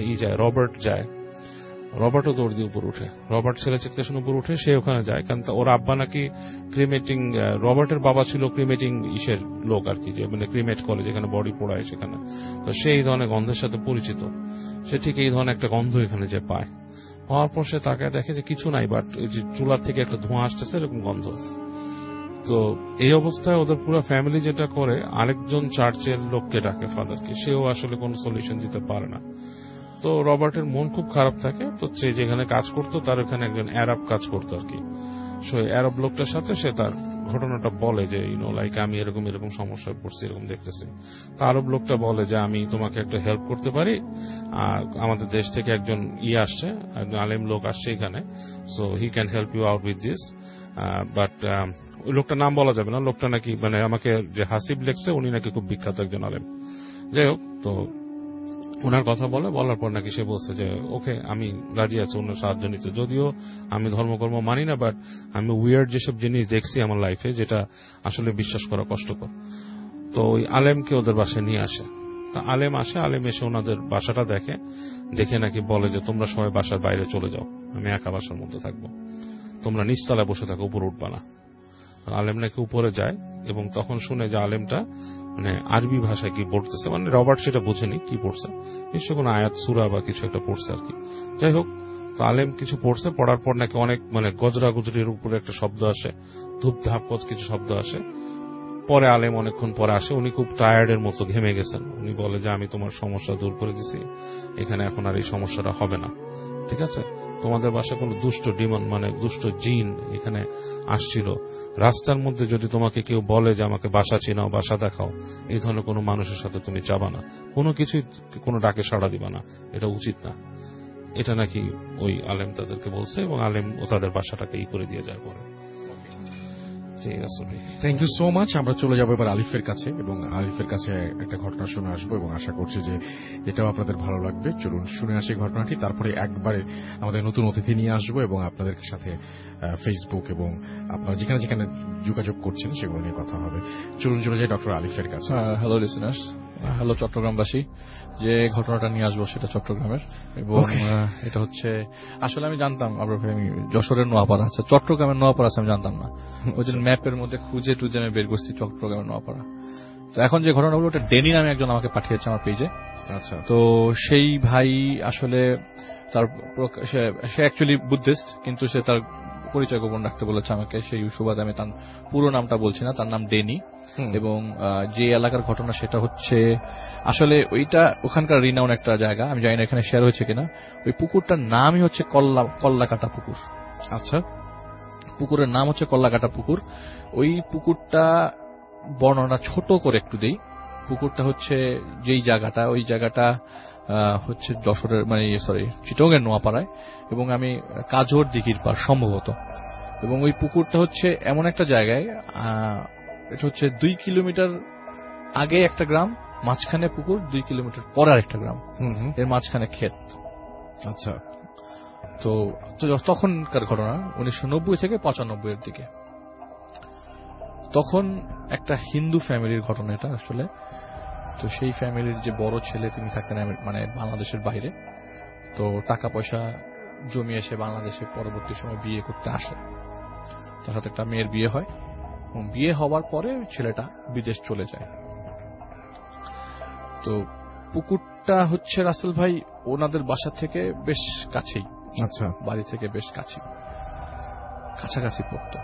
রবার্টও দৌড় দিয়ে উপর উঠে। রবার্ট ছেলে চিৎকার শুনে উপর উঠে, সে ওখানে যায়, কারণ ওর আব্বা নাকি ক্রিমেটিং, রবার্টের বাবা ছিল ক্রিমেটিং লোক আর কি, যে মানে ক্রিমেট করে যেখানে বডি পোড়ায় সেখানে। তো সে এই ধরনের গন্ধের সাথে পরিচিত, সে ঠিক এই ধরনের একটা গন্ধ এখানে যে পায়। পাওয়ার পর সে তাকে দেখে যে কিছু নাই, বাট ওই যে চুলার থেকে একটা ধোঁয়া আসতেছে, এরকম গন্ধ। তো এই অবস্থায় ওদের পুরো ফ্যামিলি যেটা করে, আরেকজন চার্চের লোককে ডাকে, ফাদারকে। সেও আসলে কোনো সলিউশন দিতে পারে না। তো রবার্টের মন খুব খারাপ থাকে। তো সে যেখানে কাজ করতো তার ওখানে একজন অ্যারাব কাজ করতো আর কি। সো অ্যারাব লোকটার সাথে সে তার ঘটনাটা বলে যে লাইক আমি এরকম সমস্যায় পড়ছি, এরকম দেখতেছি। তা আরব লোকটা বলে যে আমি তোমাকে একটা হেল্প করতে পারি, আমাদের দেশ থেকে একজন আসছে, একজন আলেম লোক আসছে এখানে, so he can help you out with this. But ওই লোকটার নাম বলা যাবে না। লোকটা নাকি মানে আমাকে যে হাসিব লেখছে, উনি নাকি খুব বিখ্যাত একজন আলেম। যাই হোক, তো ওনার কথা বলার পর নাকি সে বলছে যে ওকে, আমি রাজি আছি ওনার সাহায্য নিতে, যদিও আমি ধর্মকর্ম মানি না, বাট আমি উইয়ার্ড যেসব জিনিস দেখছি আমার লাইফে, যেটা আসলে বিশ্বাস করা কষ্টকর। তো ওই আলেমকে ওদের বাসায় নিয়ে আসে। তা আলেম আসে, আলেম এসে ওনাদের বাসাটা দেখে নাকি বলে যে তোমরা সবাই বাসার বাইরে চলে যাও, আমি একা বাসার মধ্যে থাকবো, তোমরা নিচতলায় বসে থাকো, উপরে উঠবা না। আলেম নাকি উপরে যায়, এবং তখন শুনে যে আলেমটা মানে আরবি ভাষায় কি পড়তেছে, মানে রবার্ট সেটা বোঝেনি কি পড়ছে, নিশ্চয় কোনো আয়াত সূরা বা কিছু একটা পড়ছে আর কি। যাই হোক, তো আলেম কিছু পড়ছে, পড়ার পর নাকি অনেক মানে গজরা গুজরির উপরে একটা শব্দ আসে, ধূপ ধাপ কিছু শব্দ আসে। পরে আলেম অনেকক্ষণ পরে আসে, উনি খুব টায়ার্ডের মতো ঘেমে গেছেন। উনি বলে যে আমি তোমার সমস্যা দূর করে দিছি, এখানে এখন আর এই সমস্যাটা হবে না, ঠিক আছে? তোমাদের বাসায় কোনো দুষ্ট ডিমন মানে দুষ্ট জিন এখানে আসছিল, রাস্তার মধ্যে যদি তোমাকে কেউ বলে যে আমাকে বাসা চিনাও, বাসা দেখাও, এই ধরনের কোনো মানুষের সাথে তুমি যাবা না, কোনো কিছুই কোনো ডাকে সাড়া দিবা না, এটা উচিত না। এটা নাকি ওই আলেম তাদেরকে বলছে, এবং আলেম ও তাদের বাসাটাকে করে দিয়ে যায় পরে। ঠিক আছে, থ্যাংক ইউ সো মাচ। আমরা চলে যাবো এবার আলিফের কাছে, এবং আলিফের কাছে একটা ঘটনা শুনে আসবো, এবং আশা করছি যে এটাও আপনাদের ভালো লাগবে। চলুন শুনে আসি ঘটনাটি, তারপরে একবারে আমাদের নতুন অতিথি নিয়ে আসবো, এবং আপনাদের সাথে ফেসবুক এবং আপনারা যেখানে যেখানে যোগাযোগ করছেন সেগুলো নিয়ে কথা হবে। চলুন চলে যাই ডক্টর আলিফের কাছে। হ্যালো লিসেনার্স, হ্যালো চট্টগ্রামবাসী। যে ঘটনাটা নিয়ে আসবো সেটা চট্টগ্রামের, এবং এটা হচ্ছে আসলে আমি জানতাম আপনার যশোরের নোয়াপাড়া আছে, চট্টগ্রামের নোয়াপাড়া আছে আমি জানতাম না। ওই দিন ম্যাপের মধ্যে খুঁজে টুজে আমি বের করছি চট্টগ্রামের নোয়াপাড়া। তো এখন যে ঘটনা হলো, ওটা ডেনি নামে একজন আমাকে পাঠিয়েছে আমার পেজে। আচ্ছা, তো সেই ভাই আসলে তার সে অ্যাকচুয়ালি বুদ্ধিস্ট, কিন্তু সে তার পরিচয় গোপন রাখতে বলেছে আমাকে, সেই সুবাদে আমি তার পুরো নামটা বলছি না। তার নাম ডেনি। এবং যে এলাকার ঘটনা সেটা হচ্ছে আসলে ওইটা ওখানকার রিনাউন একটা জায়গা, আমি জানি না এখানে শেয়ার হয়েছে কিনা। ওই পুকুরটার নামই হচ্ছে কল্লাকাটা পুকুর। আচ্ছা, পুকুরের নাম হচ্ছে কল্লাকাটা পুকুর। ওই পুকুরটা বর্ণনা ছোট করে একটু দেই। পুকুরটা হচ্ছে যেই জায়গাটা, ওই জায়গাটা হচ্ছে যশোরের চিটগাঁওয়ের নোয়াপাড়ায়, এবং আমি কাজর দিঘির পার সম্ভবত। এবং ওই পুকুরটা হচ্ছে এমন একটা জায়গায়, এটা হচ্ছে 2 কিলোমিটার আগে একটা গ্রাম, মাঝখানে পুকুর, 2 কিলোমিটার পরে আরেকটা গ্রাম, এর মাঝখানে ক্ষেত। আচ্ছা, তো তখনকার ঘটনা 1990 থেকে 95 এর দিকে। তখন একটা হিন্দু ফ্যামিলির ঘটনা এটা আসলে। তো সেই ফ্যামিলির যে বড় ছেলে, তিনি থাকতেন মানে বাংলাদেশের বাইরে। তো টাকা পয়সা জমিয়ে এসে বাংলাদেশে পরবর্তী সময় বিয়ে করতে আসে। তার সাথে একটা মেয়ের বিয়ে হয়, এবং বিয়ে হওয়ার পরে ছেলেটা বিদেশ চলে যায়। তো পুকুরটা হচ্ছে রাসেল ভাই ওনাদের বাসা থেকে বেশ কাছেই। আচ্ছা, বাড়ি থেকে বেশ কাছাকাছি পড়তো।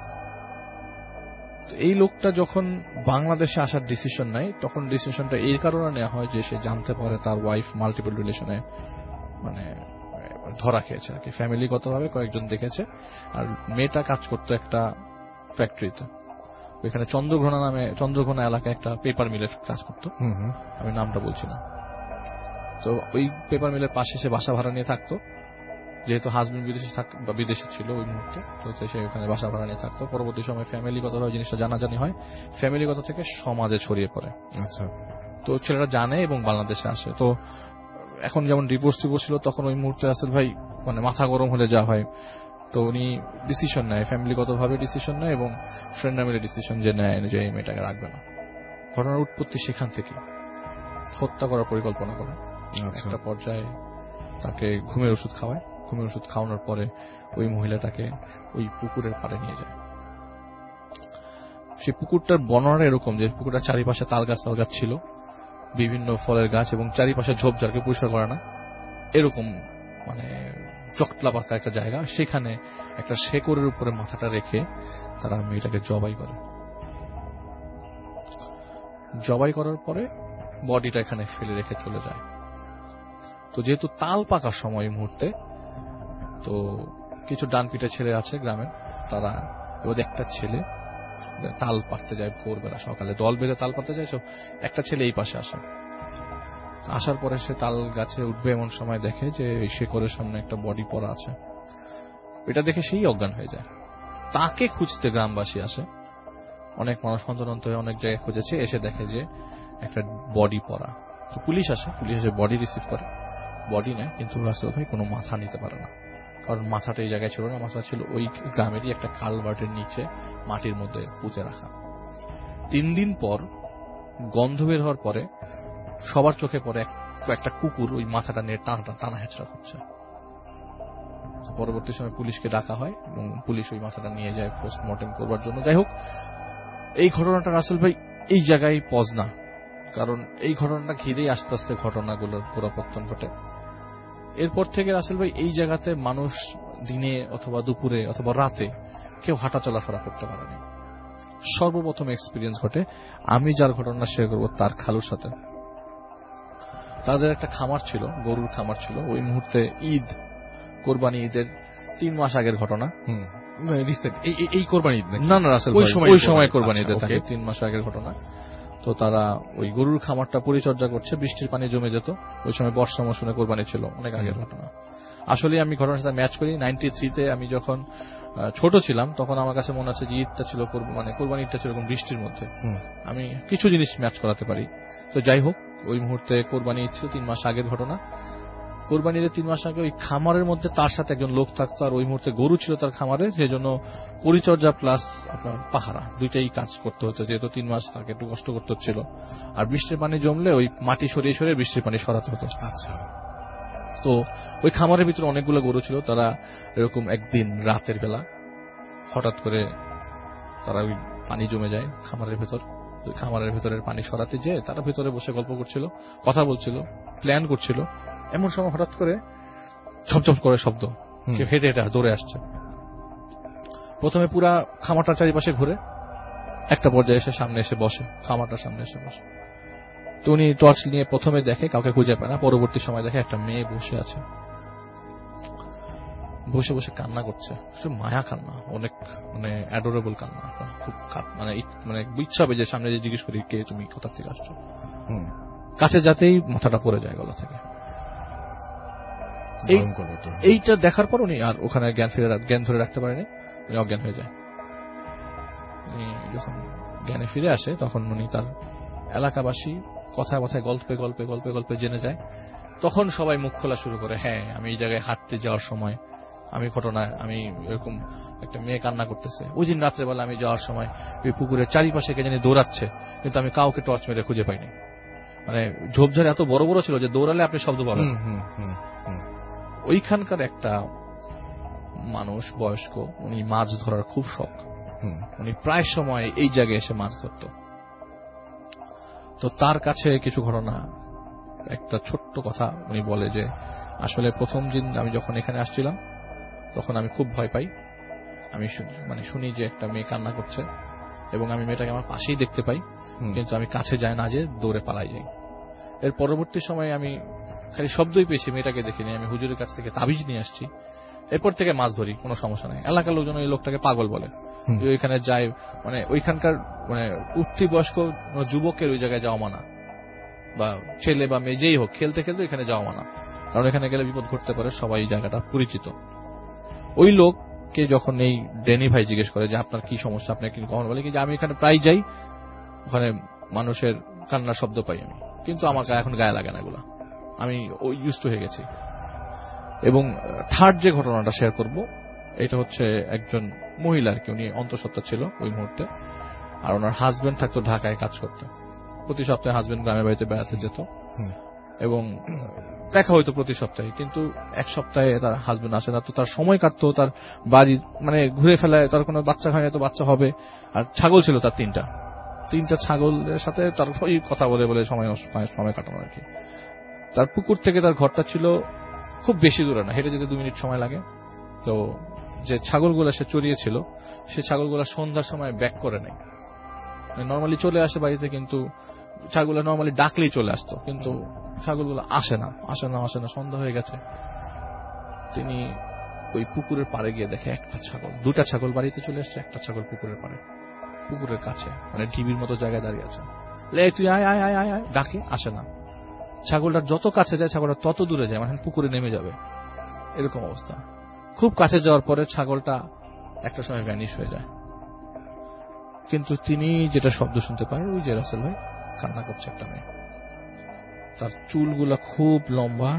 এই লোকটা যখন বাংলাদেশে আসার ডিসিশন নেয়, তখন ডিসিশনটা এই কারণে নেওয়া হয় যে সে জানতে পারে তার ওয়াইফ মাল্টিপল রিলেশনে মানে ধরা খেয়েছে আর কি, ফ্যামিলিগতভাবে কয়েকজন দেখেছে। আর মেয়েটা কাজ করতো একটা ফ্যাক্টরিতে, ওইখানে চন্দ্রঘোনা এলাকায় একটা পেপার মিলের কাজ করতো, আমি নামটা বলছি না। তো ওই পেপার মিলের পাশে সে বাসা ভাড়া নিয়ে থাকতো, যেহেতু হাজবেন্ড বিদেশে ছিল ওই মুহূর্তে, তো সে ওখানে বাসা ভাড়া নিয়ে থাকতো। পরবর্তী সময় ফ্যামিলিগতভাবে জিনিসটা জানাজানি হয়, ফ্যামিলিগত থেকে সমাজে ছড়িয়ে পড়ে। আচ্ছা, তো ছেলেরা জানে এবং বাংলাদেশে আসে। তো এখন যেমন ডিভোর্স ছিল, তখন ওই মুহূর্তে রাসেল ভাই মানে মাথা গরম হলে যা হয়, তো উনি ডিসিশন নেয়, ফ্যামিলিগতভাবে ডিসিশন নেয় এবং ফ্রেন্ডরা মিলে ডিসিশন যে নেয় যে এই মেয়েটাকে রাখবে না। ঘটনার উৎপত্তি সেখান থেকে, হত্যা করার পরিকল্পনা করে। একটা পর্যায়ে তাকে ঘুমের ওষুধ খাওয়ায়, ঘুমের ওষুধ খাওয়ানোর পরে ওই মহিলাটাকে ওই পুকুরের পাড়ে নিয়ে যায়। সেই পুকুরটার বর্ণনা এরকম যে পুকুরটার চারিপাশে তাল গাছ ছিল, বিভিন্ন ফলের গাছ, এবং চারিপাশে ঝোপঝাড়কে পরিষ্কার করে না, এরকম মানে চকলা পাকা একটা জায়গা। সেখানে একটা শেকড়ের উপরে মাথাটা রেখে তারা মেয়েটাকে জবাই করে। জবাই করার পরে বডিটা এখানে ফেলে রেখে চলে যায়। তো যেহেতু তাল পাকার সময় এই মুহূর্তে, তো কিছু ডান পিঠে ছেলে আছে গ্রামের, তারা ওদের একটা ছেলে তাল পাড়তে যায় ভোরবেলা, সকালে দল বেঁধে তাল পাড়তে যায়। একটা ছেলে এই পাশে আসে, আসার পরে সে তাল গাছে উঠবে এমন সময় দেখে যে শেকড়ের সামনে একটা বডি পড়া আছে। এটা দেখে সেই অজ্ঞান হয়ে যায়। তাকে খুঁজতে গ্রামবাসী আসে, অনেক মানুষ হন্তদন্ত হয়ে অনেক জায়গায় খুঁজেছে, এসে দেখে যে একটা বডি পড়া। তো পুলিশ আসে, পুলিশ এসে বডি রিসিভ করে, বডি নেয়, কিন্তু রাসেল ভাই কোনো মাথা নিতে পারে না, কারণ মাথাটা এই জায়গায় ছিল না। মাথা ছিল ওই গ্রামেরই একটা কালভার্টের নিচে মাটির মধ্যে পুঁতে রাখা। 3 দিন পর গন্ধ বের হওয়ার পরে সবার চোখে পড়ে একটা কুকুর ওই মাথাটা নিয়ে টানা হেঁচড়া করছে। পরবর্তী সময় পুলিশকে ডাকা হয় এবং পুলিশ ওই মাথাটা নিয়ে যায় পোস্টমর্টেম করবার জন্য। যাই হোক, এই ঘটনাটা রাসেল ভাই এই জায়গায় পজ না, কারণ এই ঘটনাটা ঘিরেই আস্তে আস্তে ঘটনাগুলোর পুনরাবর্তন ঘটে। এরপর থেকে রাসেল ভাই এই জায়গাতে মানুষ দিনে অথবা দুপুরে অথবা রাতে কেউ হাঁটা চলাফেরা করতে পারেনি। সর্বপ্রথম এক্সপিরিয়েন্স ঘটে আমি যার ঘটনা শেয়ার করবো তার খালুর সাথে। তাদের একটা খামার ছিল, গরুর খামার ছিল। ওই মুহূর্তে ঈদ, কোরবানি ঈদের 3 মাস আগের ঘটনা। এই কোরবানি ঈদ না রাসেল, ওই সময় কোরবানি ঈদের থাকে 3 মাস আগের ঘটনা। তো তারা ওই গরুর খামারটা পরিচর্যা করছে, বৃষ্টির পানি জমে যেত। ওই সময় বর্ষা মৌসুমে কোরবানি ছিল, অনেক আগের ঘটনা। আসলে আমি ঘটনার সাথে ম্যাচ করি। 93-তে আমি যখন ছোট ছিলাম, তখন আমার কাছে মনে আছে যে ঈদটা ছিল মানে কোরবানি ঈদটা ছিল এরকম বৃষ্টির মধ্যে। আমি কিছু জিনিস ম্যাচ করাতে পারি। তো যাই হোক, ওই মুহূর্তে কোরবানি ঈদ ছিল 3 মাস আগের ঘটনা। কোরবানি ঈদের 3 মাস আগে ওই খামারের মধ্যে তার সাথে একজন লোক থাকতো, আর ওই মুহূর্তে গরু ছিল তার খামারে, সেজন্য পরিচর্যা প্লাস আপনার পাহারা দুইটাই কাজ করতে হতো, যেহেতু 3 মাস তাকে একটু কষ্ট করতে হচ্ছিল। আর বৃষ্টির পানি জমলে ওই মাটি সরিয়ে সরিয়ে বৃষ্টির পানি সরাতে হতো। আচ্ছা। তো ওই খামারের ভিতরে অনেকগুলো গরু ছিল। তারা এরকম একদিন রাতের বেলা হঠাৎ করে তারা ওই পানি জমে যায় খামারের ভেতর। খামারের ভেতরের পানি সরাতে যেয়ে তারা ভেতরে বসে গল্প করছিল, কথা বলছিল, প্ল্যান করছিল। এমন সময় হঠাৎ করে ঝপঝপ করে শব্দ, কেউ হেঁটে হেঁটে দৌড়ে আসছে। প্রথমে পুরা খামারটার চারিপাশে ঘুরে একটা পর্যায়ে এসে সামনে এসে বসে, খামারটার সামনে এসে বসে। তো উনি টর্চ নিয়ে প্রথমে দেখে, কাউকে খুঁজে পায় না। পরবর্তী সময় দেখে একটা মেয়ে বসে আছে, বসে বসে কান্না করছে। মায়া কান্না, অনেক মানে অ্যাডোরেবল কান্না। খুব মানে ইচ্ছা হবে যে সামনে যে জিজ্ঞেস করি কে তুমি, কোথা থেকে আসছো। কাছে যাতেই মাথাটা পড়ে যায় গলা থেকে। এইটা দেখার পর উনি আর ওখানে জ্ঞান ধরে রাখতে পারেনি, উনি অজ্ঞান হয়ে যায়। উনি যখন জ্ঞানে ফিরে আসে তখন উনি তার এলাকাবাসী কথায় কথায় গল্পে গল্পে গল্পে গল্পে জেনে যায়। তখন সবাই মুখ খোলা শুরু করে, হ্যাঁ আমি এই জায়গায় হাঁটতে যাওয়ার সময় আমি ঘটনায় আমি এরকম একটা মেয়ে কান্না করতেছে। ওই দিন রাত্রেবেলা আমি যাওয়ার সময় ওই পুকুরের চারিপাশে কে জানি দৌড়াচ্ছে, কিন্তু আমি কাউকে টর্চ মেরে খুঁজে পাইনি। মানে ঝোপঝাড় এত বড় বড় ছিল যে দৌড়ালে আপনি শব্দ পাবেন। ওইখানকার একটা মানুষ বয়স্ক, উনি মাছ ধরার খুব শখ, উনি প্রায় সময় এই জায়গায় এসে মাছ ধরত। তো তার কাছে কিছু ঘটনা, একটা ছোট্ট কথা উনি বলে যে আসলে প্রথম দিন আমি যখন এখানে আসছিলাম তখন আমি খুব ভয় পাই। আমি মানে শুনি যে একটা মেয়ে কান্না করছে এবং আমি মেয়েটাকে আমার পাশেই দেখতে পাই, কিন্তু আমি কাছে যাই না, যে দৌড়ে পালাই যাই। এর পরবর্তী সময়ে আমি খালি শব্দই পেয়েছি, মেয়েটাকে দেখিনি। আমি হুজুরের কাছ থেকে তাবিজ নিয়ে আসছি, এরপর থেকে মাছ ধরি, কোনো সমস্যা নেই। এলাকার লোকজন ওই লোকটাকে পাগল বলে, ওইখানে যায় মানে ওইখানকার মানে উঠতি বয়স্ক যুবকের ওই জায়গায় যাওয়া মানা, বা ছেলে বা মেয়ে যেই হোক খেলতে খেলতে এখানে যাওয়া মানা, কারণ এখানে গেলে বিপদ ঘটতে পারে। সবাই জায়গাটা পরিচিত। ওই লোককে যখন এই ডেনি ভাই জিজ্ঞেস করে যে আপনার কি সমস্যা, আপনার কি, কখন বলে কি যে আমি এখানে প্রায় যাই, ওখানে মানুষের কান্নার শব্দ পাই আমি, কিন্তু আমাকে এখন গায়ে লাগে না এগুলা, আমি ওই ইউজড হয়ে গেছি। এবং থার্ড যে ঘটনাটা শেয়ার করব, এটা হচ্ছে একজন মহিলার কি, উনি অন্তঃসত্ত্বা ছিল ওই মুহূর্তে, আর ওনার হাজবেন্ড থাকতো ঢাকায় কাজ করতে। প্রতি সপ্তাহে হাজবেন্ড গ্রামের বাড়িতে বেড়াতে যেত এবং দেখা হইতো প্রতি সপ্তাহে, কিন্তু এক সপ্তাহে তার হাজবেন্ড আসে না। তো তার সময় কাটতো তার বাড়ি মানে ঘুরে ফেলায়, তার কোনো বাচ্চা হয় না, তো বাচ্চা হবে। আর ছাগল ছিল তার তিনটা ছাগলের সাথে তার ওই কথা বলে বলে সময় কাটানো আর কি। তার পুকুর থেকে তার ঘরটা ছিল খুব বেশি দূরে না, হেঁটে যেতে 2 মিনিট সময় লাগে। তো যে ছাগলগুলো সে চড়িয়েছিল, সে ছাগলগুলো সন্ধ্যার সময় ব্যাক করে নেয়। নর্মালি চলে আসে বাড়িতে, কিন্তু ছাগলগুলো নর্মালি ডাকলেই চলে আসতো, কিন্তু ছাগলগুলো আসে না। সন্ধ্যা হয়ে গেছে। তিনি ওই পুকুরের পাড়ে গিয়ে দেখে একটা ছাগল, 2টা ছাগল বাড়িতে চলে আসছে, একটা ছাগল পুকুরের পাড়ে, পুকুরের কাছে মানে ঢিবির মতো জায়গায় দাঁড়িয়ে আছে। তুই আয় আয় আয় আয় আয় ডাকে, আসে না। ছাগলটা যত কাছে যায় ছাগলটা তত দূরে যায়, মানে পুকুরে নেমে যাবে, এরকম অবস্থা। খুব কাছে যাওয়ার পরে ছাগলটা একটা সময় ভ্যানিশ হয়ে যায়। কিন্তু তিনি যেটা শব্দ শুনতে পায়, ওই যে রাসেল ভাই কান্না করছে একটা মেয়ে, তার চুলগুলা খুব লম্বা।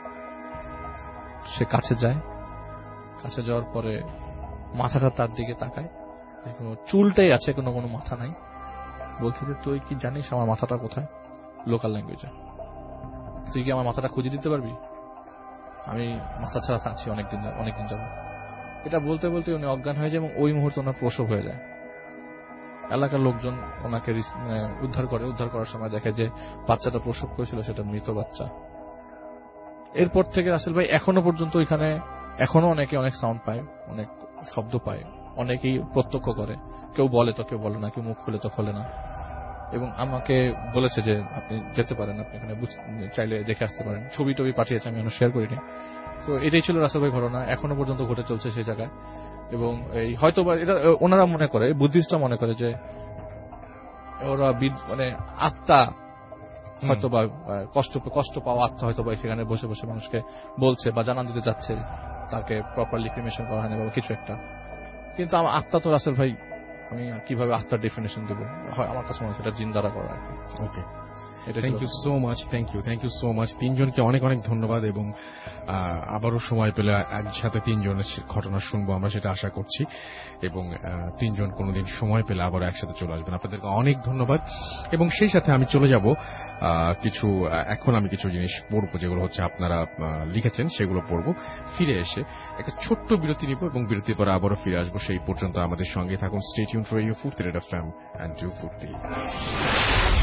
সে কাছে যায়, কাছে যাওয়ার পরে মাথাটা তার দিকে তাকায়, কোনো চুলটাই আছে, কোনো মাথা নাই। বলছে যে তুই কি জানিস আমার মাথাটা কোথায়, লোকাল ল্যাঙ্গুয়েজে, তুই কি আমার মাথাটা খুঁজে দিতে পারবি, আমি মাথা ছাড়া থাকছি অনেকদিন যাব। এটা বলতে বলতে উনি অজ্ঞান হয়ে যায় এবং ওই মুহূর্তে ওনার প্রসব হয়ে যায়। এলাকার লোকজন ওনাকে উদ্ধার করার সময় দেখে যে বাচ্চাটা প্রসব করেছিল সেটা মৃত বাচ্চা। এরপর থেকে রাসেল ভাই এখনো পর্যন্ত ওইখানে এখনো অনেকে অনেক সাউন্ড পায়, অনেক শব্দ পায়, অনেকেই প্রত্যক্ষ করে, কেউ বলে তো কেউ বলে না, কেউ মুখ খুলে তো খোলে না। এবং আমাকে বলেছে যে আপনি যেতে পারেন, আপনি এখানে চাইলে দেখে আসতে পারেন। ছবি টবি পাঠিয়েছে, আমি এখনো শেয়ার করিনি। তো এটাই ছিল রাসেল ভাই ঘটনা, এখনো পর্যন্ত ঘটে চলছে সেই জায়গায়। এবং এই হয়তো এটা ওনারা মনে করে, বুদ্ধিস্টরা মনে করে যে ওরা মানে আত্মা হয়তো বা কষ্ট পাওয়া আত্মা হয়তো বা সেখানে বসে বসে মানুষকে বলছে বা জানান দিতে যাচ্ছে, তাকে প্রপারলি ক্রিমেশন করা হয়নি বা কিছু একটা। কিন্তু আমার আত্মা তো রাসেল ভাই, আমি কিভাবে আত্মার ডেফিনেশন দেবো, হয় আমার কাছে মনে হচ্ছে এটা জিন্দারা করা। Okay, thank you so much, thank you so much. তিনজনকে অনেক অনেক ধন্যবাদ। এবং আবারও সময় পেলে একসাথে তিনজনের ঘটনা শুনবো আমরা, সেটা আশা করছি। এবং তিনজন কোনোদিন সময় পেলে আবার একসাথে চলে আসবেন। আপনাদেরকে অনেক ধন্যবাদ। এবং সেই সাথে আমি চলে যাব এখন আমি কিছু জিনিস পড়বো, যেগুলো হচ্ছে আপনারা লিখেছেন, সেগুলো পড়বো। ফিরে এসে একটা ছোট্ট বিরতি নিব এবং বিরতির পরে আবারও ফিরে আসবো। সেই পর্যন্ত আমাদের সঙ্গে থাকুন। Stay tuned radio Foorti, red FM and 240।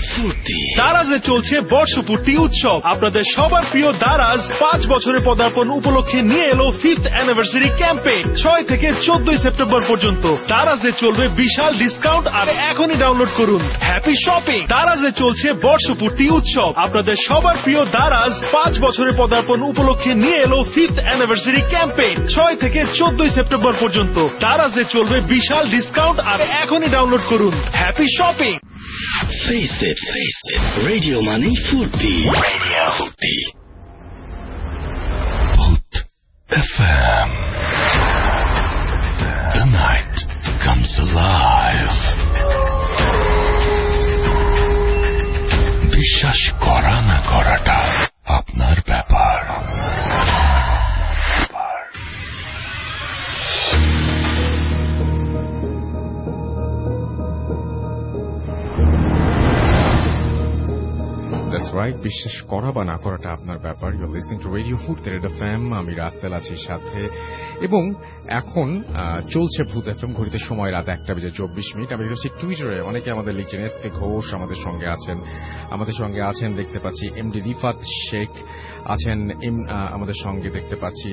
Foorti. দারাজে চলছে বর্ষপূর্তি উৎসব। আপনাদের সবার প্রিয় দারাজ 5 বছরের পদার্পণ উপলক্ষে নিয়ে এলো 5th অ্যানিভার্সারি ক্যাম্পেইন 6 থেকে 14 সেপ্টেম্বর পর্যন্ত। দারাজে চলবে বিশাল ডিসকাউন্ট, আর এখনই ডাউনলোড করুন হ্যাপি শপিং। দারাজে চলছে বর্ষপূর্তি উৎসব। আপনাদের সবার প্রিয় দারাজ 5 বছরের পদার্পণ উপলক্ষে নিয়ে এলো 5th অ্যানিভার্সারি ক্যাম্পেইন 6 থেকে 14 সেপ্টেম্বর পর্যন্ত। দারাজে চলবে বিশাল ডিসকাউন্ট, আর এখনই ডাউনলোড করুন happy shopping. Face it. Radio Money Furti. Radio Furti. Booth FM. The night comes alive. বিশ্বাস করা না করাটা আপনার ব্যাপার। That's right, বিশ্বাস করা বা না করাটা আপনার ব্যাপার। You're listening to Radio Hood, Red FM, আমি রাসেল আছি সাথে, এবং এখন চলছে ভূত এফএম। ঘড়িতে সময় রাত 1:24। আমি দেখছি টুইটারে অনেকে আমাদের লিখছেন। এসকে ঘোষ আমাদের সঙ্গে আছেন দেখতে পাচ্ছি। এমডি রিফাত শেখ আছেন আমাদের সঙ্গে দেখতে পাচ্ছি।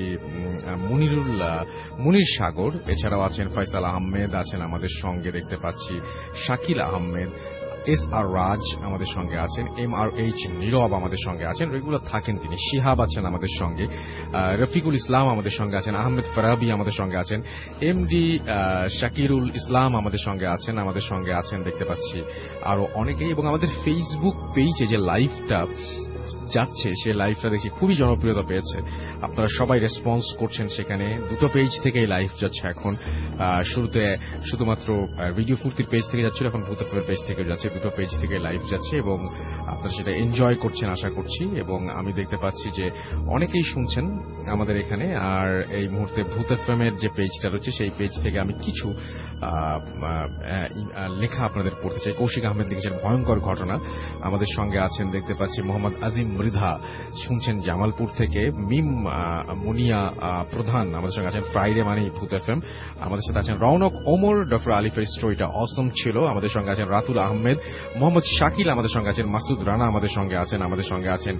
মুনির সাগর, এছাড়াও আছেন ফয়সাল আহমেদ আছেন আমাদের সঙ্গে দেখতে পাচ্ছি। শাকিল আহমেদ, SR রাজ আমাদের সঙ্গে আছেন। MRH নীরব আমাদের সঙ্গে আছেন, রেগুলার থাকেন তিনি। শিহাব আছেন আমাদের সঙ্গে। রফিকুল ইসলাম আমাদের সঙ্গে আছেন। আহমেদ ফারাবি আমাদের সঙ্গে আছেন। এমডি শাকিরুল ইসলাম আমাদের সঙ্গে আছেন দেখতে পাচ্ছি আরো অনেকেই। এবং আমাদের ফেসবুক পেজে যে লাইভটা যাচ্ছে, সে লাইভটা দেখছি খুবই জনপ্রিয়তা পেয়েছে। আপনারা সবাই রেসপন্স করছেন সেখানে। দুটো পেজ থেকেই লাইভ যাচ্ছে এখন। শুরুতে শুধুমাত্র ভিডিও ফুর্তির পেজ থেকে যাচ্ছিল, এখন ভূত এফএমের পেজ থেকে যাচ্ছে। দুটো পেজ থেকে লাইভ যাচ্ছে এবং আপনারা সেটা এনজয় করছেন আশা করছি। এবং আমি দেখতে পাচ্ছি যে অনেকেই শুনছেন আমাদের এখানে। আর এই মুহূর্তে ভূত এফএমের যে পেজটা রয়েছে, সেই পেজ থেকে আমি কিছু লেখা আপনাদের পড়তে চাই। কৌশিক আহমেদ লিখেছেন ভয়ঙ্কর ঘটনা। আমাদের সঙ্গে আছেন দেখতে পাচ্ছি মোহাম্মদ আজিম মৃধা, শুনছেন জামালপুর থেকে। মিম মুনিয়া প্রধান আমাদের সঙ্গে আছেন। ফ্রাইডে মানে ভূত এফএম। আমাদের সাথে আছেন রৌনক ওমর। ডক্টর আলিফের স্টোরিটা অসম ছিল। আমাদের সঙ্গে আছেন রাতুল আহমেদ। মোহাম্মদ শাকিল আমাদের সঙ্গে আছেন। মাসুদ রানা আমাদের সঙ্গে আছেন।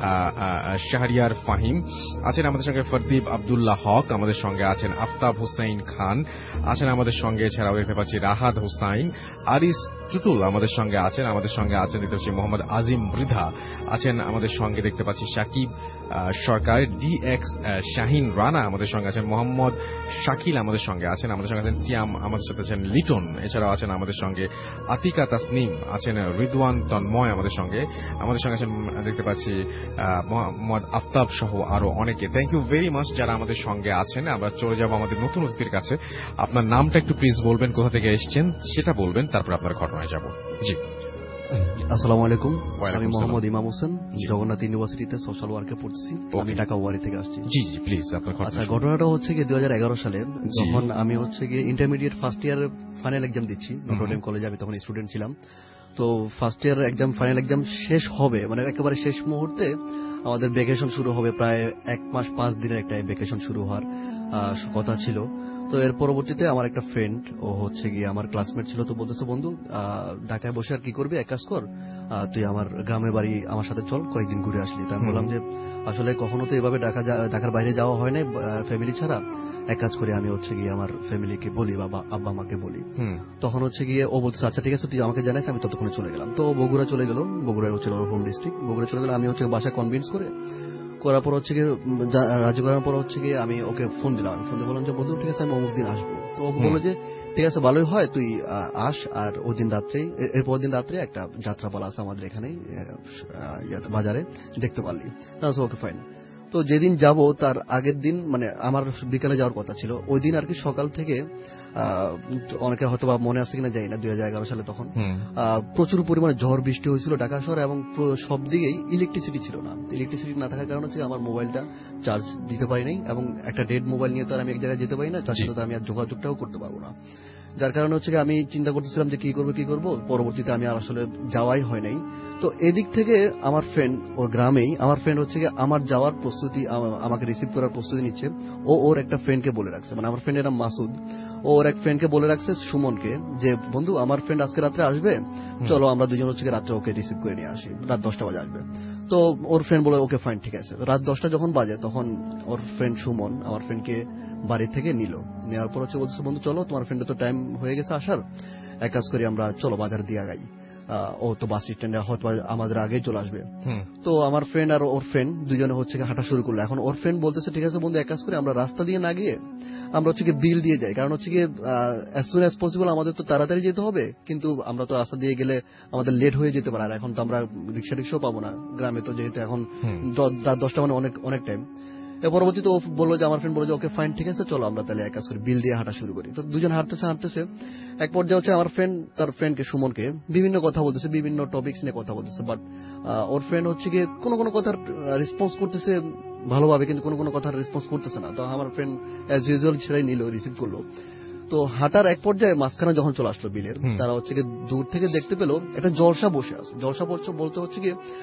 শাহরিয়ার ফাহিম আছেন আমাদের সঙ্গে। ফরদীপ আব্দুল্লাহ হক আমাদের সঙ্গে আছেন। আফতাব হুসাইন খান আছেন আমাদের সঙ্গে। এছাড়াও দেখতে পাচ্ছি রাহাত হুসাইন। আরিস টুটুল আমাদের সঙ্গে আছেন দেখতে পাচ্ছি। মোহাম্মদ আজিম মৃধা আছেন আমাদের সঙ্গে দেখতে পাচ্ছি। সাকিব সরকার, ডিএক্স শাহিন রানা আমাদের সঙ্গে আছেন। মোহাম্মদ শাকিল আমাদের সঙ্গে আছেন। সিয়াম আমাদের সাথে আছেন। লিটন এছাড়াও আছেন আমাদের সঙ্গে। আতিকা তাসনিম আছেন। রিদওয়ান তন্ময় আমাদের সঙ্গে আছেন দেখতে পাচ্ছি। মোহাম্মদ আফতাব সহ আরো অনেকে। থ্যাংক ইউ ভেরি মাচ যারা আমাদের সঙ্গে আছেন। আমরা চলে যাব আমাদের নতুন অতিথির কাছে। আপনার নামটা একটু প্লিজ বলবেন, কোথা থেকে এসেছেন সেটা বলবেন, তারপর আপনার ঘটনায় যাব। জি, আসসালামু আলাইকুম। আমি মোহাম্মদ ইমাম হোসেন, জগন্নাথ ইউনিভার্সিটিতে সোশ্যাল ওয়ার্কে পড়ছি। আমি ঢাকা ওয়ারি থেকে আসছি। জি জি প্লিজ আপনার ঘটনা। আচ্ছা, ঘটনাটা হচ্ছে গিয়ে 2011 সালে, যখন আমি হচ্ছে গিয়ে intermediate first year final exam দিচ্ছি নটরডেম কলেজে। আমি তখন স্টুডেন্ট ছিলাম। তো first year exam final exam শেষ হবে, মানে একেবারে শেষ মুহূর্তে আমাদের ভ্যাকেশন শুরু হবে। প্রায় 1 মাস 5 দিনের একটা ভ্যাকেশন শুরু হওয়ার কথা ছিল। তো এর পরবর্তীতে আমার একটা ফ্রেন্ড, ও হচ্ছে গিয়ে আমার ক্লাসমেট ছিল, তো বলতেছে বন্ধু ঢাকায় বসে আর কি করবি, এক কাজ কর, তুই আমার গ্রামের বাড়ি আমার সাথে চল, কয়েকদিন ঘুরে আসলি। তো আমি বললাম যে আসলে কখনো তো এভাবে ঢাকার বাইরে যাওয়া হয় না ফ্যামিলি ছাড়া, এক কাজ করে আমি হচ্ছে গিয়ে আমার ফ্যামিলিকে বলি, বাবা আব্বা আমাকে বলি। তখন হচ্ছে গিয়ে ও বলছে আচ্ছা ঠিক আছে তুই আমাকে জানাইস, আমি ততক্ষণে চলে গেলাম। তো বগুড়া চলে গেল, বগুড়ায় হচ্ছে হোম ডিস্ট্রিক্ট, বগুড়া চলে গেল। আমি হচ্ছে বাসা কনভিন্স করার পর হচ্ছে গিয়ে রাজি করার পর হচ্ছে গিয়ে আমি ওকে ফোন দিলাম। ফোন দিয়ে বললাম যে বন্ধু ঠিক আছে আমি অমুক দিন আসবো। তো ওকে বললো যে ঠিক আছে ভালোই হয়, তুই আস। আর ওই দিন রাত্রেই, এরপর দিন রাত্রে একটা যাত্রাপালা আছে আমাদের এখানেই বাজারে, দেখতে পারলি। Okay fine. তো যেদিন যাব তার আগের দিন, মানে আমার বিকালে যাওয়ার কথা ছিল, ওই দিন আর কি সকাল থেকে অনেকে হয়তো বা মনে আছে কিনা জানি না, 2011 সালে তখন প্রচুর পরিমাণে ঝড় বৃষ্টি হয়েছিল ঢাকা শহরে, এবং সব দিকেই ইলেকট্রিসিটি ছিল না। ইলেকট্রিসিটি না থাকার কারণে হচ্ছে আমার মোবাইলটা চার্জ দিতে পারি নাই, এবং একটা ডেড মোবাইল নিয়ে তো আর আমি এক জায়গায় যেতে পারি না, তার সাথে তো আমি আর যোগাযোগটাও করতে পারবো না। যার কারণে হচ্ছে আমি চিন্তা করতেছিলাম যে কি করব। পরবর্তীতে আমি আর আসলে যাওয়াই হয় নাই। তো এদিক থেকে আমার ফ্রেন্ড ও গ্রামেই আমার ফ্রেন্ড হচ্ছে আমার যাওয়ার প্রস্তুতি, আমাকে রিসিভ করার প্রস্তুতি নিচ্ছে। ও ওর একটা ফ্রেন্ডকে বলে রাখছে, মানে আমার ফ্রেন্ডের নাম মাসুদ। ও ওর এক ফ্রেন্ডকে বলে রাখছে সুমনকে যে বন্ধু আমার ফ্রেন্ড আজকে রাত্রে আসবে, চলো আমরা দুজন হচ্ছে রাত্রে ওকে রিসিভ করে নিয়ে আসি, রাত 10টা বাজে আসবে। তো ওর ফ্রেন্ড বলে ওকে ফাইন, ঠিক আছে। রাত 10টা যখন বাজে তখন ওর ফ্রেন্ড সুমন আমার ফ্রেন্ডকে বাড়ি থেকে নেওয়ার পর হচ্ছে বলছে বন্ধু চলো তোমার ফ্রেন্ডের তো টাইম হয়ে গেছে আসার, এক কাজ করি আমরা চলো বাজার দিয়ে আগাই, ও তো বাস স্ট্যান্ডে হয়তো আমাদের আগেই চলে আসবে। তো আমার ফ্রেন্ড আর ওর ফ্রেন্ড দুজনে হচ্ছে হাঁটা শুরু করলো। এখন ওর ফ্রেন্ড বলতেছে ঠিক আছে বন্ধু এক কাজ করি আমরা রাস্তা দিয়ে না গিয়ে আমরা হচ্ছে বিল দিয়ে যাই, কারণ হচ্ছে অ্যাজ সুন অ্যাজ পসিবল আমাদের তো তাড়াতাড়ি যেতে হবে, কিন্তু আমরা তো রাস্তা দিয়ে গেলে আমাদের লেট হয়ে যেতে পারে, আর এখন তো আমরা রিক্সাও পাবো না গ্রামে, তো যেহেতু এখন রাত 10টা মানে অনেক টাইম। পরবর্তীতে ও বললো যে আমার ফ্রেন্ড বললো যে ওকে ফাইন ঠিক আছে চলো আমরা তাহলে এক কাজ করি বিল দিয়ে হাঁটা শুরু করি। তো দুজন হাঁটতেছে এক পর্যায়ে হচ্ছে আমার ফ্রেন্ড তার ফ্রেন্ডকে সুমনকে বিভিন্ন কথা বলতেছে, বিভিন্ন টপিকস নিয়ে কথা বলতেছে, বাট ওর ফ্রেন্ড হচ্ছে কোনো কথার রেসপন্স করতেছে ভালোভাবে, কিন্তু কোনো কথার রেসপন্স করতেছে না। তো আমার ফ্রেন্ড অ্যাজ ইউজুয়াল ছেড়াই নিল, রিসিভ করলো। তো হাঁটার এক পর্যায়ে মাঝখানে যখন চলে আসলো বিলের, তারা হচ্ছে দূর থেকে দেখতে পেলো একটা জলসা বসে আছে। জলসা বলতে হচ্ছে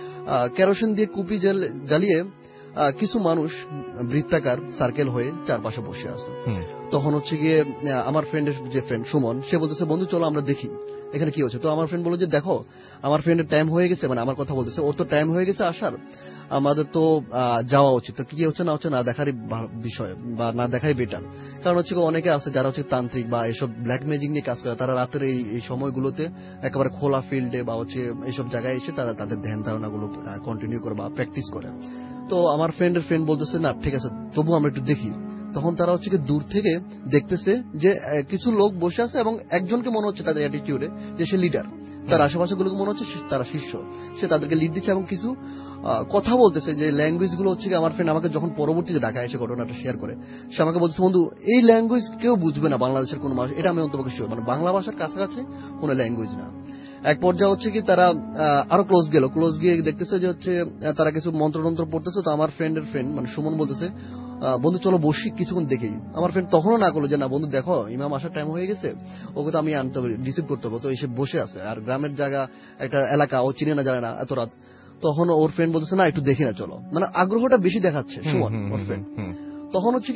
কেরোসিন দিয়ে কুপি জ্বালিয়ে কিছু মানুষ বৃত্তাকার সার্কেল হয়ে চারপাশে বসে আছে। তখন হচ্ছে আমার ফ্রেন্ডের যে ফ্রেন্ড সুমন সে বলতেছে বন্ধু চলো আমরা দেখি এখানে কি হচ্ছে। তো আমার ফ্রেন্ড বলল যে দেখো আমার ফ্রেন্ডের টাইম হয়ে গেছে, মানে আমার কথা বলতেছে ওর তো টাইম হয়ে গেছে আসার, আমাদের তো যাওয়া উচিত। তো কি হচ্ছে না দেখারই বিষয় বা না দেখাই বেটার, কারণ হচ্ছে অনেকে আছে যারা হচ্ছে তান্ত্রিক বা এসব ব্ল্যাক ম্যাজিক নিয়ে কাজ করে, তারা রাতের এই সময়গুলোতে একেবারে খোলা ফিল্ডে বা হচ্ছে এইসব জায়গায় এসে তারা তাদের ধ্যান ধারণাগুলো কন্টিনিউ করে বা প্র্যাকটিস করে। তো আমার ফ্রেন্ডের ফ্রেন্ড বলতেছে না ঠিক আছে তবু আমরা একটু দেখি। তখন তারা হচ্ছে দূর থেকে দেখতেছে যে কিছু লোক বসে আছে এবং একজনকে মনে হচ্ছে তাদের অ্যাটিটিউডে যে সে লিডার, তার আশেপাশে গুলোকে মনে হচ্ছে তারা শিষ্য, সে তাদেরকে লিড দিচ্ছে এবং কিছু কথা বলতেছে যে ল্যাঙ্গুয়েজ গুলো হচ্ছে আমার ফ্রেন্ড আমাকে যখন পরবর্তীতে ঢাকায় এসে ঘটনাটা শেয়ার করে সে আমাকে বলছে বন্ধু এই ল্যাঙ্গুয়েজ কেউ বুঝবে না বাংলাদেশের কোনো মানুষ, এটা আমি অন্তপক্ষে শিওর, মানে বাংলা ভাষার কাছাকাছি কোনো ল্যাঙ্গুয়েজ না। এক পর্যায়ে হচ্ছে তারা আরো ক্লোজ গিয়ে দেখতেছে যে হচ্ছে তারা কিছু মন্ত্রতন্ত্র পড়তেছে। তো আমার ফ্রেন্ডের ফ্রেন্ড মানে সুমন বলতেছে বন্ধু চলো বসি কিছুক্ষণ দেখি। আমার ফ্রেন্ড তখনও না করলো যে না বন্ধু দেখো ইমাম আসার টাইম হয়ে গেছে, ওকে তো আমি আনতে হবে রিসিভ করতে হবে। তো এসে বসে আছে আর গ্রামের জায়গা একটা এলাকা ও চিনে না জানে না এত রাত। তখন ওর ফ্রেন্ড বলতেছে না একটু দেখি না চলো, মানে আগ্রহটা বেশি দেখাচ্ছে সুমন ওর ফ্রেন্ড। তখন হচ্ছে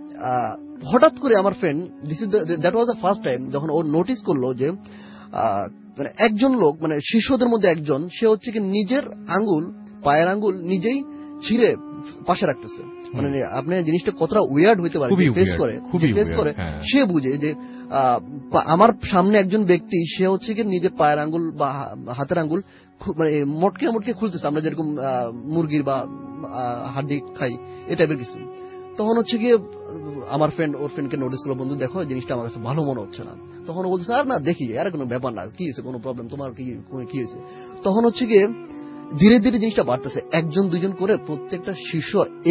হঠাৎ করে আমার friend that was the first time যখন ও নোটিস করলো যে মানে একজন লোক মানে শিষ্যদের মধ্যে একজন সে হচ্ছে নিজের পায়ের আঙ্গুল নিজেই ছিঁড়ে পাশে রাখতেছে। মানে আপনি জিনিসটা কতটা উইয়ার্ড হইতে পারে ফেস করে সে বুঝে যে আমার সামনে একজন ব্যক্তি সে হচ্ছে নিজের পায়ের আঙ্গুল বা হাতের আঙ্গুল মানে মোটকে খুলতেছে, আমরা যেরকম মুরগির বা হাড্ডি খাই এ টাইপের কিছু। তখন হচ্ছে আমার ফ্রেন্ড ওর ফ্রেন্ডকে নোটিস করলো বন্ধু দেখো জিনিসটা আমার কাছে ভালো মনে হচ্ছে না। তখন ও বলছে আর না দেখি আর কোনো ব্যাপার না, কি হয়েছে কোনো প্রবলেম তোমার কি হয়েছে। তখন হচ্ছে ধীরে ধীরে জিনিসটা বাড়তেছে, একজন দুজন করে প্রত্যেকটা শিষ্য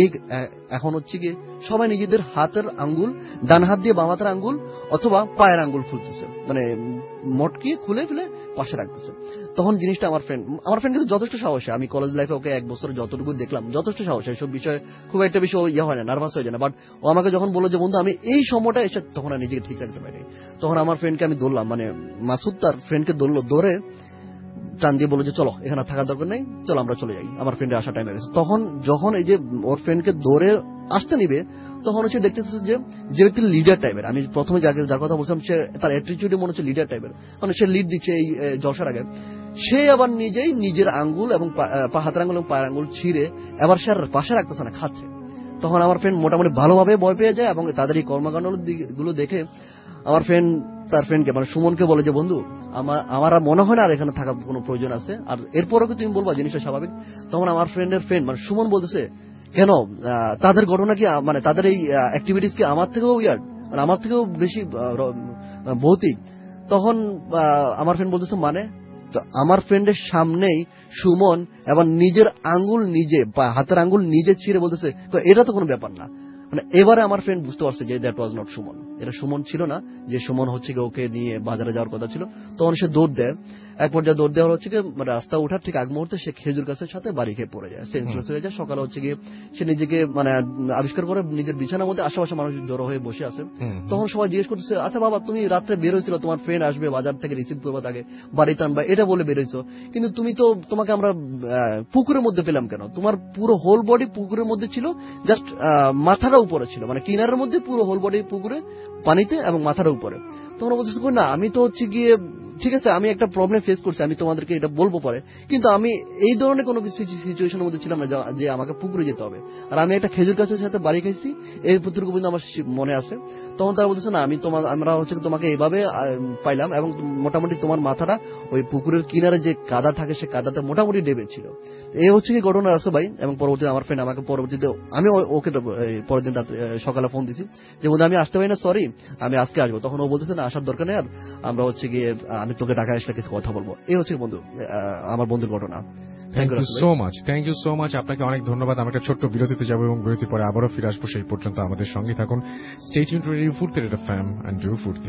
এখন হচ্ছে সবাই নিজেদের হাতের আঙ্গুল ডান হাত দিয়ে বাম হাতের আঙ্গুল অথবা পায়ের আঙ্গুল খুলতেছে, মানে মটকে খুলে ফেলে পাশে রাখতেছে। তখন জিনিসটা আমার ফ্রেন্ড কিন্তু যথেষ্ট সাহসী, আমি কলেজ লাইফে ওকে এক বছর যতটুকু দেখলাম যথেষ্ট সাহসী, এইসব বিষয়ে খুব একটা বেশি হয় না, নার্ভাস হয়ে যায় না। বাট ও আমাকে যখন বললো যে বন্ধু আমি এই সময়টা এসে তখন আর নিজেকে ঠিক রাখতে পারি। তখন আমার ফ্রেন্ডকে আমি ধরলাম, মানে মাসুদ তার ফ্রেন্ডকে ধরে টান দিয়ে বললো যে চলো এখানে থাকার দরকার নেই, চলো আমরা চলে যাই, আমার ফ্রেন্ডের আসা টাইম হয়ে গেছে। তখন যখন এই যে ওর ফ্রেন্ডকে ধরে আসতে নিবে তখন হচ্ছে দেখতেছে যে ব্যক্তি লিডার টাইপের, আমি প্রথমে যার কথা বলছিলাম সে তার অ্যাটিটিউডে মনে হচ্ছে লিডার টাইপের, মানে সে লিড দিচ্ছে এই জলসার আগে, সে আবার নিজেই নিজের আঙ্গুল এবং হাতের আঙ্গুল এবং পায়ের আঙ্গুল ছিঁড়ে এবার সে আর পাশে রাখতেছে না, খাচ্ছে। তখন আমার ফ্রেন্ড মোটামুটি ভালোভাবে ভয় পেয়ে যায় এবং তাদের এই কর্মকাণ্ড গুলো দেখে আমার ফ্রেন্ড তার ফ্রেন্ডকে মানে সুমনকে বলে যে বন্ধু আমার মনে হয় না আর এখানে থাকার কোনো প্রয়োজন আছে, আর এরপরও তুমি বলবা জিনিসটা স্বাভাবিক। তখন আমার ফ্রেন্ডের ফ্রেন্ড মানে সুমন বলতেছে কেন তাদের ঘটনা কি মানে তাদের এই অ্যাক্টিভিটিস কি আমার থেকেও উইয়ার্ড, মানে আমার থেকেও বেশি ভৌতিক। তখন আমার ফ্রেন্ড বলতেছে মানে আমার ফ্রেন্ডের সামনেই সুমন এবং নিজের আঙ্গুল নিজে হাতের আঙ্গুল নিজে ছিঁড়ে বলতেছে এটা তো কোনো ব্যাপার না। মানে এবারে আমার ফ্রেন্ড বুঝতে পারছে যে দ্যাট ওয়াজ নট সুমন, এটা সুমন ছিল না, যে সুমন হচ্ছে ওকে নিয়ে বাজারে যাওয়ার কথা ছিল। তখন সে দৌড় দেয় এক পর্যায়ে দৌড় দেওয়ার হচ্ছে কি মানে রাস্তা ওঠার ঠিক আগ মুহূর্তে সে খেজুর গাছের সাথে বাড়ি খেয়ে পড়ে যায়, সেন্সলেস হয়ে যায়। সকালে হচ্ছে গিয়ে সে নিজেকে মানে আবিষ্কার করে নিজের বিছানার মধ্যে আশেপাশে মানুষ জড়ো হয়ে বসে আছে। তখন সবাই জিজ্ঞেস করতেছে, আচ্ছা বাবা তুমি রাত্রে বের হয়েছিল, তোমার ফ্রেন্ড আসবে বাজার থেকে রিসিভ করবা, তাকে বাড়িতে আনবা, এটা বলে বের হয়েছো, কিন্তু তুমি তো তোমাকে আমরা পুকুরের মধ্যে পেলাম কেন? তোমার পুরো হোল বডি পুকুরের মধ্যে ছিল, জাস্ট মাথাটা উপরে ছিল, মানে কিনারের মধ্যে পুরো হোল বডি পুকুরে পানিতে এবং মাথাটা উপরে। তোমরা বলতেছো না আমি তো হচ্ছে গিয়ে ঠিক আছে আমি একটা প্রবলেম ফেস করছি, আমি তোমাদেরকে এটা বলবো পরে, কিন্তু আমি এই ধরনের কোনো কিছু সিচুয়েশনের মধ্যে ছিলাম না যে আমাকে পুকুরে যেতে হবে, আর আমি একটা খেজুর গাছের সাথে বাড়ি খাইছি, এই পুত্রকে কিন্তু আমার মনে আছে। তখন তারা বলতেছে না আমরা হচ্ছে তোমাকে এইভাবে পাইলাম, এবং মোটামুটি তোমার মাথাটা ওই পুকুরের কিনারে যে কাদা থাকে সে কাদাতে মোটামুটি ডেবে ছিল। এই হচ্ছে কি ঘটনা আছে ভাই। এবং পরবর্তীতে আমার ফ্রেন্ড আমাকে পরবর্তীতে আমি ওকে পরের দিন সকালে ফোন দিছি যে বন্ধু আমি আসতে পারি না, সরি আমি আজকে আসবো। তখন ও বলতেছে না আসার দরকার নেই, আর আমরা হচ্ছে গিয়ে আমি তোকে ঢাকায় আসলে কিছু কথা বলবো। এই হচ্ছে বন্ধু আমার বন্ধুর ঘটনা। থ্যাংক ইউ সো মাচ, আপনাকে অনেক ধন্যবাদ। আমরা একটা ছোট্ট বিরতিতে যাবো এবং বিরতির পরে আবারও ফিরে আসবো। সেই পর্যন্ত আমাদের সঙ্গে থাকুন। Stay tuned to radio Foorti FM and do Foorti.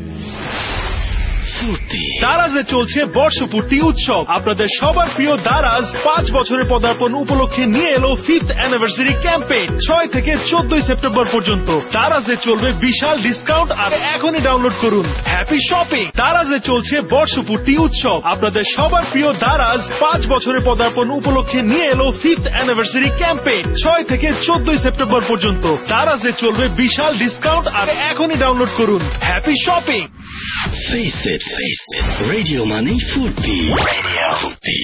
দারাজে চলছে বর্ষপূর্তি উৎসব। আপনাদের সবার প্রিয় দারাজ 5 বছরের পদার্পণ উপলক্ষে নিয়ে এলো 5th অ্যানিভার্সারি ক্যাম্পেইন। 6 থেকে 14 সেপ্টেম্বর পর্যন্ত দারাজে চলবে বিশাল ডিসকাউন্ট। আর এখনই ডাউনলোড করুন হ্যাপি শপিং। দারাজে চলছে বর্ষপূর্তি উৎসব। আপনাদের সবার প্রিয় দারাজ 5 বছরের পদার্পণ উপলক্ষে নিয়ে এলো 5th অ্যানিভার্সারি ক্যাম্পেইন। 6 থেকে 14 সেপ্টেম্বর পর্যন্ত দারাজে চলবে বিশাল ডিসকাউন্ট। আর এখনই ডাউনলোড করুন happy shopping. Face it. Radio Money Furti. Radio Furti.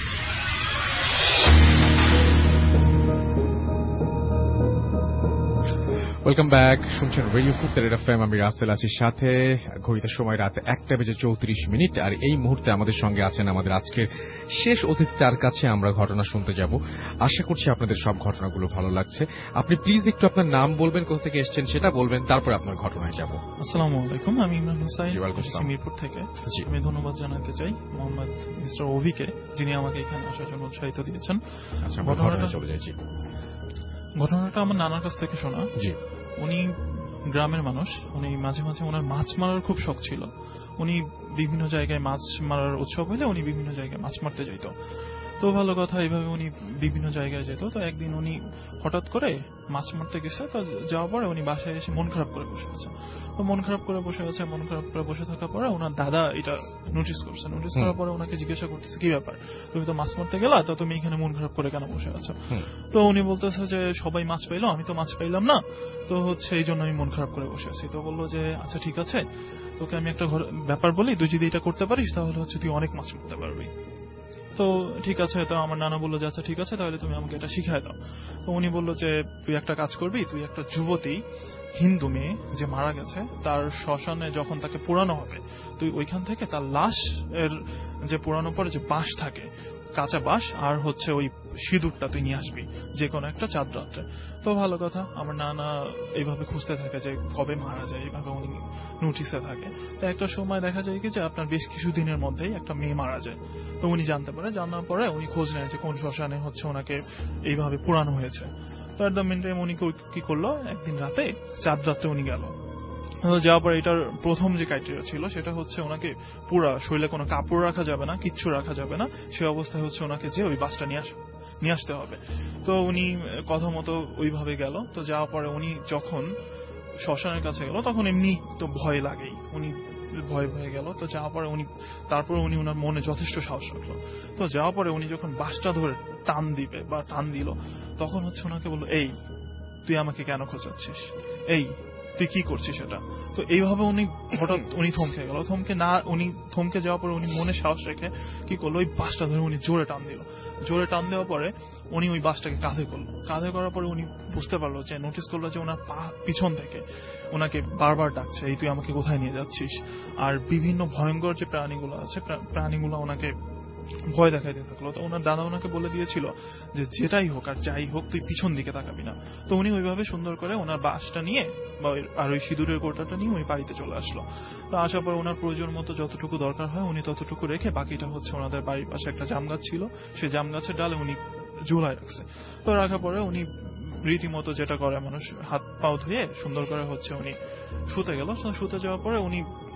Welcome back, শুনছেন রেডিও ফুর্তি এফএম। আমি রাসেল আছি সাথে। ঘড়িতে সময় রাত 1:34। আর এই মুহূর্তে আমাদের সঙ্গে আছেন আমাদের আজকের শেষ অতিথি, তার কাছে আমরা ঘটনা শুনতে যাব। আশা করছি আপনাদের সব ঘটনাগুলো ভালো লাগছে। আপনি প্লিজ একটু আপনার নাম বলবেন, কোথা থেকে এসেছেন সেটা বলবেন, তারপরে আপনার ঘটনায় যাব। আসসালামু আলাইকুম, আমি ইমরান হুসাইন, মিরপুর থেকে। আমি ধন্যবাদ জানাতে চাই মোহাম্মদ মিস্টার অভিকে, যিনি আমাকে এখানে আসার জন্য উৎসাহিত দিয়েছেন। আচ্ছা, ঘটনাটা চলে যাচ্ছি। ঘটনাটা আমার নানার কাছ থেকে শোনা। উনি গ্রামের মানুষ, উনি মাঝে মাঝে ওনার মাছ মারার খুব শখ ছিল। উনি বিভিন্ন জায়গায় মাছ মারার উৎসব হলে উনি বিভিন্ন জায়গায় মাছ মারতে যেত। তো ভালো কথা, এইভাবে উনি বিভিন্ন জায়গায় যেত। তো একদিন উনি হঠাৎ করে মাছ মারতে গেছে। তো যাওয়ার পরে উনি বাসায় এসে মন খারাপ করে বসে আছে। তো মন খারাপ করে বসে থাকার পরে ওনার দাদা এটা নোটিস করছে। নোটিস করার পরে ওনাকে জিজ্ঞাসা করতেছে, কি ব্যাপার, তুমি তো মাছ মারতে গেলা, তো তুমি এখানে মন খারাপ করে কেন বসে আছো? তো উনি বলতেছে যে সবাই মাছ পাইলো, আমি তো মাছ পাইলাম না, তো হচ্ছে এই জন্য আমি মন খারাপ করে বসে আছি। তো বললো যে আচ্ছা ঠিক আছে, তোকে আমি একটা ব্যাপার বলি, তুই যদি এটা করতে পারিস তাহলে হচ্ছে তুই অনেক মাছ মারতে পারবি। তো ঠিক আছে। তো আমার নানা বললো যে আচ্ছা ঠিক আছে, তাহলে তুমি আমাকে এটা শিখায় দাও। তো উনি বললো যে তুই একটা কাজ করবি, তুই একটা যুবতী হিন্দু মেয়ে যে মারা গেছে তার শ্মশানে যখন তাকে পোড়ানো হবে, তুই ওইখান থেকে তার লাশ এর যে পোড়ানোর পরে যে বাঁশ থাকে, কাঁচা বাঁশ আর হচ্ছে ওই সিঁদুরটা তুই নিয়ে আসবি যে কোনো একটা চাঁদ রাত্রে। তো ভালো কথা, আমার নানা এইভাবে খুঁজতে থাকে যে কবে মারা যায়, এইভাবে উনি নোটিসে থাকে। তো একটা সময় দেখা যায় কি যে আপনার বেশ কিছুদিনের মধ্যেই একটা মেয়ে মারা যায়। তো উনি জানতে পারে, জানার পরে উনি খোঁজ নেয় যে কোন শ্মশানে হচ্ছে ওনাকে এইভাবে পোড়ানো হয়েছে। তো এট দ্য মেন টাইম উনি কি করলো, একদিন রাতে চাঁদ রাত্রে উনি গেল। যাওয়ার পরে এটার প্রথম যে ক্রাইটেরিয়া ছিল সেটা হচ্ছে ওনাকে পুরা শরীরে কোনো কাপড় রাখা যাবে না, কিচ্ছু রাখা যাবে না, সে অবস্থায় হচ্ছে ওনাকে যে ওই বাসটা নিয়ে আসতে হবে। তো উনি কথা মতো ওইভাবে গেল। তো যাওয়ার পরে উনি যখন শ্মশানের কাছে গেল তখন এমনি তো ভয় লাগেই, উনি ভয় গেল। তো যাওয়ার পরে তারপরে উনি ওনার মনে যথেষ্ট সাহস রাখলো। তো যাওয়ার পরে উনি যখন বাসটা ধরে টান দিল, তখন হচ্ছে ওনাকে বললো, এই তুই আমাকে কেন খোঁজাচ্ছিস, এই তুই কি করছিস এটা। তো এইভাবে উনি হঠাৎ উনি থমকে গেল। থমকে যাওয়ার পরে উনি মনে সাহস রেখে কি করলো, ওই বাসটা ধরে উনি জোরে টান দিল। জোরে টান দেওয়ার পরে উনি ওই বাসটাকে কাঁধে করার পরে উনি বুঝতে পারলো যে, নোটিস করলো যে ওনার পা পিছন থেকে ওনাকে বারবার ডাকছে, এই তুই আমাকে কোথায় নিয়ে যাচ্ছিস। আর বিভিন্ন ভয়ঙ্কর যে প্রাণীগুলো আছে, প্রাণীগুলো ওনাকে ভয় দেখাইতে থাকলো। তো ওনার দাদা ওনাকে বলে দিয়েছিল যে যেটাই হোক আর যাই হোক তুই পিছন দিকে তাকাবি না। তো উনি ওইভাবে সুন্দর করে ওনার বাসটা নিয়ে আর ওই সিঁদুরের কোটাটা নিয়ে উনি বাড়িতে চলে আসলো। তো আসার পর ওনার প্রয়োজন মতো যতটুকু দরকার হয় উনি ততটুকু রেখে বাকিটা হচ্ছে ওনাদের বাড়ির পাশে একটা জাম গাছ ছিল, সেই জাম গাছের ডালে উনি ঝুলায় রাখছে। তো রাখার পরে উনি রীতিমতো যেটা করে মানুষ, হাত পাও ধুয়ে সুন্দর করে হচ্ছে উনি শুতে গেল। শুতে যাওয়ার পরে উনি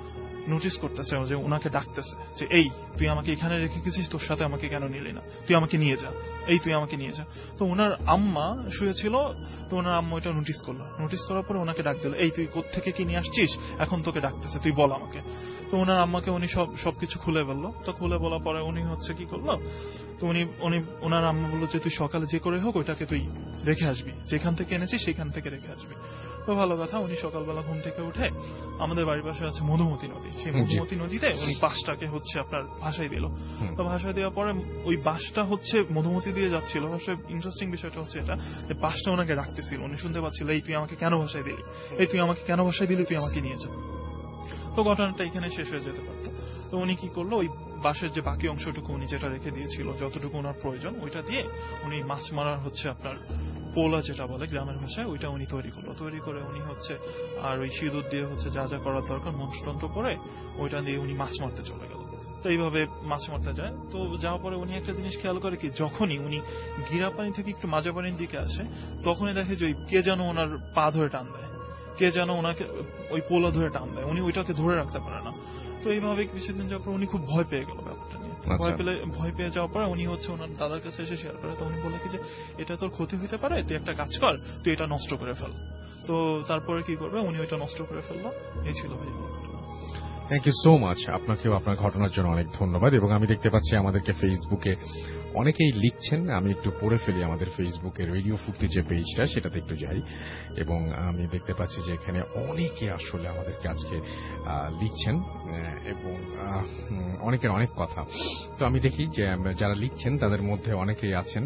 নোটিস করতেছে যে ওনাকে ডাকতেছে যে এই তুই আমাকে এখানে রেখে গেছিস, তোর সাথে আমাকে কেন নিলি না, তুই আমাকে নিয়ে যা, এই তুই আমাকে নিয়ে যা। তো ওনার আম্মা শুয়েছিল, তো ওনার আম্মা এটা নোটিস করলো, নোটিস করার পরে ওনাকে ডাক দিল, এই তুই কোত্থেকে কি নিয়ে আসছিস, এখন তোকে ডাকতেছে, তুই বল আমাকে। তো ওনার আম্মাকে উনি সবকিছু খুলে বললো। তো খুলে বলার পরে উনি হচ্ছে কি করলো, তো উনি ওনার আম্মা বললো যে তুই সকালে যে করে হোক ওইটাকে তুই রেখে আসবি, যেখান থেকে এনেছিস সেখান থেকে রেখে আসবি। তো ভালো কথা, উনি সকালবেলা ঘুম থেকে উঠে আমাদের বাড়ির পাশে আছে মধুমতি নদী, সেই মধুমতি নদীতে উনি বাঁশটাকে হচ্ছে আপনার ভাসাই দিল। তো ভাসাই দেওয়ার পরে ওই বাঁশটা হচ্ছে মধুমতি দিয়ে যাচ্ছিল। ইন্টারেস্টিং বিষয়টা হচ্ছে এটা যে বাঁশটা ওনাকে রাখতেছিল, উনি শুনতে পাচ্ছিল এই তুই আমাকে কেন ভাসাই দিলি, এই তুই আমাকে কেন ভাসাই দিলি, তুই আমাকে নিয়ে যা। তো ঘটনাটা এখানে শেষ হয়ে যেতে পারতো। তো উনি কি করলো, ওই বাঁশের যে বাকি অংশটুকু উনি যেটা রেখে দিয়েছিল, যতটুকু ওনার প্রয়োজন ওইটা দিয়ে উনি মাছ মারার হচ্ছে আপনার পোলা যেটা বলে গ্রামের ভাষায়, ওইটা উনি তৈরি করলো। তৈরি করে উনি হচ্ছে আর ওই সিঁদুর দিয়ে হচ্ছে যা যা করার দরকার মন্ত্রতন্ত্র করে ওইটা দিয়ে উনি মাছ মারতে চলে গেল। তো এইভাবে মাছ মারতে যায়। তো যাওয়ার পরে উনি একটা জিনিস খেয়াল করে কি, যখনই উনি গিরা পানি থেকে একটু মাজা পানির দিকে আসে তখনই দেখে যে কে যেন ওনার পা ধরে টান দেয়, কে যেন ওনাকে ওই পোলা ধরে টান দেয়, উনি ওইটাকে ধরে রাখতে পারে না। তো এইভাবে কিছুদিন যাওয়ার পর উনি খুব ভয় পেয়ে গেল ব্যাপারটা নিয়ে। ভয় পেয়ে যাওয়ার পরে উনি হচ্ছে ওনার দাদার কাছে এসে শেয়ার করে। তো উনি বলে কি যে এটা তোর ক্ষতি হতে পারে, তুই একটা কাজ কর, তুই এটা নষ্ট করে ফেল। তো তারপরে কি করবে, উনি ওইটা নষ্ট করে ফেললো। এই ছিল ভাই ঘটনা। Thank you so much. আপনাকেও আপনার ঘটনার জন্য অনেক ধন্যবাদ। এবং আমি দেখতে পাচ্ছি আমাদেরকে ফেসবুকে অনেকেই লিখছেন, আমি একটু পড়ে ফেলি আমাদের ফেসবুকে রেডিও ফুর্তি যে পেজটা সেটাতে একটু যাই, এবং আমি দেখতে পাচ্ছি যে এখানে অনেকে আসলে আমাদেরকে আজকে লিখছেন এবং অনেকের অনেক কথা। তো আমি দেখি যে যারা লিখছেন তাদের মধ্যে অনেকেই আছেন,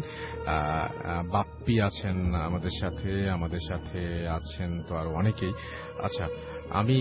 বাপ্পি আছেন আমাদের সাথে আছেন তো আরো অনেকেই। আচ্ছা, আমি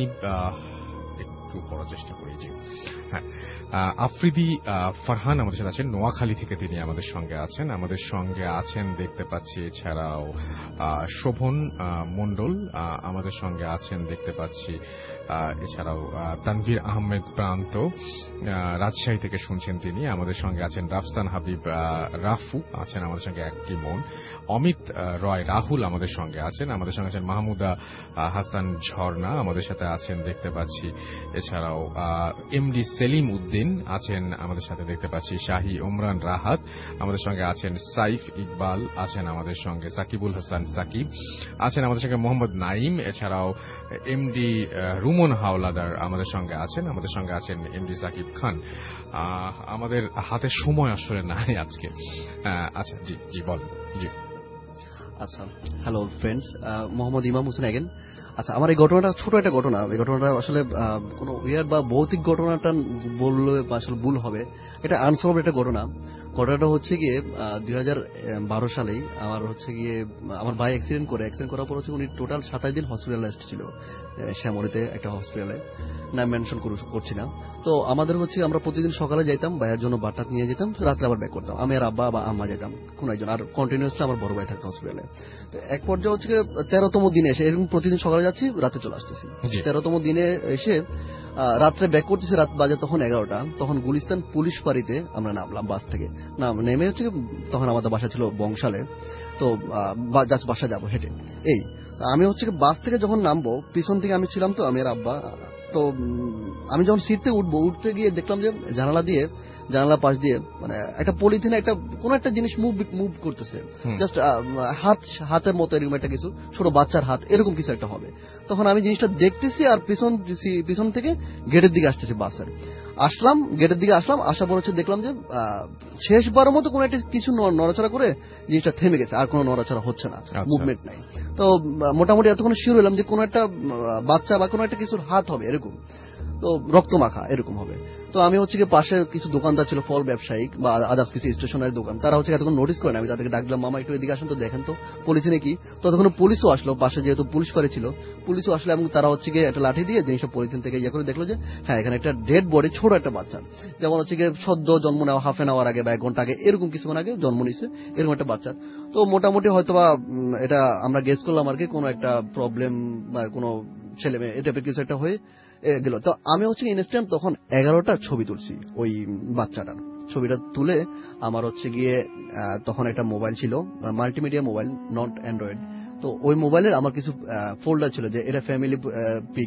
একটু পড়ার চেষ্টা করি। যে হ্যাঁ, আফ্রিদি ফারহান আমাদের সাথে আছেন, নোয়াখালী থেকে তিনি আমাদের সঙ্গে আছেন দেখতে পাচ্ছি। এছাড়াও শোভন মণ্ডল আমাদের সঙ্গে আছেন দেখতে পাচ্ছি। এছাড়াও তানভীর আহমেদ প্রান্ত রাজশাহী থেকে শুনছেন, তিনি আমাদের সঙ্গে আছেন। রাফসান হাবিব রাফু আছেন আমাদের সঙ্গে একই মন। অমিত রয় রাহুল আমাদের সঙ্গে আছেন। মাহমুদা হাসান ঝর্ণা আমাদের সাথে আছেন দেখতে পাচ্ছি। এছাড়াও এমডি সেলিম উদ্দিন আছেন আমাদের সাথে দেখতে পাচ্ছি। শাহী ওমরান রাহাত আমাদের সঙ্গে আছেন। সাইফ ইকবাল আছেন আমাদের সঙ্গে। সাকিবুল হাসান সাকিব আছেন আমাদের সঙ্গে। মোহাম্মদ নাইম, এছাড়াও এমডি রুমন হাওলাদার আমাদের সঙ্গে আছেন এমডি সাকিব খান। আমাদের হাতে সময় আসলে নাই আজকে। আচ্ছা, জি বল। জি আচ্ছা, হ্যালো ফ্রেন্ডস, মোহাম্মদ ইমাম হোসেন এগেন। আচ্ছা, আমার এই ঘটনাটা ছোট একটা ঘটনা। এই ঘটনাটা আসলে কোনো উইয়ার বা ভৌতিক ঘটনাটা বললে আসলে ভুল হবে। এটা আনসলভ একটা ঘটনা। ঘটনাটা হচ্ছে গিয়ে 2012 সালেই আমার ভাই অ্যাক্সিডেন্ট করার পর হচ্ছে উনি টোটাল 27 দিন হসপিটালাইজড ছিল শ্যামলীতে একটা হসপিটালে, নাম মেনশন করছি না। তো আমাদের আমরা প্রতিদিন সকালে যাইতাম, ভাইয়ের জন্য বাটাত নিয়ে যেতাম, রাত্রে আবার ব্যাক করতাম। আমি আর আব্বা বা আম্মা যেতাম কোনো একজন, আর কন্টিনিউসলি আমার বড় ভাই থাকতো হসপিটালে। তো এক পর্যায়ে 13তম দিনে এসে এরকম প্রতিদিন সকালে যাচ্ছি, রাতে চলে আসতেছি। 13তম দিনে এসে রাত্রে ব্যাক করতেছি, রাত বাজে তখন 11টা। তখন গুলিস্তান পুলিশ ফাঁড়িতে আমরা নামলাম বাস থেকে। নেমে তখন আমাদের বাসা ছিল বংশালে। তো জাস্ট বাসা যাবো হেঁটে। আমি বাস থেকে যখন নামবো, পিছন থেকে আমি ছিলাম, তো আমি আর আব্বা। তো আমি যখন সিট থেকে উঠতে গিয়ে দেখলাম যে জানালা পাশ দিয়ে মানে একটা পলিথিনে কোন একটা জিনিস মুভ করতেছে, জাস্ট হাতের মতো এরকম একটা কিছু, ছোট বাচ্চার হাত এরকম কিছু একটা হবে। তখন আমি জিনিসটা দেখতেছি আর পিছন থেকে গেটের দিকে আসতেছি বাসের। গেটের দিকে আসলাম, আসার পর দেখলাম যে শেষবারের মতো কোন একটা কিছু নড়াচড়া করে জিনিসটা থেমে গেছে, আর কোনো নড়াচড়া হচ্ছে না, মুভমেন্ট নাই। তো মোটামুটি এতক্ষণ শিওর হলাম যে কোন একটা বাচ্চা বা কোনো একটা কিছুর হাত হবে এরকম, তো রক্ত মাখা এরকম হবে। তো আমি পাশে কিছু দোকানদার ছিল, ফল ব্যবসায়িক বা আদার্স কিছু স্টেশনারি দোকান, তারা এতক্ষণ নোটিস করেন। আমি তাদেরকে ডাকলাম, মামা একটু এদিকে আসেন তো, দেখেন তো পলিথিনে কি। ততক্ষণ পুলিশও আসলো, পাশে যেহেতু পুলিশ ফাঁড়ি ছিল, পুলিশও আসলো এবং তারা একটা লাঠি দিয়ে জিনিসটা পলিথিন থেকে করে দেখলো যে হ্যাঁ, এখানে একটা ডেড বডি, ছোট একটা বাচ্চা, যেমন সদ্য জন্ম নেওয়া, হাফ এন আওয়ার আগে বা 1 ঘন্টা আগে এরকম কিছুক্ষণ আগে জন্ম নিছে এরকম একটা বাচ্চা। তো মোটামুটি হয়তোবা এটা আমরা গেস করলাম আর কি, কোনো একটা প্রবলেম বা কোনো ছেলে মেয়ে এই টাইপের কিছু একটা হয়ে গেল। তো আমি ইনস্ট্যান্ট তখন 11টা ছবি তুলছি ওই বাচ্চাটার। ছবিটা তুলে আমার গিয়ে তখন একটা মোবাইল ছিল, মাল্টিমিডিয়া মোবাইল, নট অ্যান্ড্রয়েড। তো ওই মোবাইলের আমার কিছু ফোল্ডার ছিল, যে এটা ফ্যামিলি পিক,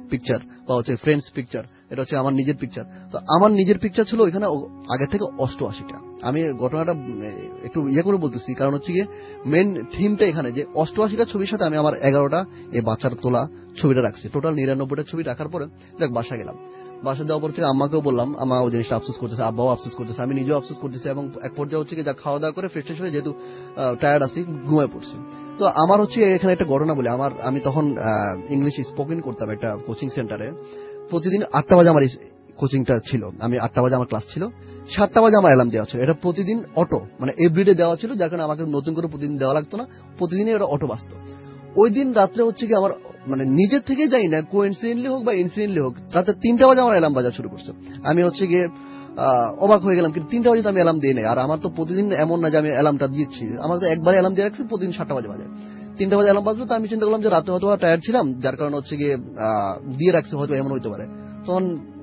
পিকচার বা হচ্ছে ফ্রেন্ডস পিকচার, এটা হচ্ছে আমার নিজের পিকচার। তো আমার নিজের পিকচার ছিল ওইখানে আগে থেকে 88টা। আমি ঘটনাটা একটু করে বলতেছি, কারণ হচ্ছে গিয়ে মেন থিমটা এখানে যে 88টা ছবির সাথে আমি আমার 11টা এই বাচ্চার তোলা ছবিটা রাখছি। টোটাল 99টা ছবি রাখার পরে দেখ বাসা গেলাম। বাসা যাওয়ার পর থেকে আম্মাকেও বললাম, আম্মা ওই জিনিসটা আফসোস করতেছে, আব্বাও আফসোস করতেছে, আমি নিজেও আফসোস করতেছি। এবং এক পর্যায়ে হচ্ছে যা খাওয়া দাওয়া করে ফ্রেশ হয়ে যেহেতু টায়ার্ড আছি, ঘুমিয়ে পড়ছি। তো আমার হচ্ছে এখানে একটা ঘটনা বলে, আমি তখন ইংলিশ স্পোকেন করতাম একটা কোচিং সেন্টারে। প্রতিদিন 8টা বাজে আমার কোচিংটা ছিল, আমি 8টা বাজে আমার ক্লাস ছিল, 7টা বাজে আমার অ্যালার্ম দেওয়া ছিল। এটা প্রতিদিন অটো, মানে এভরিডে দেওয়া ছিল, যার কারণে আমাকে নতুন করে প্রতিদিন দেওয়া লাগতো না, প্রতিদিনই এটা অটো বাজতো। ওই দিন রাত্রে হচ্ছে কি আমার মানে নিজের থেকে যাই না, কোইন্সিডেন্টলি হোক বা ইনসিডেন্টলি হোক, রাতে 3টা বাজে আমার অ্যালার্ম বাজা শুরু করছে। আমি হচ্ছে গিয়ে অবাক হয়ে গেলাম, কিন্তু 3টা বাজে তো আমি অ্যালার্ম দিই নাই। আর আমার তো প্রতিদিন এমন না যে আমি অ্যালার্মটা দিচ্ছি, আমার তো একবারে অ্যালার্ম দিয়ে রাখছি, প্রতিদিন 7টা বাজে বাজে। 3টা বাজে অ্যালার্ম বাজলো, তো আমি চিন্তা করলাম যে রাতে হয়তো টায়ার্ড ছিলাম, যার কারণে হচ্ছে গিয়ে দিয়ে রাখছি, হয়তো এমন হইতে পারে। তখন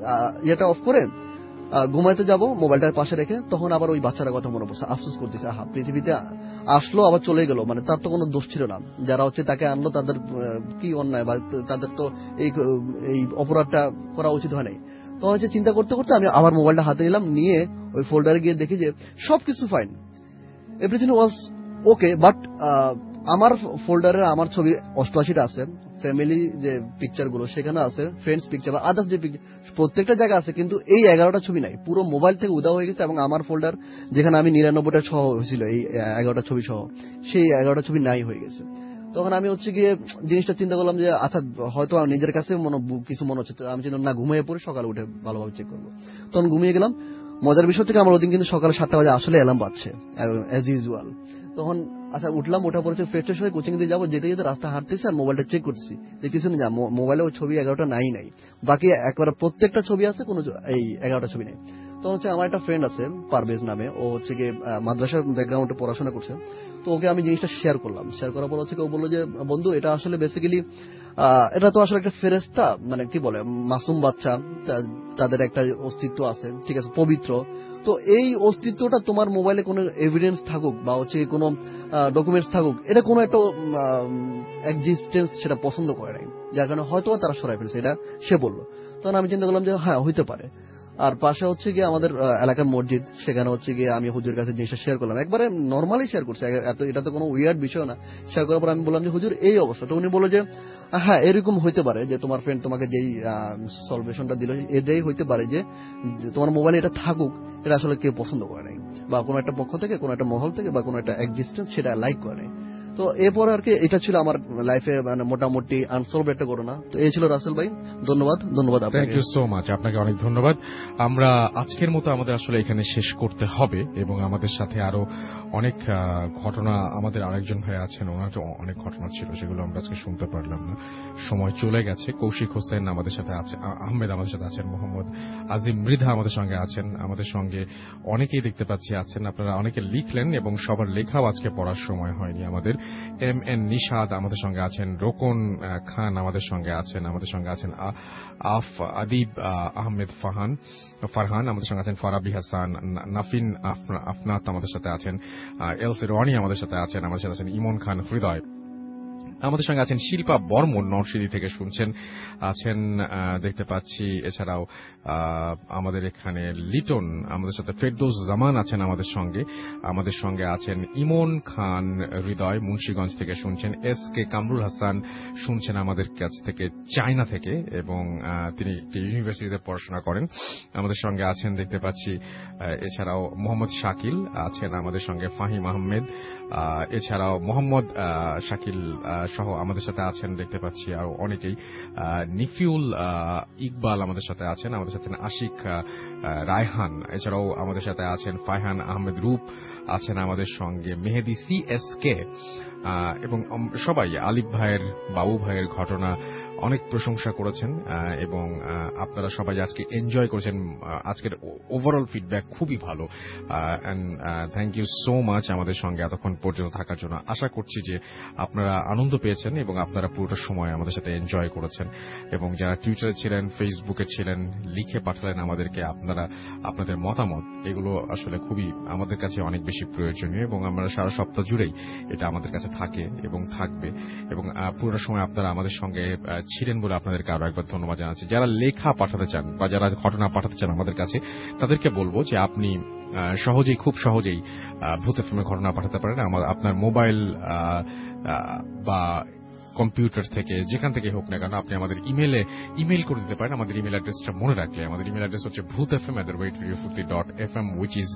এটা অফ করে ঘুমাইতে যাব, মোবাইলটার পাশে রেখে, তখন আবার ওই বাচ্চারা কথা মনে পড়ছে, আফসোস করতেছে, আহা পৃথিবীতে আসলো আবার চলে গেল, মানে তার তো কোনো দোষ ছিল না, যারা হচ্ছে তাকে আনলো তাদের কি অন্যায়, বা তাদের তো এই অপরাধটা করা উচিত হয় নাই। তখন হচ্ছে চিন্তা করতে করতে আমি আবার মোবাইলটা হাতে নিলাম, নিয়ে ওই ফোল্ডারে গিয়ে দেখি যে সবকিছু fine, everything was okay, but আমার ফোল্ডারে আমার ছবি 88টা আছে, ফ্যামিলি যে পিকচার গুলো সেখানে আছে, ফ্রেন্ডস পিকচার বা আদার্স যে পিকচার প্রত্যেকটা জায়গা আছে, কিন্তু এই 11টা ছবি নাই, পুরো মোবাইল থেকে উদা হয়ে গেছে। এবং আমার ফোল্ডার যেখানে আমি 99টা সহ হয়েছিল এই 11টা ছবি সহ, সেই 11টা ছবি নাই হয়ে গেছে। তখন আমি হচ্ছে গিয়ে জিনিসটা চিন্তা করলাম যে আচ্ছা হয়তো নিজের কাছে কিছু মনে হচ্ছে, আমি চিন্তা না ঘুমিয়ে পড়ে সকালে উঠে ভালোভাবে চেক করবো। তখন ঘুমিয়ে গেলাম। মজার বিষয় থেকে আমার ওদিন কিন্তু সকালে 7টা বাজে আসলে অ্যালার্ম বাজছে অ্যাজ ইউজুয়াল। তখন আচ্ছা উঠলাম, ওঠার পরে ফ্রেশ হয়ে কোচিং দিয়ে যাবো, যেতে যেতে রাস্তা হাঁটতেছি আর মোবাইলটা চেক করতেছি, দেখতেছি না মোবাইলে ওই ছবি 11টা নাই, বাকি একবারে প্রত্যেকটা ছবি আছে, কোনো এই 11টা ছবি নেই। তখন হচ্ছে আমার একটা ফ্রেন্ড আছে পারভেজ নামে, ও হচ্ছে গিয়ে মাদ্রাসার ব্যাকগ্রাউন্ডে পড়াশোনা করছে। তো ওকে আমি জিনিসটা শেয়ার করলাম, শেয়ার করার পর হচ্ছে ও বললো যে বন্ধু এটা আসলে বেসিক্যালি এটা তো আসলে একটা ফেরেশতা, মানে কি বলে মাসুম বাচ্চা, তাদের একটা অস্তিত্ব আছে, ঠিক আছে, পবিত্র। তো এই অস্তিত্বটা তোমার মোবাইলে কোনো এভিডেন্স থাকুক বা হচ্ছে কোনো ডকুমেন্টস থাকুক, এটা কোনো একটা এক্সিস্টেন্স সেটা পছন্দ করে নাই, যার কারণে হয়তো তারা সরাই ফেলছে, এটা সে বললো। তখন আমি চিন্তা করলাম যে হ্যাঁ হইতে পারে। আর পাশে হচ্ছে গিয়ে আমাদের এলাকার মসজিদ, সেখানে হচ্ছে গিয়ে আমি হুজুর কাছে জিনিসটা শেয়ার করলাম, একবারে নর্মালি শেয়ার করছি, এটা তো কোনো উইয়ার্ড বিষয় না। শেয়ার করার পর আমি বললাম যে হুজুর এই অবস্থা। তো উনি বললো যে হ্যাঁ এরকম হইতে পারে যে তোমার ফ্রেন্ড তোমাকে যেই সলভেশনটা দিল এটাই হইতে পারে যে তোমার মোবাইলে এটা থাকুক, এটা আসলে কেউ পছন্দ করে নাই, বা কোনো একটা পক্ষ থেকে, কোনো একটা মহল থেকে, বা কোনো একটা এক্সিস্টেন্স সেটা লাইক করে নাই। তো এরপর আর কি এটা ছিল আমার লাইফে মানে মোটামুটি আনসলভ একটা ঘটনা। তো এই ছিল রাসেল ভাই, ধন্যবাদ আপনাকে। থ্যাংক ইউ সো মাচ, আপনাকে অনেক ধন্যবাদ। আমরা আজকের মতো আমাদের আসলে এখানে শেষ করতে হবে, এবং আমাদের সাথে আরো অনেক ঘটনা, আমাদের আরেকজন ভাই আছেন, ওনার অনেক ঘটনা ছিল, সেগুলো আমরা আজকে শুনতে পারলাম না, সময় চলে গেছে। কৌশিক হোসেন আমাদের সাথে আছে, আহমেদ আমাদের সাথে আছেন, মোহাম্মদ আজিম মৃধা আমাদের সঙ্গে আছেন, আমাদের সঙ্গে অনেকেই দেখতে পাচ্ছি আছেন, আপনারা অনেকে লিখলেন এবং সবার লেখাও আজকে পড়ার সময় হয়নি। আমাদের এম এন নিশাদ আমাদের সঙ্গে আছেন, রোকন খান আমাদের সঙ্গে আছেন, আমাদের সঙ্গে আছেন আদিব আহমেদ ফারহান আমাদের সঙ্গে আছেন, ফারাবি হাসান, নাফিন আফনাত আমাদের সাথে আছেন, এলসি রনি আমাদের সাথে আছেন, আমাদের সাথে আছেন ইমন খান হৃদয়, আমাদের সঙ্গে আছেন শিল্পা বর্মন নরসিংদী থেকে শুনছেন, আছেন দেখতে পাচ্ছি। এছাড়াও আমাদের এখানে লিটন আমাদের সাথে, ফেরদৌস জামান আছেন আমাদের সঙ্গে আছেন ইমন খান হৃদয় মুন্সিগঞ্জ থেকে শুনছেন, এস কে কামরুল হাসান শুনছেন আমাদের কাছ থেকে চায়না থেকে, এবং তিনি ইউনিভার্সিটিতে পড়াশোনা করেন, আমাদের সঙ্গে আছেন দেখতে পাচ্ছি। এছাড়াও মোহাম্মদ শাকিল আছেন আমাদের সঙ্গে, ফাহিম আহমেদ, এছাড়াও মোহাম্মদ শাকিল সহ আমাদের সাথে আছেন দেখতে পাচ্ছি আরো অনেকেই, নিফিউল ইকবাল আমাদের সাথে আছেন, আমাদের সাথে আশিক রায়হান, এছাড়াও আমাদের সাথে আছেন ফায়হান আহমেদ রূপ আছেন আমাদের সঙ্গে, মেহেদি CSK, এবং সবাই আলিফ ভাইয়ের, বাবু ভাইয়ের ঘটনা অনেক প্রশংসা করেছেন, এবং আপনারা সবাই আজকে এনজয় করেছেন। আজকের ওভারঅল ফিডব্যাক খুবই ভালো, and thank you so much আমাদের সঙ্গে এতক্ষণ পর্যন্ত থাকার জন্য। আশা করছি যে আপনারা আনন্দ পেয়েছেন এবং আপনারা পুরোটা সময় আমাদের সাথে এনজয় করেছেন, এবং যারা টুইটারে ছিলেন, ফেসবুকে ছিলেন, লিখে পাঠালেন আমাদেরকে আপনাদের মতামত, এগুলো আসলে খুবই আমাদের কাছে অনেক বেশি প্রয়োজনীয়, এবং আমরা সারা সপ্তাহ জুড়েই এটা আমাদের কাছে থাকে এবং থাকবে, এবং পুরোটা সময় আপনারা আমাদের সঙ্গে ছিলেন বলে আপনাদেরকে আরো একবার ধন্যবাদ জানাচ্ছি। যারা লেখা পাঠাতে চান বা যারা ঘটনা পাঠাতে চান আমাদের কাছে, তাদেরকে বলবো যে আপনি খুব সহজেই ভূত এফএম ঘটনা পাঠাতে পারেন। আপনার মোবাইল বা কম্পিউটার থেকে যেখান থেকে হোক না কেন আপনি আমাদের ইমেল করে দিতে পারেন। আমাদের ইমেল অ্যাড্রেসটা মনে রাখলে, আমাদের ইমেল অ্যাড্রেস হচ্ছে bhutfm@radiofurti.fm, which is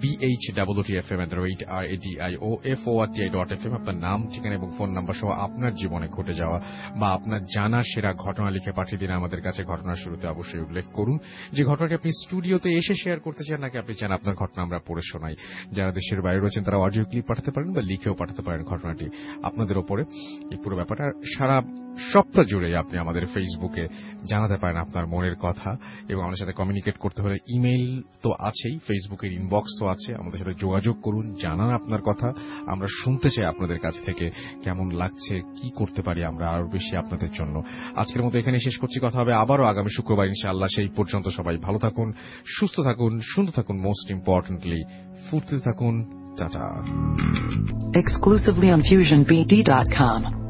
bhutfm@radiofurti.fm। আপনার নাম, ঠিকানা এবং ফোন নাম্বার সহ আপনার জীবনে ঘটে যাওয়া বা আপনার জানা সেরা ঘটনা লিখে পাঠিয়ে দিন আমাদের কাছে। ঘটনার শুরুতে অবশ্যই উল্লেখ করুন যে ঘটনাটি আপনি স্টুডিওতে এসে শেয়ার করতে চান নাকি আপনি চান আপনার ঘটনা আমরা পড়ে শোনাই। যারা দেশের বাইরে রয়েছেন তারা অডিও ক্লিপ পাঠাতে পারেন বা লিখেও পাঠাতে পারেন। ঘটনাটি আপনাদের ওপরে। এই পুরো ব্যাপারটা সারা সপ্তাহ জুড়ে আপনি আমাদের ফেসবুকে জানাতে পারেন আপনার মনের কথা, এবং আমাদের সাথে কমিউনিকেট করতে হলে ইমেইল তো আছেই, ফেসবুকের ইনবক্সও আছে। আমাদের সাথে যোগাযোগ করুন, জানান আপনার কথা। আমরা শুনতে চাই আপনাদের কাছ থেকে কেমন লাগছে, কি করতে পারি আমরা আরো বেশি আপনাদের জন্য। আজকের মতো এখানে শেষ করছি। কথা হবে আবারও আগামী শুক্রবার ইনশাআল্লাহ। সেই পর্যন্ত সবাই ভালো থাকুন, সুস্থ থাকুন, সুন্দর থাকুন, মোস্ট ইম্পর্টেন্টলি ফুর্তিতে থাকুন। টাটা। Exclusively on FusionBD.com.